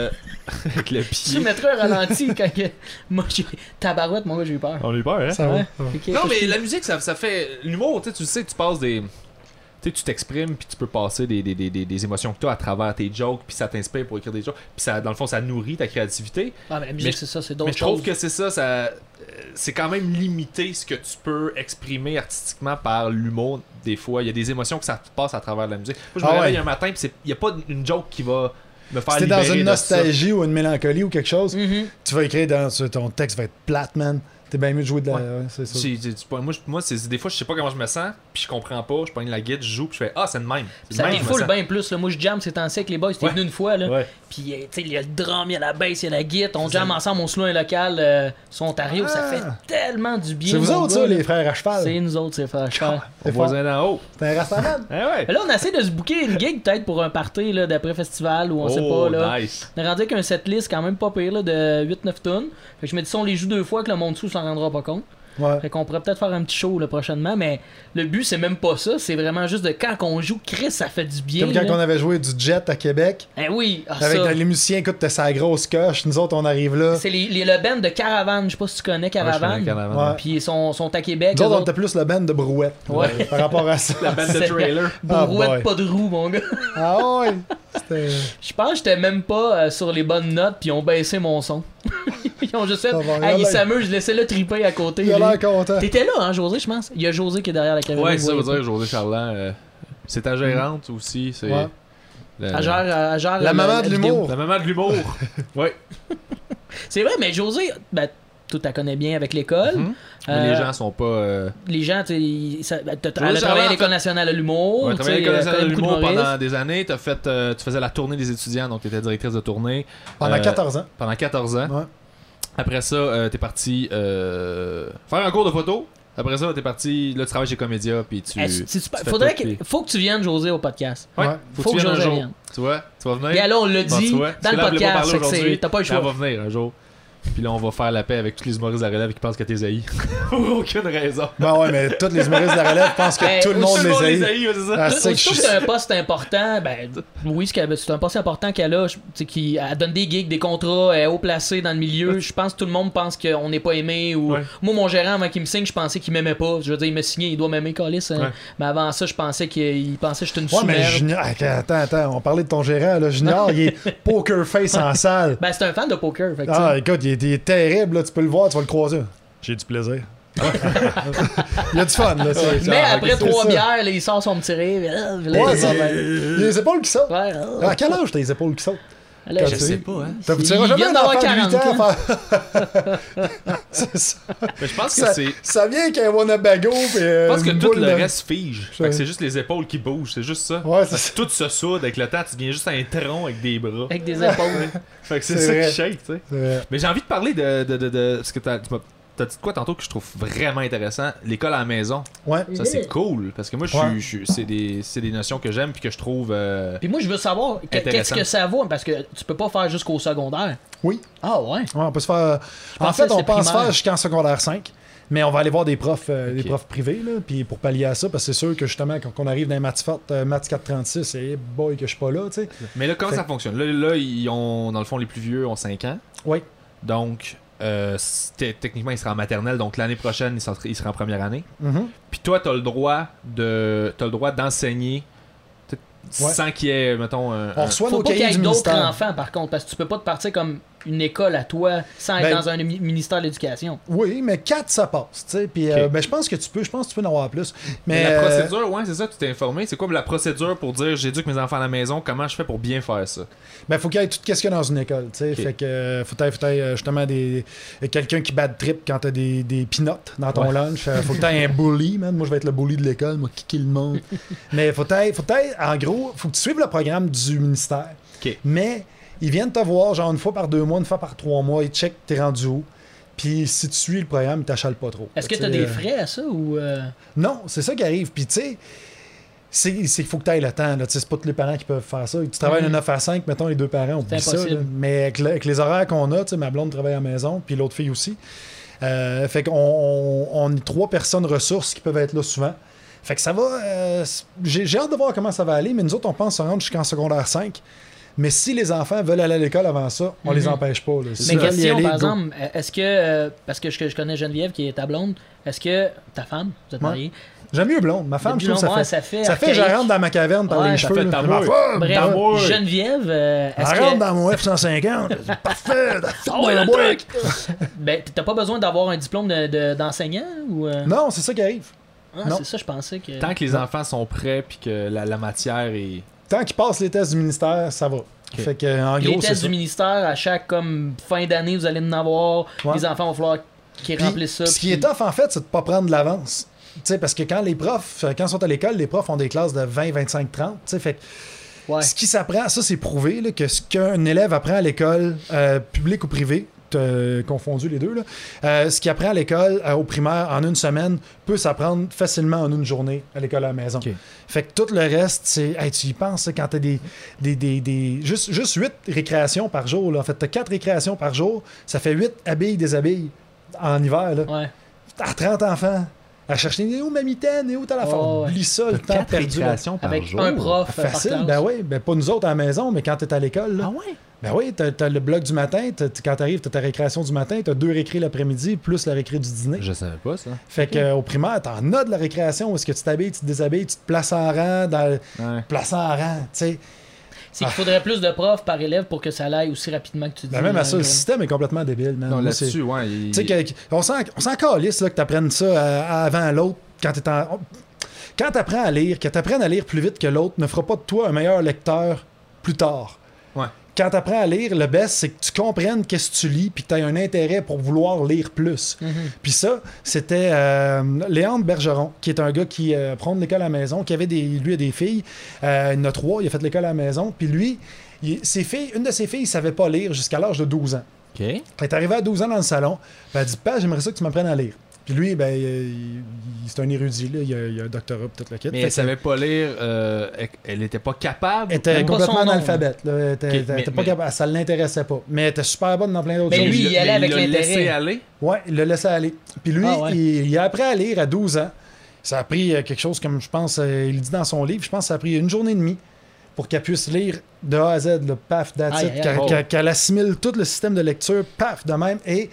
avec le Tu pied. mettrais un ralenti quand que... Moi, tabarouette, mon gars, j'ai eu peur. On a eu peur, hein? Ça va. Ouais. Ça va. Ok, Non, mais je- la musique, ça fait. L'humour, tu sais, tu passes des. Tu sais, tu t'exprimes, puis tu peux passer des émotions que tu as à travers tes jokes, puis ça t'inspire pour écrire des jokes, puis ça, dans le fond, ça nourrit ta créativité. Ah, mais la musique, mais- c'est ça, c'est Mais d'autres je trouve choses. que c'est ça, c'est quand même limité ce que tu peux exprimer artistiquement par l'humour. Des fois, il y a des émotions que ça te passe à travers la musique. Moi, je me Ah réveille ouais. un matin, puis il n'y a pas une joke qui va me faire Si t'es dans libérer une de ça. nostalgie ou une mélancolie ou quelque chose, Mhm. tu vas écrire ton texte va être plate, man. T'es bien mieux de jouer de la. Ouais. Ouais, c'est ça. Moi, c'est des fois, je sais pas comment je me sens, puis je comprends pas. Je prends la guitare, je joue, puis je fais ah, c'est de même. C'est de Ça même, je me défoule sens. bien plus. Là. Moi, je jam ces temps-ci avec les boys. T'es Ouais. venu une fois. Là. Ouais. Puis, tu sais, il y a le drum, il y a la bass, il y a la guitare. On jam ensemble, on se loue un local sur Ontario. Ça fait tellement du bien. C'est vous mon autres, gars, ça, là. les frères à cheval. C'est nous autres, c'est frère. Mon C'est fort. voisin d'en haut. C'est un restaurant. Eh ouais. Mais là, on essaie de se booker une gig peut-être pour un party là, d'après-festival ou on sait Oh, pas. Là. nice. On est rendu avec un setlist quand même pas pire là, de 8-9 tonnes. Fait que je me dis, si on les joue 2 fois, que le monde sous s'en rendra pas compte. Ouais. Fait qu'on pourrait peut-être faire un petit show là, prochainement, mais le but c'est même pas ça, c'est vraiment juste de quand on joue, Chris, ça fait du bien. Comme quand là. on avait joué du jet à Québec. Eh oui, ah, Avec ça. les musiciens, écoute, t'as sa grosse coche. Nous autres, on arrive là. C'est le band de Caravane, je sais pas si tu connais Ouais, je Caravane. connais Caravane. Ouais. Puis ils sont à Québec. Nous eux autres, on autres. était plus le band de brouette. Ouais. Par rapport à ça. La bande de C'est- trailer. Ah, Brouette, boy. pas de roue, mon gars. Ah ouais. C'était. Je pense que j'étais même pas sur les bonnes notes, puis ils ont baissé mon son. Ils ont juste fait. Ça va, Hey, il il a s'amuse, je laissais le triper à côté. Il a lui. l'air content. T'étais là, hein, José, je pense. Il y a José qui est derrière la caméra. Ouais, vous c'est ça veut voyez dire, José Charland. C'est ta gérante aussi. C'est Ouais. la, pas. Elle gère La maman de vidéo. l'humour. la maman de l'humour. Ouais. C'est vrai, mais José, ben, tu la connais bien avec l'école. Mhm. Mais les gens sont pas. Les gens, tu sais, elle a José travaillé Charland, à en l'École fait- nationale de l'humour. Ouais, tu t'as sais, travaillé à l'école nationale de connaît beaucoup l'humour d'humoristes. pendant des années. Tu faisais la tournée des étudiants, donc t'étais directrice de tournée. Pendant Euh, 14 ans. Pendant 14 ans. Ouais. Après ça, t'es parti faire un cours de photo. Après ça, t'es parti. Là, tu travailles chez Comédia. Puis tu. Eh, tu fais faudrait tout, puis- faut que tu viennes, José, au podcast. Ouais. Ouais. Faut que tu viennes un José jour. vienne. Tu vois, tu vas venir. Et là, on l'a Bon, dit tu vois, dans parce le que là, elle voulait pas podcast, parler fait que aujourd'hui. t'as pas le Elle choix. va venir un jour. Puis là, on va faire la paix avec tous les humoristes de la relève qui pensent que t'es haïs. Pour aucune raison. Ben ouais, mais tous les humoristes de la relève pensent que Ben, tout le monde Tout le monde les les haït. haïs, ouais, c'est ça. Ah, Tout- c'est que Aussitôt je que c'est un poste important, ben oui, c'est un poste important qu'elle a, tu sais, elle donne des gigs, des contrats, elle est haut placée dans le milieu. Je pense que tout le monde pense qu'on n'est pas aimé. Ou... Ouais. Moi, mon gérant, avant qu'il me signe, je pensais qu'il m'aimait pas. Je veux dire, il m'a signé, il doit m'aimer, Calis. Hein. Ouais. Mais avant ça, je pensais qu'il pensait que j'étais une Ouais, mais sous-merde. Junior. Attends, on parlait de ton gérant, là. Junior, il est poker face en salle. Ben, c'est un fan de poker. Fait que, Ah, tu écoute, il est terrible, là. Tu peux le voir, tu vas le croiser. J'ai du plaisir. Il y a du fun, là. sais. c'est- Mais Ah, après c'est 3 ça. bières, là, il sort son petit rire. Ouais, c'est les épaules qui sautent. Ouais, À quel âge t'as les épaules qui sautent? là, Quand je tu sais. sais pas, hein. Tu Il iras jamais vient un d'avoir enfant de 8 40 ans faire... C'est ça. Mais je pense que Ça, c'est. ça vient qu'un Wanabago pis Je pense que une tout boule le de- reste fige. Fait que c'est juste les épaules qui bougent, c'est juste ça. Ouais, c'est Fait ça. que tout se soude avec le temps, tu deviens juste un tronc avec des bras. Avec des épaules. Fait que c'est C'est ça vrai. qui shake, tu sais. C'est vrai. Mais j'ai envie de parler de parce que t'as dit de quoi tantôt que je trouve vraiment intéressant, l'école à la maison. Ouais. Ça c'est cool parce que moi Ouais. c'est des notions que j'aime puis que je trouve Puis moi, je veux savoir qu'est-ce Intéressant. que ça vaut, parce que tu peux pas faire jusqu'au secondaire. Oui. Ah ouais? Ouais, on peut se faire. En pensais fait, que on c'était pense primaire. faire jusqu'en secondaire 5. Mais on va aller voir des profs, des Ok. profs privés, là, puis pour pallier à ça, parce que c'est sûr que justement, quand on arrive dans les maths fortes, maths 436, c'est boy que je suis pas là, tu sais. Mais là comment Fait- ça fonctionne là ils ont dans le fond les plus vieux ont 5 ans. Oui. Donc techniquement ils seraient en maternelle donc l'année prochaine ils seraient en première année. Mhm. Puis toi t'as le droit d'enseigner sans qu'il y ait mettons On reçoit Faut nos pas qu'il y cahiers ait du d'autres ministère. enfants, par contre, parce que tu peux pas te partir comme une école à toi sans être Ben- dans un ministère de l'Éducation. Oui, mais 4, ça passe, tu sais. Puis Ok. ben, je pense que tu peux en avoir plus. Mais Mais la procédure, ouais, c'est ça, tu t'es informé. C'est quoi la procédure pour dire j'éduque mes enfants à la maison, comment je fais pour bien faire ça? ben, faut qu'il y ait tout ce qu'il y a dans une école, tu sais. Ok. Fait que faut que t'aies, justement quelqu'un qui bat de trip quand t'as des peanuts dans ton Ouais. lunch. Faut que t'aies un bully, man. Moi, je vais être le bully de l'école, moi, kicker le monde. Mais faut que t'aies, en gros, faut que tu suives le programme du ministère. Ok. Mais ils viennent te voir, genre, une fois par 2 mois, une fois par 3 mois, ils checkent t'es rendu où. Puis si tu suis le programme, ils t'achalent pas trop. Est-ce que Fait tu as tu sais, des frais à ça ou. Non, c'est ça qui arrive. Puis tu sais, c'est qu'il faut que tu ailles le temps. Là. Tu sais, c'est pas tous les parents qui peuvent faire ça. Tu travailles de 9 à 5, mettons, les deux parents, on C'est oublie ça. impossible. là. Mais avec les horaires qu'on a, tu sais, ma blonde travaille à la maison, puis l'autre fille aussi. Fait qu'on est 3 personnes ressources qui peuvent être là souvent. Fait que ça va. J'ai hâte de voir comment ça va aller, mais nous autres, on pense se rendre jusqu'en secondaire 5. Mais si les enfants veulent aller à l'école avant ça, on les empêche pas. Là. Mais question, par exemple, est-ce que, parce que je connais Geneviève qui est ta blonde, est-ce que ta femme, vous êtes mariés? J'aime mieux blonde. Ma femme, je trouve que ça fait je rentre dans ma caverne par les cheveux. Ça fait Bref, Geneviève, est-ce rentre dans mon F-150. C'est parfait. Le truc! Ben, t'as pas besoin d'avoir un diplôme d'enseignant ou... Non, c'est ça qui arrive. Non. C'est ça, je pensais que... Tant que les enfants sont prêts puis que la matière est... Tant qu'ils passent les tests du ministère, ça va. Okay. Fait que, en gros, les tests du ministère, à chaque fin d'année, vous allez en avoir. Ouais. Les enfants vont falloir qu'ils remplissent ça. Ce qui est tough, en fait, c'est de pas prendre de l'avance. T'sais, parce que quand ils sont à l'école, les profs ont des classes de 20, 25, 30. Fait ce qui s'apprend, ça c'est prouvé, là, que ce qu'un élève apprend à l'école, publique ou privée, confondu les deux, là, ce qu'il apprend à l'école, au primaire, en une semaine, peut s'apprendre facilement en une journée à l'école à la maison. Okay. Fait que tout le reste, c'est... Hey, tu y penses, quand t'as juste 8 récréations par jour. Là. En fait, t'as 4 récréations par jour, ça fait 8 habilles, déshabilles en hiver. Là. Ouais. T'as 30 enfants. À chercher où ma mitaine et où t'as la forme. Oublie ça, le temps perdu. Avec jour. Un prof. Facile, ben oui. Ben pas nous autres à la maison, mais quand t'es à l'école. Là, ah ouais? Ben oui, t'as le bloc du matin. Quand t'arrives, t'as ta récréation du matin. T'as 2 récrés l'après-midi, plus la récré du dîner. Je savais pas ça. Fait qu'au primaire, t'en as de la récréation où est-ce que tu t'habilles, tu te déshabilles, tu te places en rang. Places en rang, tu sais. C'est qu'il faudrait plus de profs par élève pour que ça aille aussi rapidement que tu dis. Ben même à ça, le système est complètement débile. Man. Non, là-dessus, ouais. Tu sais, on s'en calisse là, que t'apprennes ça avant l'autre. Quand t'apprends à lire, que t'apprennes à lire plus vite que l'autre, ne fera pas de toi un meilleur lecteur plus tard. Ouais. Quand t'apprends à lire, le best, c'est que tu comprennes qu'est-ce que tu lis puis que tu aies un intérêt pour vouloir lire plus. Puis ça, c'était Léandre Bergeron, qui est un gars qui prend de l'école à la maison, qui avait lui a des filles. Il en a 3, il a fait l'école à la maison. Puis lui, une de ses filles, il savait pas lire jusqu'à l'âge de 12 ans. Okay. Elle est arrivée à 12 ans dans le salon. Elle a dit, Père, j'aimerais ça que tu m'apprennes à lire. Puis lui, ben, c'est un érudit, là. Il a un doctorat et toute la quête. Mais elle savait pas lire, elle était pas capable. Elle était complètement analphabète. Elle était pas capable, ça l'intéressait pas. Mais elle était super bonne dans plein d'autres choses. Mais lui, il allait avec l'intérêt. Il l'a laissé aller? Ouais, il l'a laissé aller. Puis lui, il a appris à lire à 12 ans. Ça a pris quelque chose comme, je pense, il dit dans son livre, je pense que ça a pris une journée et demie pour qu'elle puisse lire de A à Z, le paf, that's it, qu'elle assimile tout le système de lecture, paf, de même, et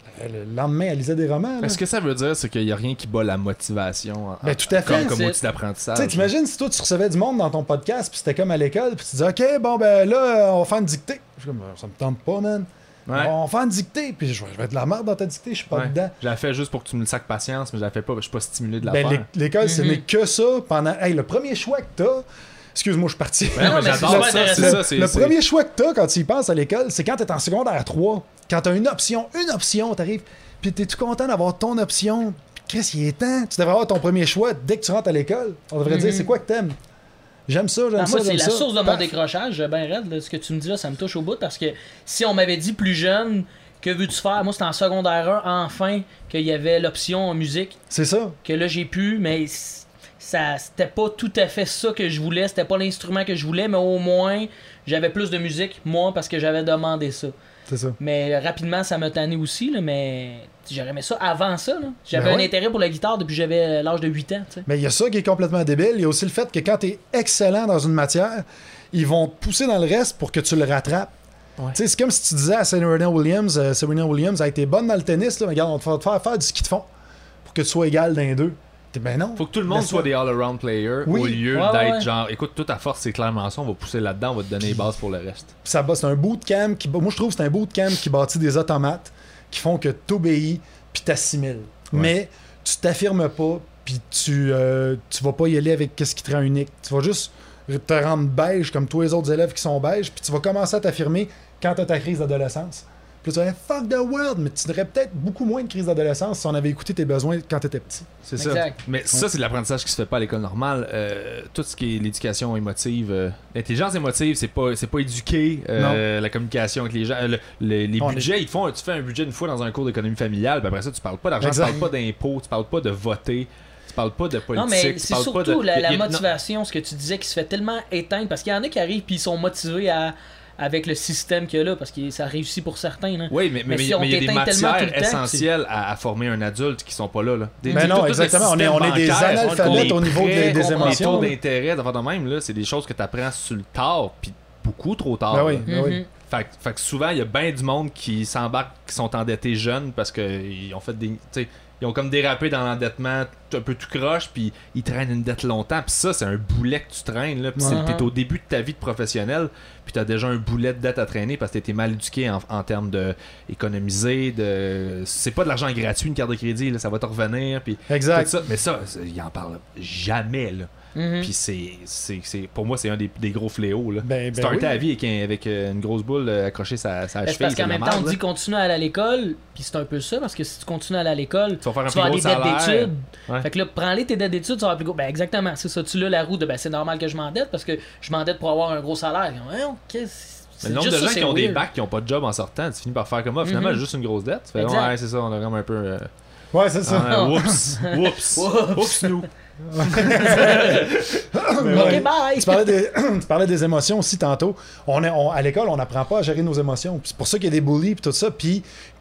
le lendemain, elle lisait des romans. Ce que ça veut dire, c'est qu'il n'y a rien qui bat la motivation tout à fait. comme outil d'apprentissage. Tu sais, t'imagines si toi, tu recevais du monde dans ton podcast, puis c'était comme à l'école, puis tu disais, OK, bon, ben là, on va faire une dictée. Je suis comme, ça me tente pas, man. Ouais. On va faire une dictée, puis je vais être de la merde dans ta dictée, je suis pas dedans. Je la fais juste pour que tu me le sacs patience, mais je la fais pas, je suis pas stimulé de la faire. L'école, ce n'est que ça pendant. Hey, le premier choix que t'as. Excuse-moi, je suis parti. Ouais, mais j'adore ça. Le premier choix que t'as quand tu y penses à l'école, c'est quand t'es en secondaire 3. Quand t'as une option, t'arrives, puis t'es tout content d'avoir ton option. Chris, il est temps. Tu devrais avoir ton premier choix dès que tu rentres à l'école. On devrait dire, c'est quoi que t'aimes? J'aime ça, j'aime ça. Moi, c'est la source de mon décrochage, ben raide, là, ce que tu me dis là, ça me touche au bout, parce que si on m'avait dit plus jeune, que veux-tu faire? Moi, c'était en secondaire 1, enfin, qu'il y avait l'option musique. C'est ça. Que là, j'ai pu, mais c'était pas tout à fait ça que je voulais, c'était pas l'instrument que je voulais, mais au moins, j'avais plus de musique, moi, parce que j'avais demandé ça. C'est ça. Mais rapidement, ça m'a tanné aussi, là, mais j'aurais aimé ça avant ça. Là. J'avais un intérêt pour la guitare depuis que j'avais l'âge de 8 ans. T'sais. Mais il y a ça qui est complètement débile. Il y a aussi le fait que quand tu es excellent dans une matière, ils vont te pousser dans le reste pour que tu le rattrapes. Ouais. C'est comme si tu disais à Serena Williams a été bonne dans le tennis, là, mais regarde, on va te faire du ski de fond pour que tu sois égal dans les deux. Ben non. Faut que tout le monde soit des all-around players au lieu d'être genre, écoute, toute ta force, c'est clairement ça, on va pousser là-dedans, on va te donner les bases pour le reste. Ça, c'est un bootcamp moi je trouve que c'est un bootcamp qui bâtit des automates qui font que t'obéis puis t'assimiles. Mais tu t'affirmes pas puis tu vas pas y aller avec ce qui te rend unique. Tu vas juste te rendre beige comme tous les autres élèves qui sont beige puis tu vas commencer à t'affirmer quand t'as ta crise d'adolescence. Puis tu vas dire fuck the world, mais tu aurais peut-être beaucoup moins de crise d'adolescence si on avait écouté tes besoins quand t'étais petit. C'est ça. Mais ça, c'est de l'apprentissage qui se fait pas à l'école normale. Tout ce qui est l'éducation émotive, l'intelligence émotive, c'est pas éduqué. La communication avec les gens, les budgets, tu fais un budget une fois dans un cours d'économie familiale, puis après ça, tu parles pas d'argent, tu parles pas d'impôts, tu parles pas de voter. Tu parles pas de politique. Non, mais c'est surtout la motivation, ce que tu disais, qui se fait tellement éteindre, parce qu'il y en a qui arrivent puis ils sont motivés avec le système qu'il y a là, parce que ça réussit pour certains. Là. Oui, mais il y a des matières essentielles à former un adulte qui sont pas là. Mais non, exactement. On est des analphabètes au niveau des émotions. Les taux d'intérêt, de même, là, c'est des choses que tu apprends sur le tard, puis beaucoup trop tard. Ben oui, là. ben oui. Fait que souvent, il y a bien du monde qui s'embarque, qui sont endettés jeunes parce qu'ils ont fait des. T'sais, ils ont comme dérapé dans l'endettement un peu tout croche, puis ils traînent une dette longtemps. Puis ça, c'est un boulet que tu traînes. Là, puis t'es au début de ta vie de professionnel, puis t'as déjà un boulet de dette à traîner parce que t'es mal éduqué en termes d'économiser. C'est pas de l'argent gratuit, une carte de crédit, là, ça va te revenir. Puis Exact. tout ça. Mais ça, ils en parlent jamais. Là. Puis pour moi, c'est un des gros fléaux. Là. Starter oui. ta vie avec une grosse boule accrochée sa cheville. Parce qu'en c'est même la temps, on merde, dit là. continue à aller à l'école, puis c'est un peu ça, parce que si tu continues à aller à l'école, Tu vas faire un tu vas avoir plus des gros dettes salaire. d'études. Ouais. Fait que là, prends-les tes dettes d'études, tu vas avoir plus gros. Ben exactement, c'est ça. Tu l'as la roue de c'est normal que je m'endette parce que je m'endette pour avoir un gros salaire. Ouais, ok, Mais le nombre de gens qui ont des bacs qui ont pas de job en sortant, tu finis par faire comme moi. Finalement, j'ai juste une grosse dette. Tu fais, Exact. ouais, c'est ça, on a vraiment un peu. Ouais, c'est ça. Oups, oups, nous. Ok, bye! Tu parlais des émotions aussi tantôt. À l'école, on n'apprend pas à gérer nos émotions. C'est pour ça qu'il y a des bullies et tout ça. Puis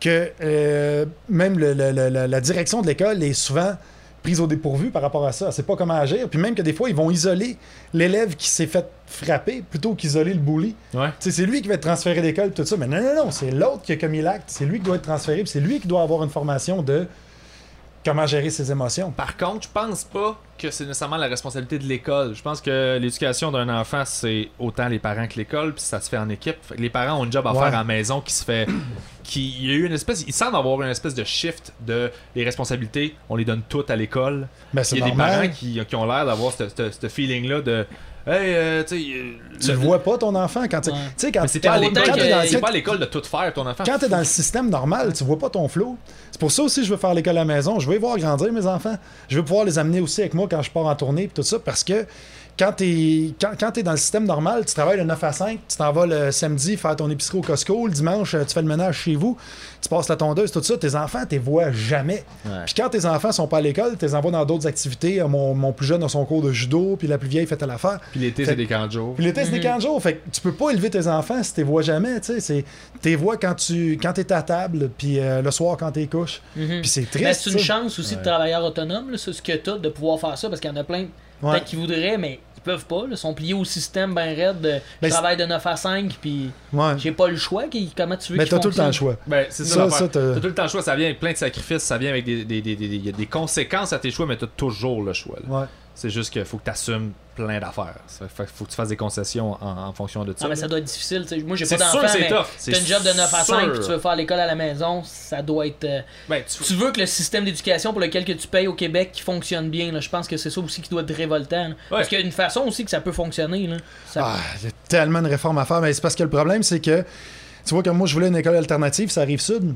que même la direction de l'école est souvent prise au dépourvu par rapport à ça. Elle sait pas comment agir. Puis même que des fois, ils vont isoler l'élève qui s'est fait frapper plutôt qu'isoler le bully. Ouais. C'est lui qui va être transféré d'école et tout ça. Mais non, c'est l'autre qui a commis l'acte. C'est lui qui doit être transféré. Puis c'est lui qui doit avoir une formation de comment gérer ses émotions. Par contre, je pense pas que c'est nécessairement la responsabilité de l'école. Je pense que l'éducation d'un enfant, c'est autant les parents que l'école, puis ça se fait en équipe. Fait que les parents ont un job à faire à la maison qui se fait. Il y a eu une espèce. Il semble avoir une espèce de shift de les responsabilités, on les donne toutes à l'école. Ben, c'est Il y a normal. des parents qui ont l'air d'avoir ce feeling-là de. Hey, tu Tu le vois pas, ton enfant, quand tu sais, quand Mais c'est pas à quand l'école, t'es dans- c'est pas à l'école de tout faire, ton enfant. Quand t'es dans le système normal, tu vois pas ton flow. C'est pour ça aussi que je veux faire l'école à la maison. Je veux les voir grandir, mes enfants. Je veux pouvoir les amener aussi avec moi quand je pars en tournée et tout ça, parce que quand t'es dans le système normal, tu travailles de 9 à 5, tu t'en vas le samedi faire ton épicerie au Costco, le dimanche, tu fais le ménage chez vous, tu passes la tondeuse, tout ça, tes enfants, tu les vois jamais. Ouais. Puis quand tes enfants sont pas à l'école, tu les envoies dans d'autres activités. Mon plus jeune a son cours de judo, puis la plus vieille fait telle affaire. Puis l'été, Fait- c'est des camps de jour. Puis l'été, c'est des camps de jour. Fait que tu peux pas élever tes enfants si tu les vois jamais. Tu les vois quand t'es à table, puis le soir quand t'es couches. Puis c'est triste. Ben, c'est une ça. chance aussi de travailleur autonome, là, c'est ce que t'as de pouvoir faire ça, parce qu'il y en a plein Ouais. peut-être qui voudraient, mais ils peuvent pas. Là, ils sont pliés au système ben raide. Je Ben, travaille de 9 à 5, puis Ouais. j'ai pas le choix. Comment tu veux Mais qu'il t'as tout le temps le fonctionne? choix. Ben, c'est ça, Ça, l'affaire. t'as- T'as tout le temps le choix, ça vient avec plein de sacrifices, ça vient avec il y a des conséquences à tes choix, mais t'as toujours le choix. Là. Ouais. C'est juste qu'il faut que t'assumes plein d'affaires. Faut que tu fasses des concessions en fonction de ça. Ah, mais ça doit être difficile. T'sais. Moi, j'ai pas C'est sûr d'enfant, que c'est mais tough. t'as une job de 9 à 5 sûr. puis tu veux faire l'école à la maison, ça doit être... Ben, Tu veux que le système d'éducation pour lequel que tu payes au Québec qui fonctionne bien. Là. Je pense que c'est ça aussi qui doit être révoltant. Là. Parce qu'il y a une façon aussi que ça peut fonctionner. Là. Ah, il y a tellement de réformes à faire. Mais c'est parce que le problème, c'est que, tu vois, comme moi, je voulais une école alternative, ça arrive sud,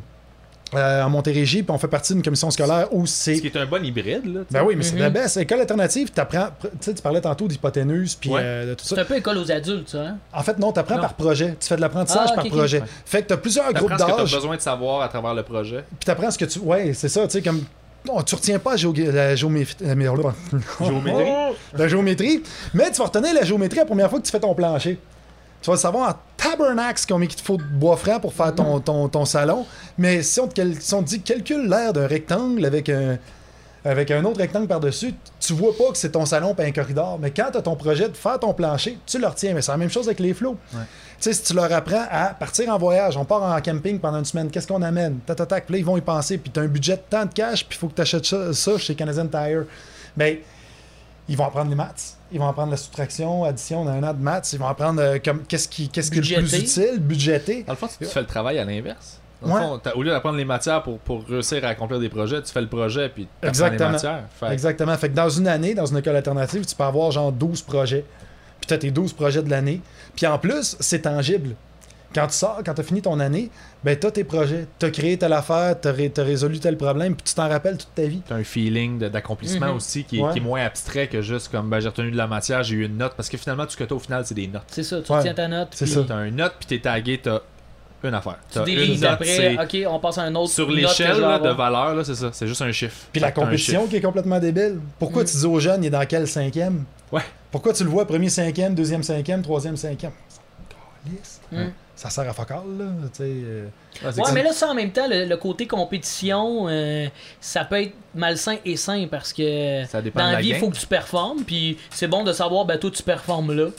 en Montérégie, puis on fait partie d'une commission scolaire où ce c'est. qui est un bon hybride, là. Ben oui, mais c'est de la baisse. École alternative, t'apprends. Tu sais, tu parlais tantôt d'hypoténuse, puis Ouais. de tout C'est ça. un peu école aux adultes, ça. Hein? En fait, non, t'apprends Non. par projet. Tu fais de l'apprentissage Ah, par ok, projet. ok. Fait que t'as plusieurs groupes T'apprends ce que d'âge, t'as besoin de savoir à travers le projet. puis t'apprends ce que tu. Ouais, c'est ça, tu sais, comme. Non, tu retiens pas la géométrie. Géométrie. La géométrie. Mais tu vas retenir la géométrie la première fois que tu fais ton plancher. Tu vas savoir en tabernacle combien il te faut de bois franc pour faire ton salon. Mais si on te dit calcule l'aire d'un rectangle avec un autre rectangle par-dessus, tu vois pas que c'est ton salon pas un corridor. Mais quand tu as ton projet de faire ton plancher, tu le retiens. Mais c'est la même chose avec les flots. Ouais. Tu sais, si tu leur apprends à partir en voyage, on part en camping pendant une semaine, qu'est-ce qu'on amène? Tac, puis là, ils vont y penser, puis tu as un budget de temps de cash, puis il faut que tu achètes ça chez Canadian Tire. Ben, ils vont apprendre les maths, ils vont apprendre la soustraction, addition, on a un an de maths, ils vont apprendre qu'est-ce qui est le plus Budgéter. utile, budgéter. Dans le fond, tu fais le travail à l'inverse. Dans Ouais. le fond, au lieu d'apprendre les matières pour réussir à accomplir des projets, tu fais le projet puis tu apprends les Exactement. matières. Fait- Exactement. Fait que dans une année, dans une école alternative, tu peux avoir genre 12 projets. Puis tu as tes 12 projets de l'année. Puis en plus, c'est tangible. Quand tu sors, quand tu as fini ton année, ben tu as tes projets. Tu as créé telle affaire, tu as résolu tel problème, puis tu t'en rappelles toute ta vie. T'as un feeling d'accomplissement Mhm. aussi qui est, Ouais. qui est moins abstrait que juste comme ben, j'ai retenu de la matière, j'ai eu une note. Parce que finalement, tout ce que t'as au final, c'est des notes. C'est ça, tu Ouais. retiens ta note. C'est puis ça. T'as une note puis t'es tagué, t'as une affaire. Tu T'as délivres une note, après, c'est- ok, on passe à un autre Sur note que l'échelle je vais là, de avoir. valeur, là, c'est ça. C'est juste un chiffre. Puis la Fait que t'as un compétition chiffre. qui est complètement débile. Pourquoi tu dis aux jeunes, il est dans quel cinquième? Ouais. Pourquoi tu le vois premier cinquième, deuxième cinquième, troisième cinquième? Calisse. Mm. Ça sert à focal, là. Tu sais, Ah, c'est Ouais, que mais là, ça en même temps, le côté compétition, ça peut être malsain et sain parce que Ça dépend dans de la la vie, il gang. faut que tu performes. Puis c'est bon de savoir, ben toi, tu performes là.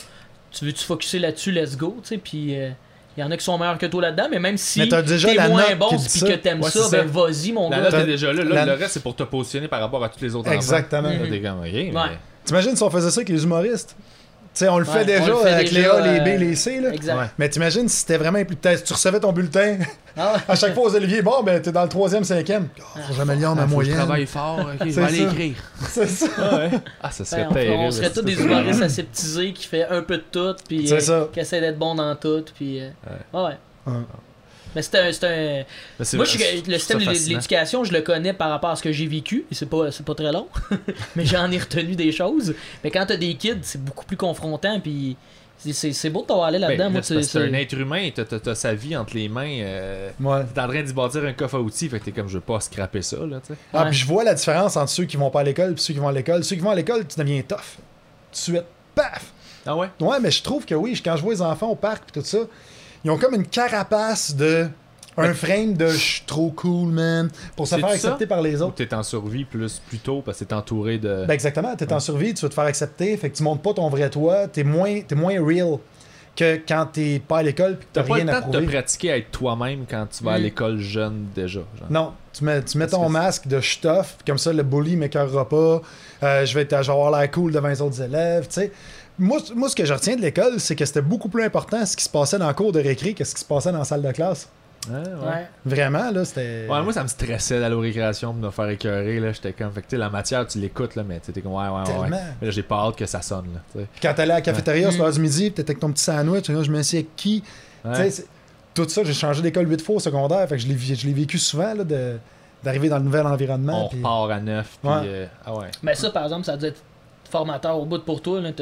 tu veux-tu focuser là-dessus, let's go, tu sais, puis il y en a qui sont meilleurs que toi là-dedans, mais même si Mais t'as déjà t'es la moins note bon qui dit pis ça. que t'aimes Ouais, ça, c'est ben vas-y mon La gars. note est déjà là. La- Le reste, c'est pour te positionner par rapport à tous les autres enfants. Exactement. Mhm. Là, t'es comme, ok, mais- Ouais. T'imagines si on faisait ça avec les humoristes? Tu sais, on le fait Ouais, déjà on le fait avec déjà, les A, les B, les C, là. Exact. Ouais. Mais t'imagines si c'était vraiment impliqué. Tu recevais ton bulletin Ah ouais. à chaque fois aux Olivier. Bon, ben, t'es dans le 3e, 5e. Oh, faut que j'améliore ma Ah, faut que je moyenne. travaille fort, ok, je C'est vais aller ça. écrire. C'est ça. Ah, ouais. Ah, ça serait Ben, on terrible. serait tous des humoristes aseptisés qui fait un peu de tout, puis C'est ça. qui essaie d'être bon dans tout, puis ouais. Ouais. Mais c'est un. Mais c'est Moi, vrai, le système de fascinant. l'éducation, je le connais par rapport à ce que j'ai vécu, et c'est pas très long, mais j'en ai retenu des choses. Mais quand t'as des kids, c'est beaucoup plus confrontant, puis c'est beau de t'avoir allé là-dedans. Ben, Moi, c'est parce que c'est un être humain, t'as sa vie entre les mains. Ouais. T'es en train d'y bâtir un coffre à outils, fait que t'es comme, je veux pas scraper ça, là, tu sais. Ah, Ouais. puis je vois la différence entre ceux qui vont pas à l'école et ceux qui vont à l'école. Ceux qui vont à l'école, tu deviens tough. Tout de suite. Paf! Ah ouais? Ouais, mais je trouve que oui, quand je vois les enfants au parc et tout ça, ils ont comme une carapace de. Un frame de je suis trop cool, man. Pour se C'est faire ça? accepter par les Ou autres. t'es en survie plus tôt parce que t'es entouré de. Ben exactement, t'es en survie, tu veux te faire accepter, fait que tu montres pas ton vrai toi, t'es moins real que quand t'es pas à l'école pis que T'as t'as pas rien le à temps de te prouver. pratiquer à être toi-même quand tu vas à l'école jeune déjà. Genre. Non, tu mets Parce ton que masque de stuff, comme ça le bully m'écœurera pas, je vais avoir l'air cool devant les autres élèves, tu sais. Moi, ce que je retiens de l'école, c'est que c'était beaucoup plus important ce qui se passait dans le cours de récré que ce qui se passait dans la salle de classe. Ouais, ouais. Ouais. Vraiment, là, c'était... Ouais, moi ça me stressait d'aller aux récréations pour me faire écœurer, là. J'étais comme, fait que tu sais, la matière, tu l'écoutes, là, mais tu sais, t'es comme, ouais. Tellement. Mais là, j'ai pas hâte que ça sonne, là. Tu sais. Quand t'allais à la cafétéria Ouais. sur l'heure du midi, pis t'étais avec ton petit sandwich, je me suis avec qui? Ouais. Tu sais, tout ça, j'ai changé d'école 8 fois au secondaire, fait que je l'ai vécu souvent, là, d'arriver dans le nouvel environnement. On puis- repart à neuf, puis Ouais. ah ouais. Mais ça, par exemple, ça a dû être formateur au bout pour toi. Là.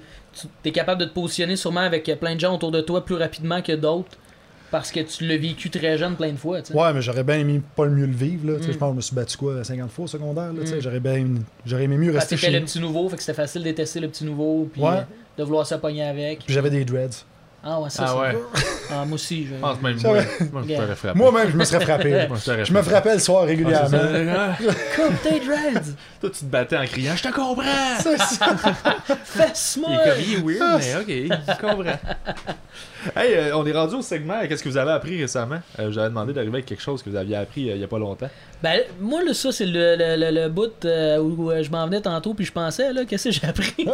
T'es capable de te positionner sûrement avec plein de gens autour de toi plus rapidement que d'autres parce que tu l'as vécu très jeune plein de fois. Tu sais. Ouais, mais j'aurais bien aimé pas le mieux le vivre. Là. Tu sais, Mm. Je pense que je me suis battu quoi, 50 fois au secondaire. Là, tu sais, Mm. j'aurais aimé mieux Parce rester que t'étais chez le nous. petit nouveau, fait que c'était facile de tester le petit nouveau, puis Ouais. de vouloir se pogner avec. Puis j'avais des dreads. Ah ouais, ça Ah c'est ouais. Ah, moi aussi. Je pense même Ça moi, va. moi je t'aurais frappé. Moi-même, je me serais frappé. Moi, t'aurais Je me frappé. frappais le soir Ah, c'est régulièrement. ça. Coupe tes dreads! Toi, tu te battais en criant, je te comprends! C'est ça. Fesse-moi! Il est weird, mais ok, il comprend. Hey, on est rendu au segment. Qu'est-ce que vous avez appris récemment? J'avais demandé d'arriver avec quelque chose que vous aviez appris il y a pas longtemps. Ben, moi, là, ça, c'est le bout où je m'en venais tantôt, puis je pensais, là, qu'est-ce que j'ai appris?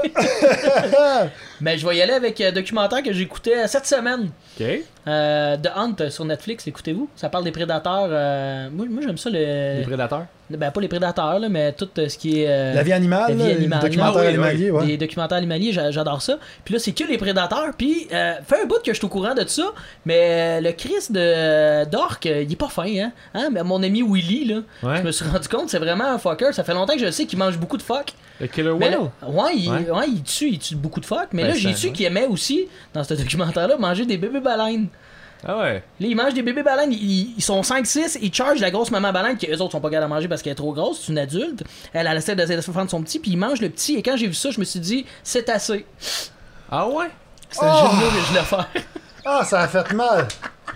Mais je vais y aller avec un documentaire que j'écoutais cette semaine. Ok. The Hunt sur Netflix, écoutez-vous. Ça parle des prédateurs. Moi j'aime ça. Les prédateurs? Ben, pas les prédateurs, là, mais tout ce qui est. La vie animale, La vie là, les animale. documentaires Ah oui, animaliers, ouais. Des documentaires animaliers, j'adore ça. Puis là, c'est que les prédateurs. Puis, fait un bout que je suis au courant de ça, mais le Chris d'Orc, il est pas fin, hein? Mais mon ami Willy, là, Ouais. je me suis rendu compte, c'est vraiment un fucker. Ça fait longtemps que je le sais qu'il mange beaucoup de phoques. Le Killer Mais Whale? là, ouais, Ouais. il tue beaucoup de phoques. Mais Ben, là, j'ai c'est- su ouais. qu'il aimait aussi, dans ce documentaire-là, manger des bébés baleines. Ah ouais. Là, ils mangent des bébés baleines, ils sont 5-6, ils chargent la grosse maman baleine, qui eux autres sont pas capables à manger parce qu'elle est trop grosse, c'est une adulte. Elle essaie de se faire de son petit, puis ils mangent le petit. Et quand j'ai vu ça, je me suis dit, c'est assez. Ah ouais? C'est le jeu de mots que je voulais faire. Ah, ça a fait mal.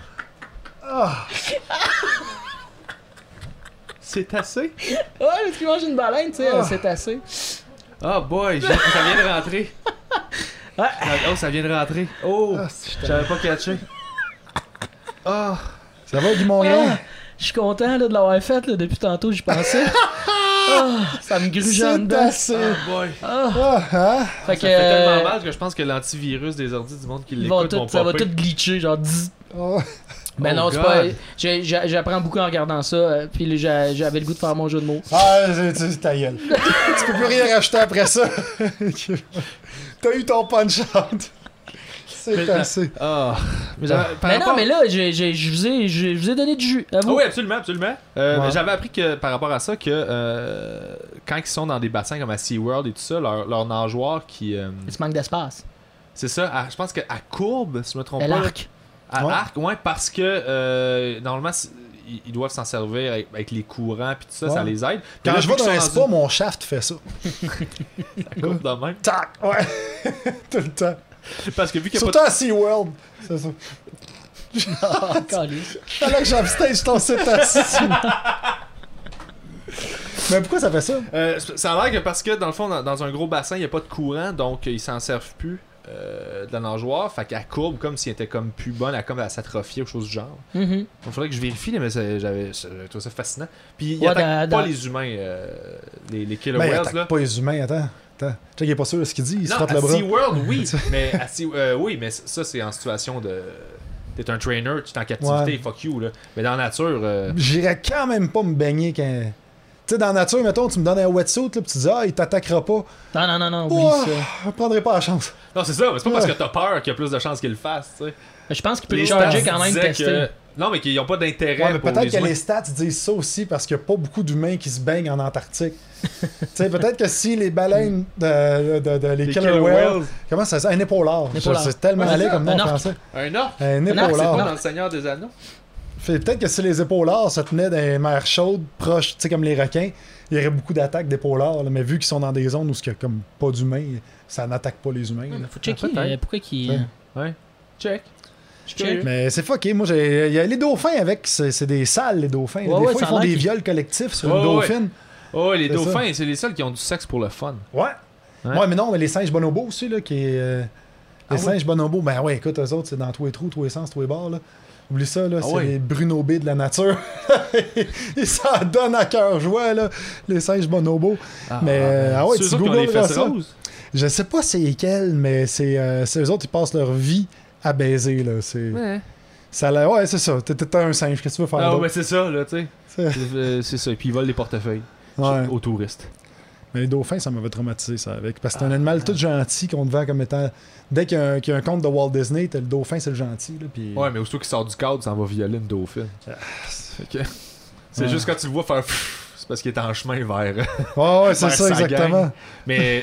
C'est assez? Ouais, parce qu'ils mangent une baleine, tu sais, Ah. c'est assez. Ah boy, ça vient de rentrer. Ouais. Oh, ça vient de rentrer. Oh, Ah, si je j'avais pas catché. Ah. Ça va, Guy Mongrain? Ah, je suis content là, de l'avoir fait, là, depuis tantôt, j'y pensais. Ah, ça me gruge en C'est dedans. assez. Oh boy. Ah, Ah, hein? fait Ça que, fait tellement mal que je pense que l'antivirus des ordi du monde qui ils vont l'écoute vont tout, ça va popper. tout glitcher, genre 10. Oh. Mais Oh non, c'est God. pas. J'apprends beaucoup en regardant ça, puis là, j'avais le goût de faire mon jeu de mots. Ah, c'est ta gueule. Tu peux plus rien rajouter après ça. T'as eu ton punch-out. C'est assez. Ah. Mais, j'avais- par Mais non, rapport- mais là, je vous ai donné du jus. À Ah vous. oui, absolument, absolument. Ouais. Mais j'avais appris que par rapport à ça, que quand ils sont dans des bassins comme à SeaWorld et tout ça, leur nageoire qui. Il se manque d'espace. C'est ça, je pense qu'à courbe, si je me trompe Elle pas. arc. À Ouais. arc, ouais, parce que normalement, ils doivent s'en servir avec les courants puis tout ça, Ouais. ça les aide. Puis Quand là, je vu vais qu'ils dans un sont spa, mon shaft fait ça. une courbe de même. Tac! Ouais. Tout le temps. Parce que vu qu'il n'y a Surtout à SeaWorld. C'est ça. Ah, calice. Fallait que j'upstage ton cétacé. Mais pourquoi ça fait ça? ça a l'air que parce que dans le fond, dans un gros bassin, il n'y a pas de courant, donc ils s'en servent plus. de la nageoire, fait qu'elle courbe comme si elle était comme plus bonne, elle s'atrophiait ou chose du genre. Mhm. Il faudrait que je vérifie, mais j'avais trouvé ça fascinant. Puis il Ouais, attaque dans- pas les humains, les killer Ben, il whales, attaque là. pas les humains, attends. Check, il est pas sûr de ce qu'il dit, il se Non, frotte à le bras. SeaWorld, oui, mais oui, mais ça, c'est en situation de... T'es un trainer, tu es en captivité, Ouais. fuck you, là. Mais dans la nature... J'irais quand même pas me baigner quand. Tu sais, dans la nature, mettons, tu me donnes un wetsuit, là, pis tu dis, il t'attaquera pas. Non, oublie Oh, ça. je prendrais pas la chance. Non, c'est ça, mais c'est pas parce que t'as peur qu'il y a plus de chances qu'il le fasse, tu sais. Je pense qu'il peut Les le charger stats quand même disaient tester. que- Non, mais qu'ils n'ont pas d'intérêt Ouais, mais pour peut-être les que humains. les stats disent ça aussi parce qu'il y a pas beaucoup d'humains qui se baignent en Antarctique. Tu sais, peut-être que si les baleines les Les killer whales, comment ça s'appelle? Un épaulard. Épaulard. C'est tellement Ouais, allé c'est comme ça, nom un orque. français. Un orque? Un Un orque, c'est épaulard. Pas dans le Seigneur des Anneaux? Fait peut-être que si les épaulards se tenaient dans les mers chaudes, proches, tu sais, comme les requins, il y aurait beaucoup d'attaques d'épaulards, là, mais vu qu'ils sont dans des zones où il n'y a comme pas d'humains, ça n'attaque pas les humains. là. Faut checker peut-être. pourquoi qu'il. Ouais. Ouais. Check. Je suis Check. curieux. Mais c'est fucké. Moi, il y a les dauphins avec, c'est des salles, les dauphins. Ouais, des ouais, fois, ça ils a font l'air des qu'ils- viols collectifs sur Ouais, une ouais. dauphine. Oh, les C'est dauphins, c'est les seuls qui ont du sexe pour le fun. Ouais. Ouais. Ouais, mais non, mais les singes bonobos aussi, là, qui est. Les singes bonobos, ben ouais, écoute, eux autres, c'est dans tous les trous, tous les sens, tous les bords, là. Oublie ça, là, c'est ouais. les Bruno B de la nature. Ils s'en donnent à cœur joie, là, les singes bonobos. Mais, ouais, c'est tu eux autres qui ont les googleras fesses ça. roses. Je sais pas c'est lesquels, mais c'est eux autres, ils passent leur vie à baiser, là. C'est. Ouais. Ça a l'air- ouais, c'est ça. T'es un singe, qu'est-ce que tu veux faire Ah, d'autre? ouais, c'est ça, là, tu sais. C'est- C'est ça. Et puis ils volent les portefeuilles Ouais. aux touristes. Mais les dauphins, ça m'avait traumatisé, ça, avec. Parce que c'est un animal tout gentil qu'on te vend comme étant. Dès qu'il y a un conte de Walt Disney, t'as le dauphin, c'est le gentil, là. Puis... Ouais, mais aussitôt qu'il sort du cadre, ça en va violer une dauphine. Fait que- C'est Ouais. juste quand tu le vois faire pfff, c'est parce qu'il est en chemin vers. Ouais, c'est vers ça, sa exactement. gang. Mais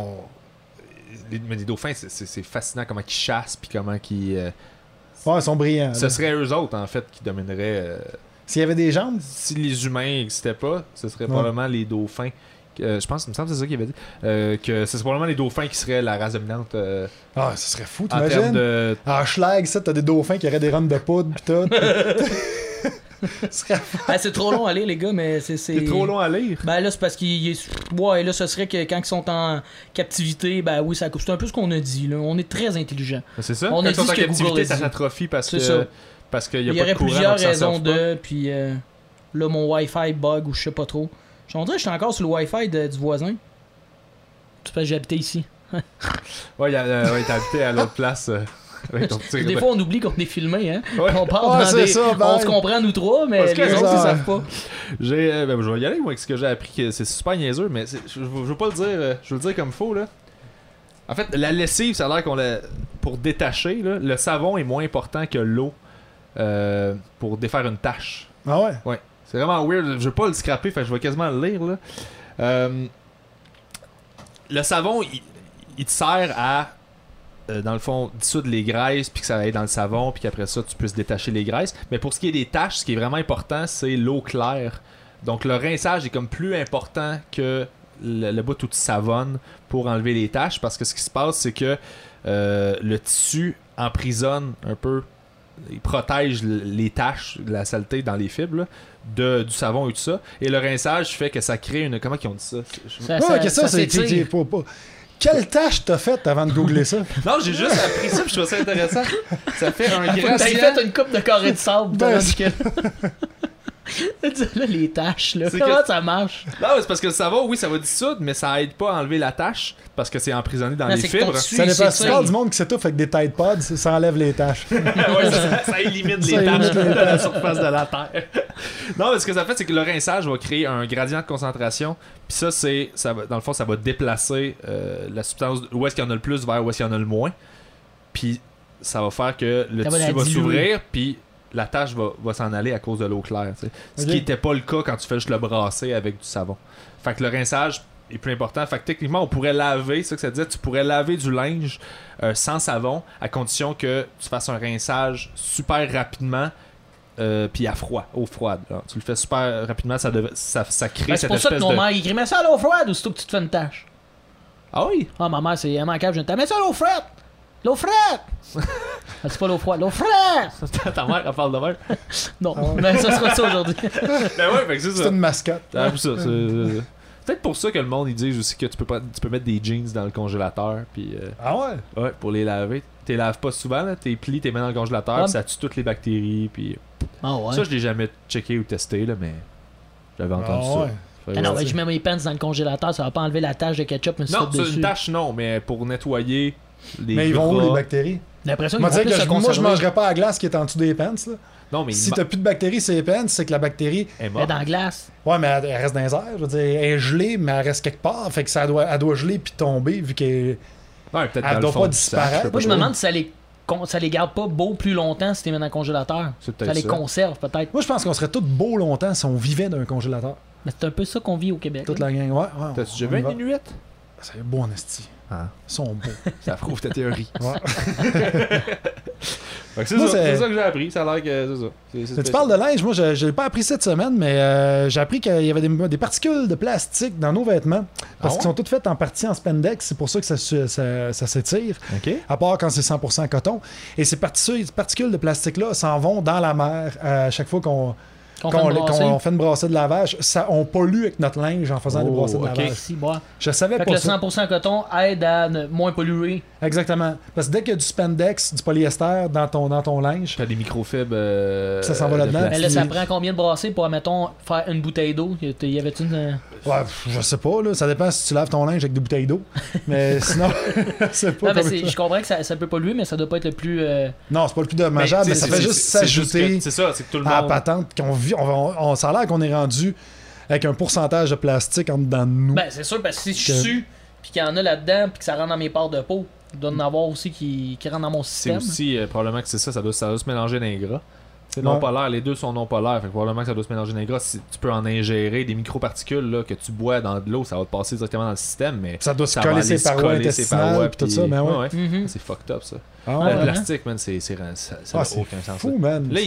mais les dauphins, c'est fascinant comment ils chassent puis comment ils. Ouais, ils sont brillants. Ce là. serait eux autres en fait qui domineraient. S'il y avait des jambes, Si les humains n'existaient pas, ce serait Ouais. probablement les dauphins. Je pense, il me semble que c'est ça qu'il avait dit. Que ce serait probablement les dauphins qui seraient la race dominante ah, ça serait fou, en termes t'imagines? de. En Schlag, ça, t'as des dauphins qui auraient des runs de poudre pis tout. Ce serait fou. Ah, c'est trop long à lire, les gars, mais c'est. C'est trop long à lire. Ben là, c'est parce qu'il est. Ouais, là, ce serait que quand ils sont en captivité, ben oui, ça coupe. C'est un peu ce qu'on a dit, là. On est très intelligents. C'est ça. On Quand a ils sont dit en ce que captivité, Google a ça dit. s'atrophie parce C'est que ça. parce qu'il Il y a y pas aurait de courant. plusieurs donc ça raisons surfe pas. de, puis là, mon Wi-Fi bug ou je sais pas trop. Je me dirais que j'étais encore sur le Wi-Fi du voisin. Tu sais, j'habitais ici. Ouais, t'as habité à l'autre place. Avec ton petit Des fois, on oublie qu'on est filmé, hein. Ouais. On parle Ouais, dans c'est des... ça, On bye. se comprend, nous trois, mais Parce que les c'est autres, ça. ils savent pas. je vais y aller, moi, avec ce que j'ai appris, que c'est super niaiseux, mais je veux pas le dire, je veux le dire comme faux, là. En fait, la lessive, ça a l'air qu'on l'a. Pour détacher, là, le savon est moins important que l'eau pour défaire une tache. Ah ouais? Ouais. C'est vraiment weird. Je veux pas le scraper, fait que je vais quasiment le lire, là. Le savon, il te sert à. Dans le fond, dissoudre les graisses, puis que ça aille dans le savon, puis qu'après ça, tu puisses détacher les graisses. Mais pour ce qui est des taches, ce qui est vraiment important, c'est l'eau claire. Donc le rinçage est comme plus important que le bout où tu savonnes pour enlever les taches, parce que ce qui se passe, c'est que le tissu emprisonne un peu, il protège les taches, la saleté dans les fibres, là, du savon et tout ça. Et le rinçage fait que ça crée une... Comment ils ont dit ça? Ouais, qu'est-ce que ça, c'est. s'étire. Quelle tâche t'as faite avant de googler ça? Non, j'ai juste appris ça, puis je trouve ça intéressant. Ça fait un T'as gradient... fait une coupe de carré de sable. Ben, Là, les taches, là. C'est Comment que- ça marche? Non, c'est parce que le savon, oui, ça va dissoudre, mais ça aide pas à enlever la tache, parce que c'est emprisonné dans Non, les c'est que ton fibres. tissu, Ça il dépend. Si tu s'étire. parles du monde qui s'étouffe avec des Tide Pods, ça enlève les tâches. Ouais, ça élimine Ça les taches élimine les de la surface de la terre. Non, mais ce que ça fait, c'est que le rinçage va créer un gradient de concentration. Puis dans le fond, ça va déplacer la substance où est-ce qu'il y en a le plus vers où est-ce qu'il y en a le moins. Puis ça va faire que le Ça va tissu la va diluer. s'ouvrir, puis la tache va s'en aller à cause de l'eau claire. Tu sais. Ce Ok. qui n'était pas le cas quand tu fais juste le brasser avec du savon. Fait que le rinçage est plus important. Fait que techniquement, on pourrait laver, c'est ça que ça disait, tu pourrais laver du linge sans savon, à condition que tu fasses un rinçage super rapidement. Puis à froid, eau froide. là. Tu le fais super rapidement, ça crée Ben, c'est cette pour ça que espèce ton de... mère, il écrit, mets ça à l'eau froide aussitôt que tu te fais une tache. Ah oui? Ah, ma mère, c'est immanquable. Je dis, mets ça à l'eau frette! L'eau frette! Ah, c'est pas l'eau froide, l'eau frette! Ta mère, elle parle de même. Non, mais ça sera ça aujourd'hui. Ben ouais, fait que c'est C'est ça. une mascotte. T'as vu ça, Peut-être pour ça que le monde, ils disent aussi que tu peux mettre des jeans dans le congélateur, puis... Ah ouais? Ouais, pour les laver. T'es laves pas souvent, là. T'es plies, t'es mets dans le congélateur, Ouais. puis ça tue toutes les bactéries, puis... Ah ouais. Ça, je l'ai jamais checké ou testé, là, mais... J'avais entendu Ah ouais. ça. Fait Ah non, que- mais je mets mes pants dans le congélateur, ça va pas enlever la tache de ketchup, mais Non, c'est c'est dessus. une tâche, non, mais pour nettoyer les Mais ils vont où, les gras- bactéries? J'ai l'impression Moi, qu'ils vont plus se moi, je conserver. mangerais pas la glace qui est en dessous des pants. Là. Non, mais Si t'as plus de bactéries sur les pants, c'est que la bactérie, est Mais morte. dans la glace. ouais, mais elle reste dans les airs. Je veux dire, elle est gelée, mais elle reste quelque part. Fait que elle doit geler puis tomber, vu qu'elle Ouais, peut-être elle dans doit le fond pas du sac, disparaître. sais pas Moi, je me trop. demande si ça les garde pas beau plus longtemps si tu les mets dans le congélateur. C'est Ça peut-être les ça. conserve, peut-être. Moi, je pense qu'on serait tous beaux longtemps si on vivait d'un congélateur. Mais c'est un peu ça qu'on vit au Québec. Toute là. la gang. Ouais, T'as-tu déjà on vu y une va. Inuit? C'est beau en esti. Ah, Ils sont beaux. ça prouve ta théorie. Ouais. Fait que c'est Moi, ça, c'est- c'est ça que j'ai appris. Ça a l'air que c'est ça. Mais tu parles de linge, moi je l'ai pas appris cette semaine, mais j'ai appris qu'il y avait des particules de plastique dans nos vêtements. Parce Ah qu'ils sont toutes faites en partie en spandex, c'est pour ça que ça s'étire, Ok. à part quand c'est 100% coton. Et ces particules de plastique-là s'en vont dans la mer à chaque fois qu'on qu'on fait une brassée de lavage. On pollue avec notre linge en faisant des Oh, brassées de ok. lavage. Si, bois. Je savais Fait que pas le ça. 100% coton aide à ne moins polluer. Exactement. Parce que dès qu'il y a du spandex, du polyester dans ton linge, T'as des microfibres. Ça s'en va là-dedans. Mais là, ça Puis- prend combien de brassées pour, mettons, faire une bouteille d'eau? Y avait-tu une. ouais, je sais pas, là. Ça dépend si tu laves ton linge avec des bouteilles d'eau. Mais sinon, c'est pas Non, mais comme ça. je comprends que ça peut polluer, mais ça doit pas être le plus. Non, c'est pas le plus dommageable, mais ça fait juste s'ajouter C'est ça, c'est que tout le à la monde. patente qu'on vit. Ça a l'air qu'on est rendu avec un pourcentage de plastique en dedans de nous. Ben, c'est sûr, parce que si je Que- sue, puis qu'il y en a là-dedans, puis que ça rentre dans mes pores de peau, il doit en avoir aussi qui rentrent dans mon C'est système. aussi probablement que c'est ça doit se mélanger dans les gras. C'est Ouais. non polaire, les deux sont non polaires, fait que probablement que ça doit se mélanger dans les gras. Si tu peux en ingérer des microparticules là, que tu bois dans de l'eau, ça va te passer directement dans le système, mais Ça doit se ça coller va ses aller se parois coller ses intestinales parois, puis tout ça, mais ouais. Mhm. C'est fucked up ça. Ah Ouais, Le ouais. plastique, man, ça Ah, n'a c'est aucun sens. fou, man. Là, C'est-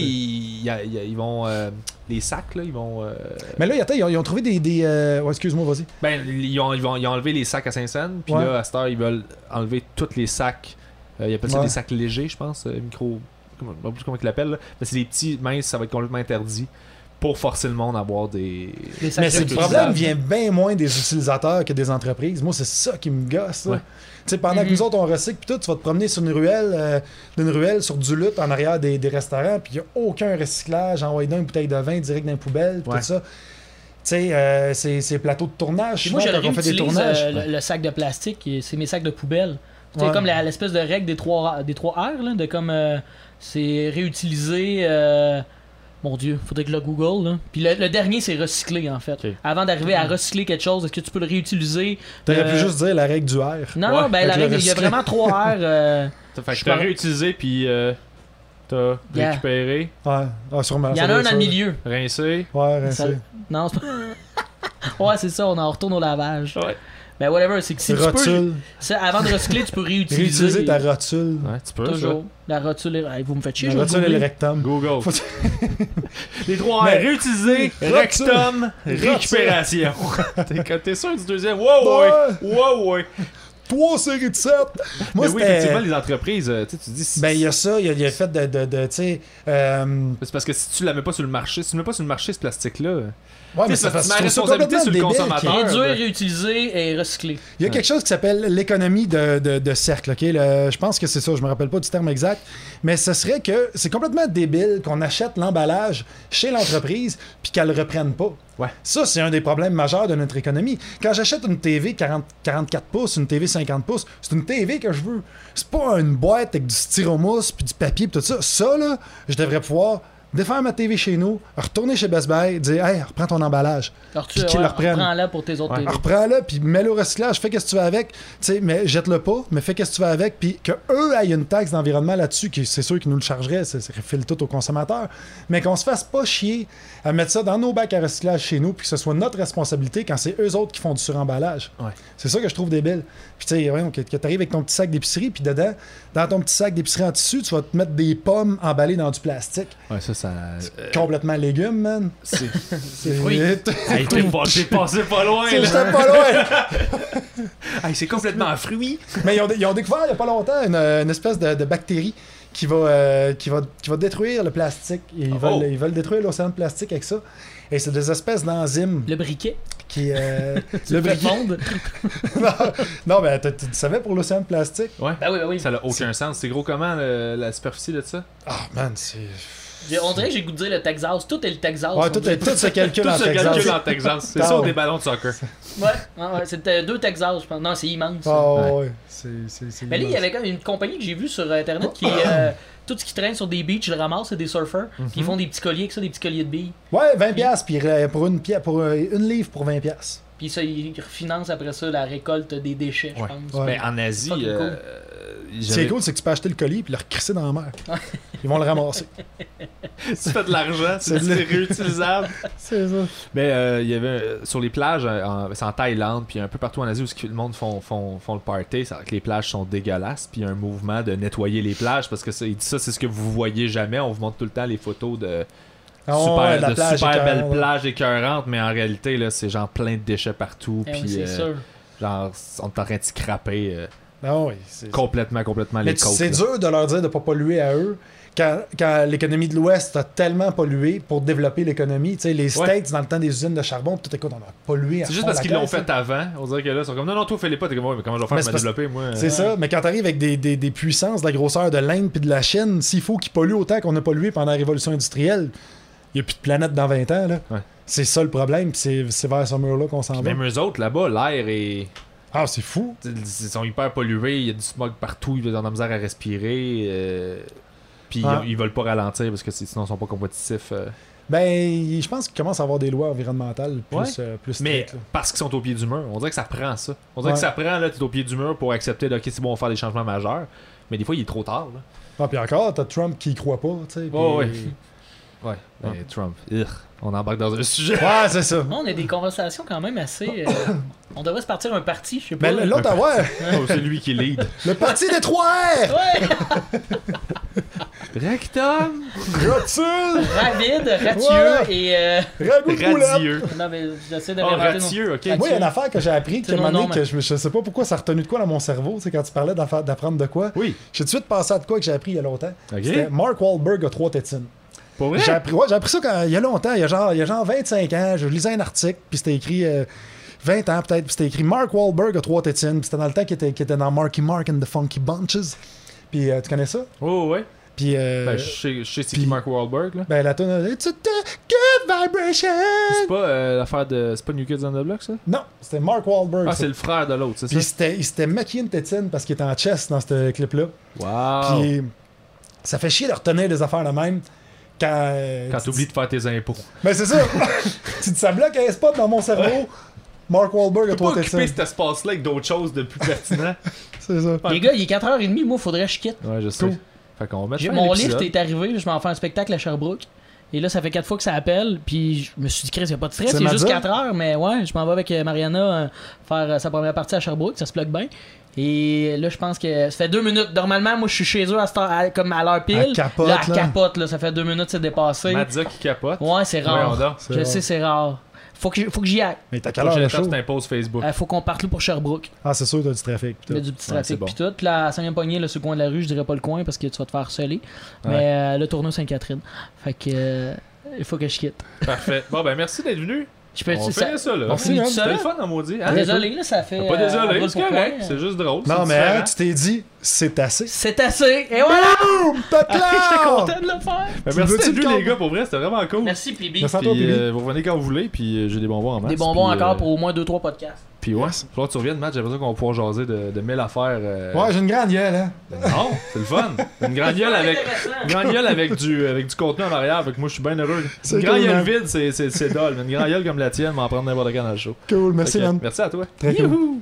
ils vont. Les sacs, là, ils vont. Mais là, attends, ils ont trouvé des ouais, excuse-moi, vas-y. Ben, ils ont enlevé les sacs à Saint-Saëns, puis Ouais. là, à cette heure, ils veulent enlever tous les sacs. Ils appellent ça Ouais. des sacs légers, je pense, micro. Je sais pas plus comment ils l'appellent, là. Mais c'est des petits minces, ça va être complètement interdit pour forcer le monde à avoir des. Les sacs Mais c'est le réutilisables. problème vient bien moins des utilisateurs que des entreprises. Moi, c'est ça qui me gosse. là. Ouais. Tu sais, pendant que nous autres, on recycle, puis tout, tu vas te promener sur une ruelle sur du lutte en arrière des restaurants, puis il n'y a aucun recyclage. Envoyer dans une bouteille de vin direct dans les poubelles, puis Ouais. tout ça. Tu sais, c'est plateaux de tournage. Puis moi, je souvent, quand on fait des réutilise tournages. le sac de plastique, c'est mes sacs de poubelle. C'est Ouais. comme l'espèce de règle des 3 R, là, de comme c'est réutilisé. Mon Dieu, faudrait que je le Google. Là. Puis le dernier, c'est recycler en fait. Ok. Avant d'arriver à recycler quelque chose, est-ce que tu peux le réutiliser? T'aurais pu euh, juste dire la règle du R. Non, Ouais, non, ben avec la le règle, il y a recycler. vraiment 3 R. Fait Je que t'as parle- réutilisé, puis t'as Yeah. récupéré, Ouais, ah, sûrement. Il y ça en a doit un être dans ça, le là. milieu. rincé. Ouais, Ça- rincé. Non, c'est pas. Ouais, c'est ça, on en retourne au lavage. Ouais. Ben, whatever, c'est que si tu peux. Rotule. Avant de recycler, tu peux réutiliser. Réutiliser ta rotule. Ouais, tu peux. Toujours. La rotule. Hey, vous me faites chier, La je vais rotule et le googler. rectum. Google. Faut- Les trois Mais- R. Réutiliser, Rotule. rectum, récupération. T'es sûr du deuxième? Wow, ouais. Wow, ouais. 3 séries de 7. Moi, Mais oui, c'était- effectivement, les entreprises, tu dis. Ben, il y a ça, il y a le fait de tu sais. C'est parce que si tu la mets pas sur le marché, si tu mets pas sur le marché ce plastique-là, Ouais, mais Tu sais, ça tu fait mets la je trouve ça responsabilité complètement sur le débile consommateur. qu'il- Réduire, réutiliser et recycler. Il y a quelque chose qui s'appelle l'économie de cercle, ok? Je pense que c'est ça, je me rappelle pas du terme exact, mais ce serait que c'est complètement débile qu'on achète l'emballage chez l'entreprise puis qu'elle le reprenne pas. Ouais. Ça, c'est un des problèmes majeurs de notre économie. Quand j'achète une TV 44 pouces, une TV 50 pouces, c'est une TV que je veux. C'est pas une boîte avec du styromousse puis du papier puis tout ça. Ça, là, je devrais pouvoir défaire ma TV chez nous, retourner chez Best Buy, dire « Hey, reprends ton emballage. » Alors, tu Puis qu'ils le reprennent. reprends-la pour tes autres Ouais. TV. Reprends-le, puis mets-le au recyclage, fais qu'est-ce que tu veux avec, tu sais, mais jette-le pas, mais fais qu'est-ce que tu veux avec, puis qu'eux aient une taxe d'environnement là-dessus, qui c'est sûr qu'ils nous le chargeraient, ça refile tout aux consommateurs, mais qu'on se fasse pas chier à mettre ça dans nos bacs à recyclage chez nous, puis que ce soit notre responsabilité quand c'est eux autres qui font du suremballage. Ouais. C'est ça que je trouve débile. Puis tu sais, voyons, que t'arrives avec ton petit sac d'épicerie, puis dedans, dans ton petit sac d'épicerie en tissu, tu vas te mettre des pommes emballées dans du plastique. ouais, ça. Complètement légumes, man. C'est. C'est Oui. Hey, t'es passé pas loin, C'est là. j'étais pas loin! Hey, c'est complètement fruit. Mais ils ont découvert il n'y a pas longtemps une espèce de bactérie qui va détruire le plastique. Ils veulent détruire l'océan de plastique avec ça. Et c'est des espèces d'enzymes Le briquet. qui... Le monde. non, mais tu savais pour l'océan de plastique? Ouais. Ben oui. Ça n'a aucun sens. C'est gros comment la superficie de ça? Ah, man, c'est... On dirait que j'ai goût de dire le Texas. Tout est le Texas. Ouais, tout se calcule Tout en se Texas. calcule en Texas. C'est ça, des ballons de soccer. Ouais, c'était 2 Texas, je pense. Non, c'est immense. Ah, ouais. C'est Mais là, il y avait quand même une compagnie que j'ai vue sur Internet qui tout ce qui traîne sur des beaches, je le ramasse, c'est des surfeurs. Puis ils font des petits colliers avec ça, des petits colliers de billes. Ouais, 20$, puis pour une livre pour 20$. Puis ça, ils refinancent après ça la récolte des déchets, je pense. Ouais. Mais en Asie, Fucking cool. C'est cool, c'est que tu peux acheter le colis puis le recrisser dans la mer. Ils vont le ramasser. tu fais de l'argent, c'est réutilisable. C'est ça. Mais il y avait sur les plages, c'est en Thaïlande, puis un peu partout en Asie où le monde font le party, c'est que les plages sont dégueulasses, puis il y a un mouvement de nettoyer les plages parce que ça, il dit ça, c'est ce que vous voyez jamais. On vous montre tout le temps les photos de super belles plages écœurantes, mais en réalité, là, c'est genre plein de déchets partout, Eh puis oui, c'est sûr. genre on est en train de scraper Non, oui, complètement mais les côtes. c'est là. dur de leur dire de ne pas polluer à eux. Quand l'économie de l'Ouest a tellement pollué pour développer l'économie, tu sais, les States, dans le temps des usines de charbon, tout écoute, on a pollué à C'est juste fond parce la qu'ils l'ont caisse, fait avant. On dirait que là, ils sont comme non, toi, fais-les pas. T'es comme, ouais, mais comment je vais faire Mais pour me développer, moi C'est ça, mais quand t'arrives avec des puissances de la grosseur de l'Inde puis de la Chine, s'il faut qu'ils polluent autant qu'on a pollué pendant la révolution industrielle, il n'y a plus de planète dans 20 ans. Là. Ouais. C'est ça le problème, puis c'est vers ce mur-là qu'on s'en va. Même eux autres, là-bas, l'air est. Ah, c'est fou. Ils sont hyper pollués, il y a du smog partout, ils ont de la misère à respirer. Puis ils veulent pas ralentir parce que sinon ils sont pas compétitifs. Ben, je pense qu'il commence à avoir des lois environnementales plus Mais strictes. Là. parce qu'ils sont au pied du mur, on dirait que ça prend ça. On dirait que ça prend, là, t'es au pied du mur pour accepter, là, ok, c'est bon, on va faire des changements majeurs. Mais des fois, il est trop tard. Là. Ah, puis encore, t'as Trump qui y croit pas, tu sais. Ouais. Mais Trump, on embarque dans un sujet. Ouais, c'est ça. On a des conversations quand même assez. On devrait se partir un parti, je sais pas. Mais l'autre, ouais, Oh, c'est lui qui lead. le parti des 3 R! Ouais! Rectum! Rotule! Ravid, Ratieux Ouais. et. Ragoût de boulette! Radieux. Non, mais j'essaie de Oh, réinventer. Ratieux, ok. Moi, il y a une affaire que j'ai appris, C'est mon nom, que je sais pas pourquoi ça a retenu de quoi dans mon cerveau, tu sais, quand tu parlais d'apprendre de quoi. Oui. J'ai tout de suite pensé à de quoi que j'ai appris il y a longtemps. Ok. C'était Mark Wahlberg a 3 tétines. Pour vrai? J'ai appris ça il y a longtemps, il y a genre 25 ans, je lisais un article, puis c'était écrit 20 ans peut-être, puis c'était écrit Mark Wahlberg a 3 tétines, puis c'était dans le temps qu'il était dans Marky Mark and the Funky Bunches. Puis tu connais ça? Oh, ouais. Puis Ben, je sais c'est qui Mark Wahlberg, là. ben la tune It's a good vibration. C'est pas l'affaire de. C'est pas New Kids on the Block, ça? Non, c'était Mark Wahlberg. Ah, ça. c'est le frère de l'autre, c'est Puis ça? il s'était maquillé une tétine parce qu'il était en chest dans ce clip-là. Wow! Puis ça fait chier de retenir des affaires de même Quand t'oublies de faire tes impôts. Ben c'est ça! Tu dis, ça bloque un spot dans mon cerveau. Mark Wahlberg a Tu peux 3 pas occuper tétines. cet espace-là avec d'autres choses de plus pertinent. C'est ça. Les gars, il est 4h30, moi, faudrait que je quitte. Ouais, je sais. Cool. Fait qu'on va mettre Mon lift est arrivé, je m'en fais un spectacle à Sherbrooke. Et là, ça fait 4 fois que ça appelle. Puis je me suis dit, Chris, il n'y a pas de stress, C'est c'est juste Madza? 4 heures. Mais ouais, je m'en vais avec Mariana faire sa première partie à Sherbrooke, ça se plug bien. Et là, je pense que ça fait 2 minutes. Normalement, moi, je suis chez eux comme à l'heure pile. Elle capote, là, elle là. capote, là. Ça fait 2 minutes, c'est dépassé. Mazza qui capote. Ouais, c'est Voyons rare. donc. C'est Je rare. sais, c'est rare. Faut que j'y aille. Mais t'as quelle Prochaine heure le étape, show? c'est un post Facebook. Faut qu'on parte là pour Sherbrooke. Ah, c'est sûr, t'as du trafic. Il y a du petit Ouais, trafic c'est bon. pis tout. Puis la 5e poignée, là, sur le coin de la rue, je dirais pas le coin parce que tu vas te faire harceler. Ouais. Mais le tournoi Sainte-Catherine. Fait que il faut que je quitte. Parfait. Bon, ben merci d'être venu. Je peux On ça. fait ça, là. On finit tout C'était seul. le fun, en maudit. Hein? Désolé, là, ça fait. Pas désolé, brûle c'est pour correct. point. C'est juste drôle. Non, c'est mais hein, différent. tu t'es dit, c'est assez. C'est assez. Et voilà! Boum! T'as J'étais clair! content de le faire. Ben, Tu merci veux-tu d'être le venu, les compte? gars, pour vrai. C'était vraiment cool. Merci, Pibi. Merci à toi, Puis, Billy. vous revenez quand vous voulez, puis j'ai des bonbons en masse. Des bonbons puis, encore pour au moins 2-3 podcasts. Puis ouais, il faudra que tu reviennes, Matt. J'ai l'impression qu'on va pouvoir jaser de 1000 affaires. Ouais, j'ai une grande gueule, hein. Non, c'est le fun. Une grande gueule avec. Une grande gueule avec du contenu en arrière, fait que moi je suis bien heureux. C'est Une grande cool, gueule man. vide, c'est dol, mais une grande gueule comme la tienne, m'en prendre n'importe quand dans le show. Cool, merci, Fait que, man. merci à toi. Très cool. Youhou!